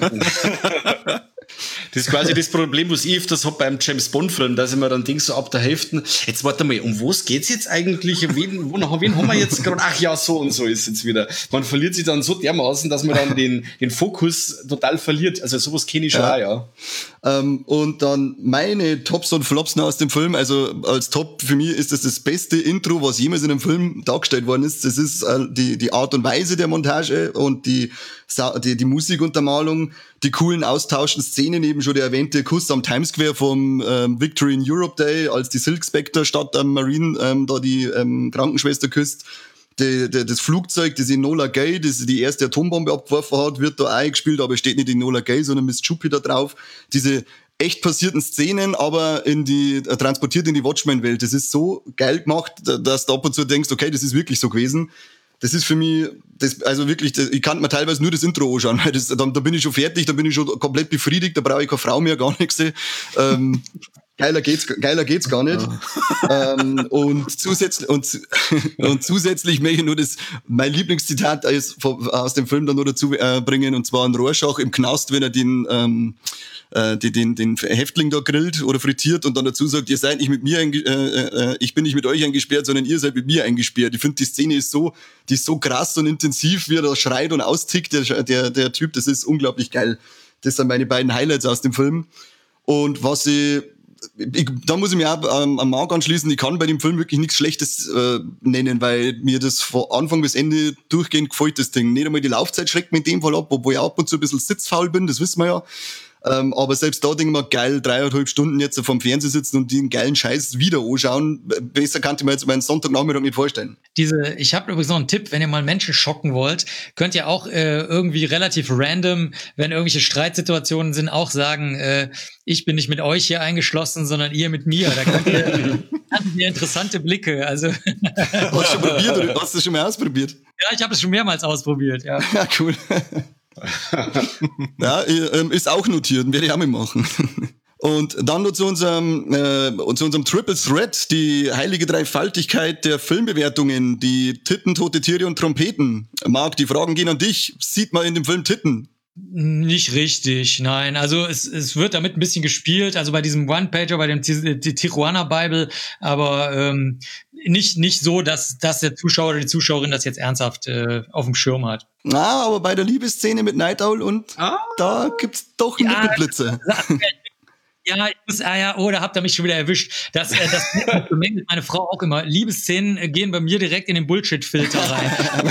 Das ist quasi das Problem, was ich öfters habe beim James-Bond-Film, dass ich mir dann denke, so ab der Hälfte, jetzt warte mal, um was geht's jetzt eigentlich? Wen haben wir jetzt gerade? Ach ja, so und so ist jetzt wieder. Man verliert sich dann so dermaßen, dass man dann den Fokus total verliert. Also sowas kenne ich schon auch, ja. Und dann meine Tops und Flops noch aus dem Film. Also als Top für mich ist das beste Intro, was jemals in einem Film dargestellt worden ist. Das ist die Art und Weise der Montage und die Musikuntermalung, die coolen austauschenden Szenen, eben schon der erwähnte Kuss am Times Square vom Victory in Europe Day, als die Silk Spectre statt am Marine da die Krankenschwester küsst. Das Flugzeug, das Enola Gay, das die erste Atombombe abgeworfen hat, wird da eingespielt, aber es steht nicht Enola Gay, sondern Miss Jupiter drauf. Diese echt passierten Szenen, aber transportiert in die Watchmen-Welt. Das ist so geil gemacht, dass du ab und zu denkst, okay, das ist wirklich so gewesen. Das ist für mich also wirklich, ich kann mir teilweise nur das Intro anschauen, weil da bin ich schon fertig, da bin ich schon komplett befriedigt, da brauche ich keine Frau mehr, gar nichts. Geiler geht's gar nicht. Und zusätzlich möchte ich nur mein Lieblingszitat aus dem Film dann noch dazu bringen, und zwar ein Rorschach im Knast, wenn er den Häftling da grillt oder frittiert und dann dazu sagt, ihr seid nicht mit mir ich bin nicht mit euch eingesperrt, sondern ihr seid mit mir eingesperrt. Ich finde, die Szene ist so krass und intensiv, wie er da schreit und austickt, der Typ, das ist unglaublich geil. Das sind meine beiden Highlights aus dem Film. Und da muss ich mir auch am Marc anschließen, ich kann bei dem Film wirklich nichts Schlechtes nennen, weil mir das von Anfang bis Ende durchgehend gefällt, das Ding. Nicht einmal die Laufzeit schreckt mir in dem Fall ab, obwohl ich ab und zu ein bisschen sitzfaul bin, das wissen wir ja. Aber selbst da denke ich mir, geil, 3,5 Stunden jetzt vom Fernseher sitzen und den geilen Scheiß wieder anschauen. Besser kann ich mir jetzt meinen Sonntagnachmittag nicht vorstellen. Ich habe übrigens noch einen Tipp, wenn ihr mal Menschen schocken wollt, könnt ihr auch irgendwie relativ random, wenn irgendwelche Streitsituationen sind, auch sagen, ich bin nicht mit euch hier eingeschlossen, sondern ihr mit mir. Da könnt ihr interessante Blicke. Also Hast du schon probiert oder hast du das schon mal ausprobiert? Ja, ich habe es schon mehrmals ausprobiert, ja. Ja, cool. Ja, ist auch notiert, werde ich auch mitmachen. Und dann noch zu unserem Triple Threat, die heilige Dreifaltigkeit der Filmbewertungen, die Titten, tote Tiere und Trompeten. Marc, die Fragen gehen an dich. Sieht man in dem Film Titten? Nicht richtig, nein. Also es wird damit ein bisschen gespielt, also bei diesem One-Pager, bei dem die Tijuana Bible, aber nicht so, dass der Zuschauer oder die Zuschauerin das jetzt ernsthaft auf dem Schirm hat. Aber bei der Liebesszene mit Night Owl da gibt's doch Nippelblitze. Ja, da habt ihr mich schon wieder erwischt. Das bemängelt meine Frau auch immer. Liebesszenen gehen bei mir direkt in den Bullshit-Filter rein.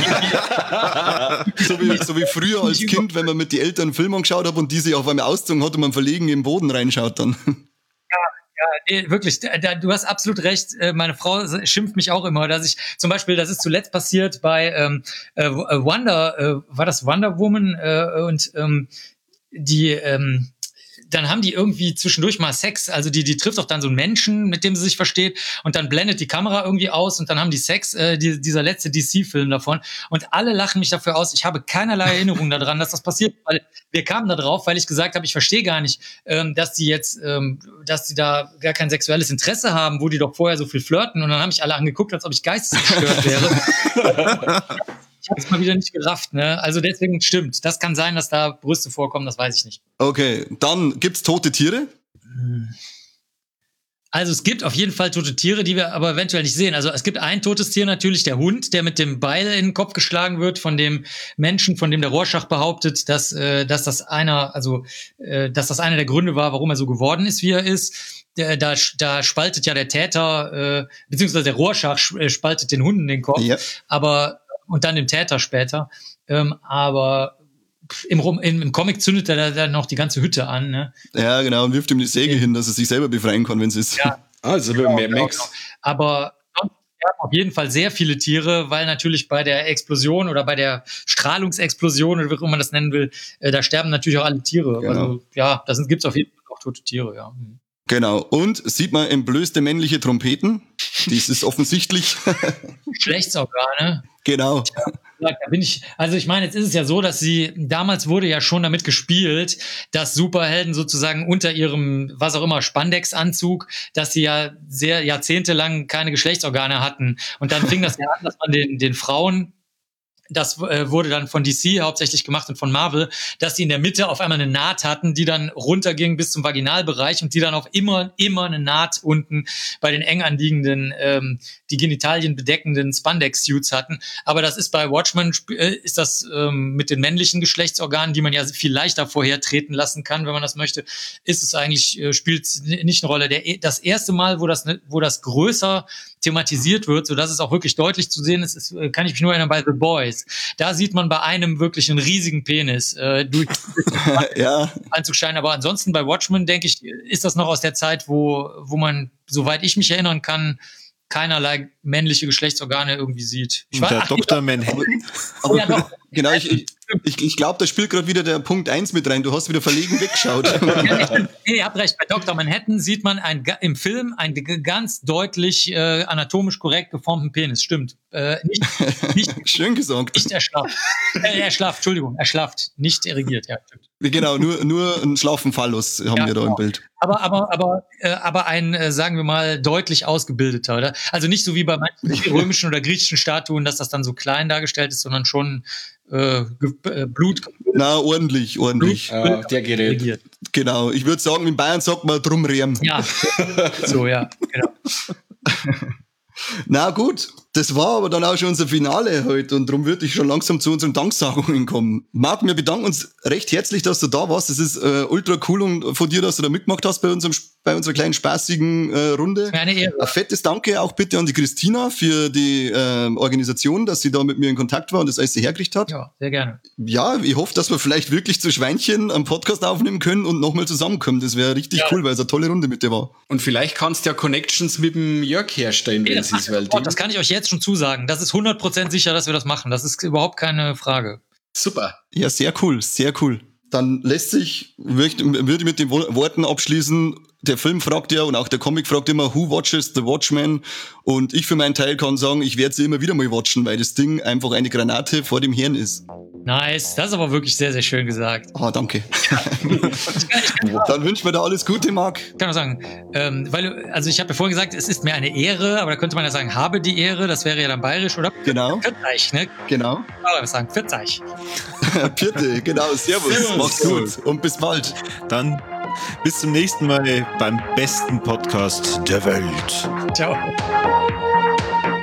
so wie früher als Kind, wenn man mit den Eltern einen Film angeschaut hat und die sich auf einmal ausgezogen hat und man verlegen im Boden reinschaut dann. Nee, wirklich, du hast absolut recht. Meine Frau schimpft mich auch immer, dass ich zum Beispiel, das ist zuletzt passiert bei war das Wonder Woman und die dann haben die irgendwie zwischendurch mal Sex, also die trifft auch dann so einen Menschen, mit dem sie sich versteht, und dann blendet die Kamera irgendwie aus und dann haben die Sex, dieser letzte DC-Film davon, und alle lachen mich dafür aus. Ich habe keinerlei Erinnerung daran, dass das passiert, weil wir kamen da drauf, weil ich gesagt habe, ich verstehe gar nicht, dass die da gar kein sexuelles Interesse haben, wo die doch vorher so viel flirten, und dann haben mich alle angeguckt, als ob ich geistesgestört wäre. Ich habe es mal wieder nicht gerafft, ne? Also deswegen stimmt. Das kann sein, dass da Brüste vorkommen, das weiß ich nicht. Okay, dann gibt's tote Tiere? Also es gibt auf jeden Fall tote Tiere, die wir aber eventuell nicht sehen. Also es gibt ein totes Tier natürlich, der Hund, der mit dem Beil in den Kopf geschlagen wird von dem Menschen, von dem der Rorschach behauptet, dass das einer der Gründe war, warum er so geworden ist, wie er ist. Da spaltet ja der Täter, beziehungsweise der Rorschach spaltet den Hunden den Kopf. Ja. Und dann dem Täter später. Aber im Comic zündet er da noch die ganze Hütte an. Ne? Ja, genau, und wirft ihm die Säge hin, dass er sich selber befreien kann, wenn es ist. Ja, also genau. Aber wir haben auf jeden Fall sehr viele Tiere, weil natürlich bei der Explosion oder bei der Strahlungsexplosion oder wie auch immer man das nennen will, da sterben natürlich auch alle Tiere. Genau. Also ja, gibt's auf jeden Fall auch tote Tiere, ja. Genau, und sieht man entblößte männliche Trompeten? Dies ist offensichtlich. Geschlechtsorgane. Genau. Ja, ich meine, jetzt ist es ja so, dass damals wurde ja schon damit gespielt, dass Superhelden sozusagen unter ihrem, was auch immer, Spandex-Anzug, dass sie ja sehr jahrzehntelang keine Geschlechtsorgane hatten. Und dann fing das ja an, dass man den Frauen, das wurde dann von DC hauptsächlich gemacht und von Marvel, dass die in der Mitte auf einmal eine Naht hatten, die dann runterging bis zum Vaginalbereich und die dann auch immer eine Naht unten bei den eng anliegenden, die Genitalien bedeckenden Spandex-Suits hatten. Aber das ist bei Watchmen, ist das mit den männlichen Geschlechtsorganen, die man ja viel leichter vorhertreten lassen kann, wenn man das möchte, ist es eigentlich, spielt nicht eine Rolle. Das erste Mal, wo das größer thematisiert wird, so dass es auch wirklich deutlich zu sehen ist, kann ich mich nur erinnern bei The Boys. Da sieht man bei einem wirklich einen riesigen Penis durch ja. Anzugschein. Aber ansonsten bei Watchmen, denke ich, ist das noch aus der Zeit, wo man, soweit ich mich erinnern kann, keinerlei männliche Geschlechtsorgane irgendwie sieht. Der Dr. Manhattan. Ja, doch. Genau, ich glaube, da spielt gerade wieder der Punkt 1 mit rein. Du hast wieder verlegen weggeschaut. Nee, ihr habt recht. Bei Dr. Manhattan sieht man im Film einen ganz deutlich anatomisch korrekt geformten Penis. Stimmt. Nicht Schön gesagt. Nicht erschlafft. Entschuldigung, erschlafft. Nicht erigiert, ja. Stimmt. Genau, nur einen schlaffen Phallus haben wir da im Bild. Aber ein, sagen wir mal, deutlich ausgebildeter, oder? Also nicht so wie bei manchen römischen oder griechischen Statuen, dass das dann so klein dargestellt ist, sondern schon Blut. Na, ordentlich. Der Gerät. Genau, ich würde sagen, in Bayern sagt man drumrehm. Ja, so, ja, genau. Na gut, das war aber dann auch schon unser Finale heute und darum würde ich schon langsam zu unseren Danksagungen kommen. Marc, wir bedanken uns recht herzlich, dass du da warst. Es ist ultra cool und von dir, dass du da mitgemacht hast bei unserer kleinen spaßigen Runde. Eine Ehre. Ein fettes Danke auch bitte an die Christina für die Organisation, dass sie da mit mir in Kontakt war und das alles hergerichtet hat. Ja, sehr gerne. Ja, ich hoffe, dass wir vielleicht wirklich zu Schweinchen einen Podcast aufnehmen können und nochmal zusammenkommen. Das wäre richtig cool, weil es eine tolle Runde mit dir war. Und vielleicht kannst du ja Connections mit dem Jörg herstellen, wenn es ist. Das kann ich euch jetzt schon zusagen. Das ist 100% sicher, dass wir das machen. Das ist überhaupt keine Frage. Super. Ja, sehr cool, sehr cool. Dann würde ich mit den Worten abschließen, der Film fragt ja und auch der Comic fragt immer, who watches the Watchmen? Und ich für meinen Teil kann sagen, ich werde sie immer wieder mal watchen, weil das Ding einfach eine Granate vor dem Hirn ist. Nice, das ist aber wirklich sehr, sehr schön gesagt. Danke. Dann wünschen wir dir alles Gute, Marc. Ich kann auch sagen, also ich habe ja vorhin gesagt, es ist mir eine Ehre, aber da könnte man ja sagen, habe die Ehre, das wäre ja dann bayerisch, oder? Genau. Pfiat, ne? Genau. Aber wir sagen Pfiat. Bitte, genau, servus. Mach's gut und bis bald. Dann bis zum nächsten Mal beim besten Podcast der Welt. Ciao.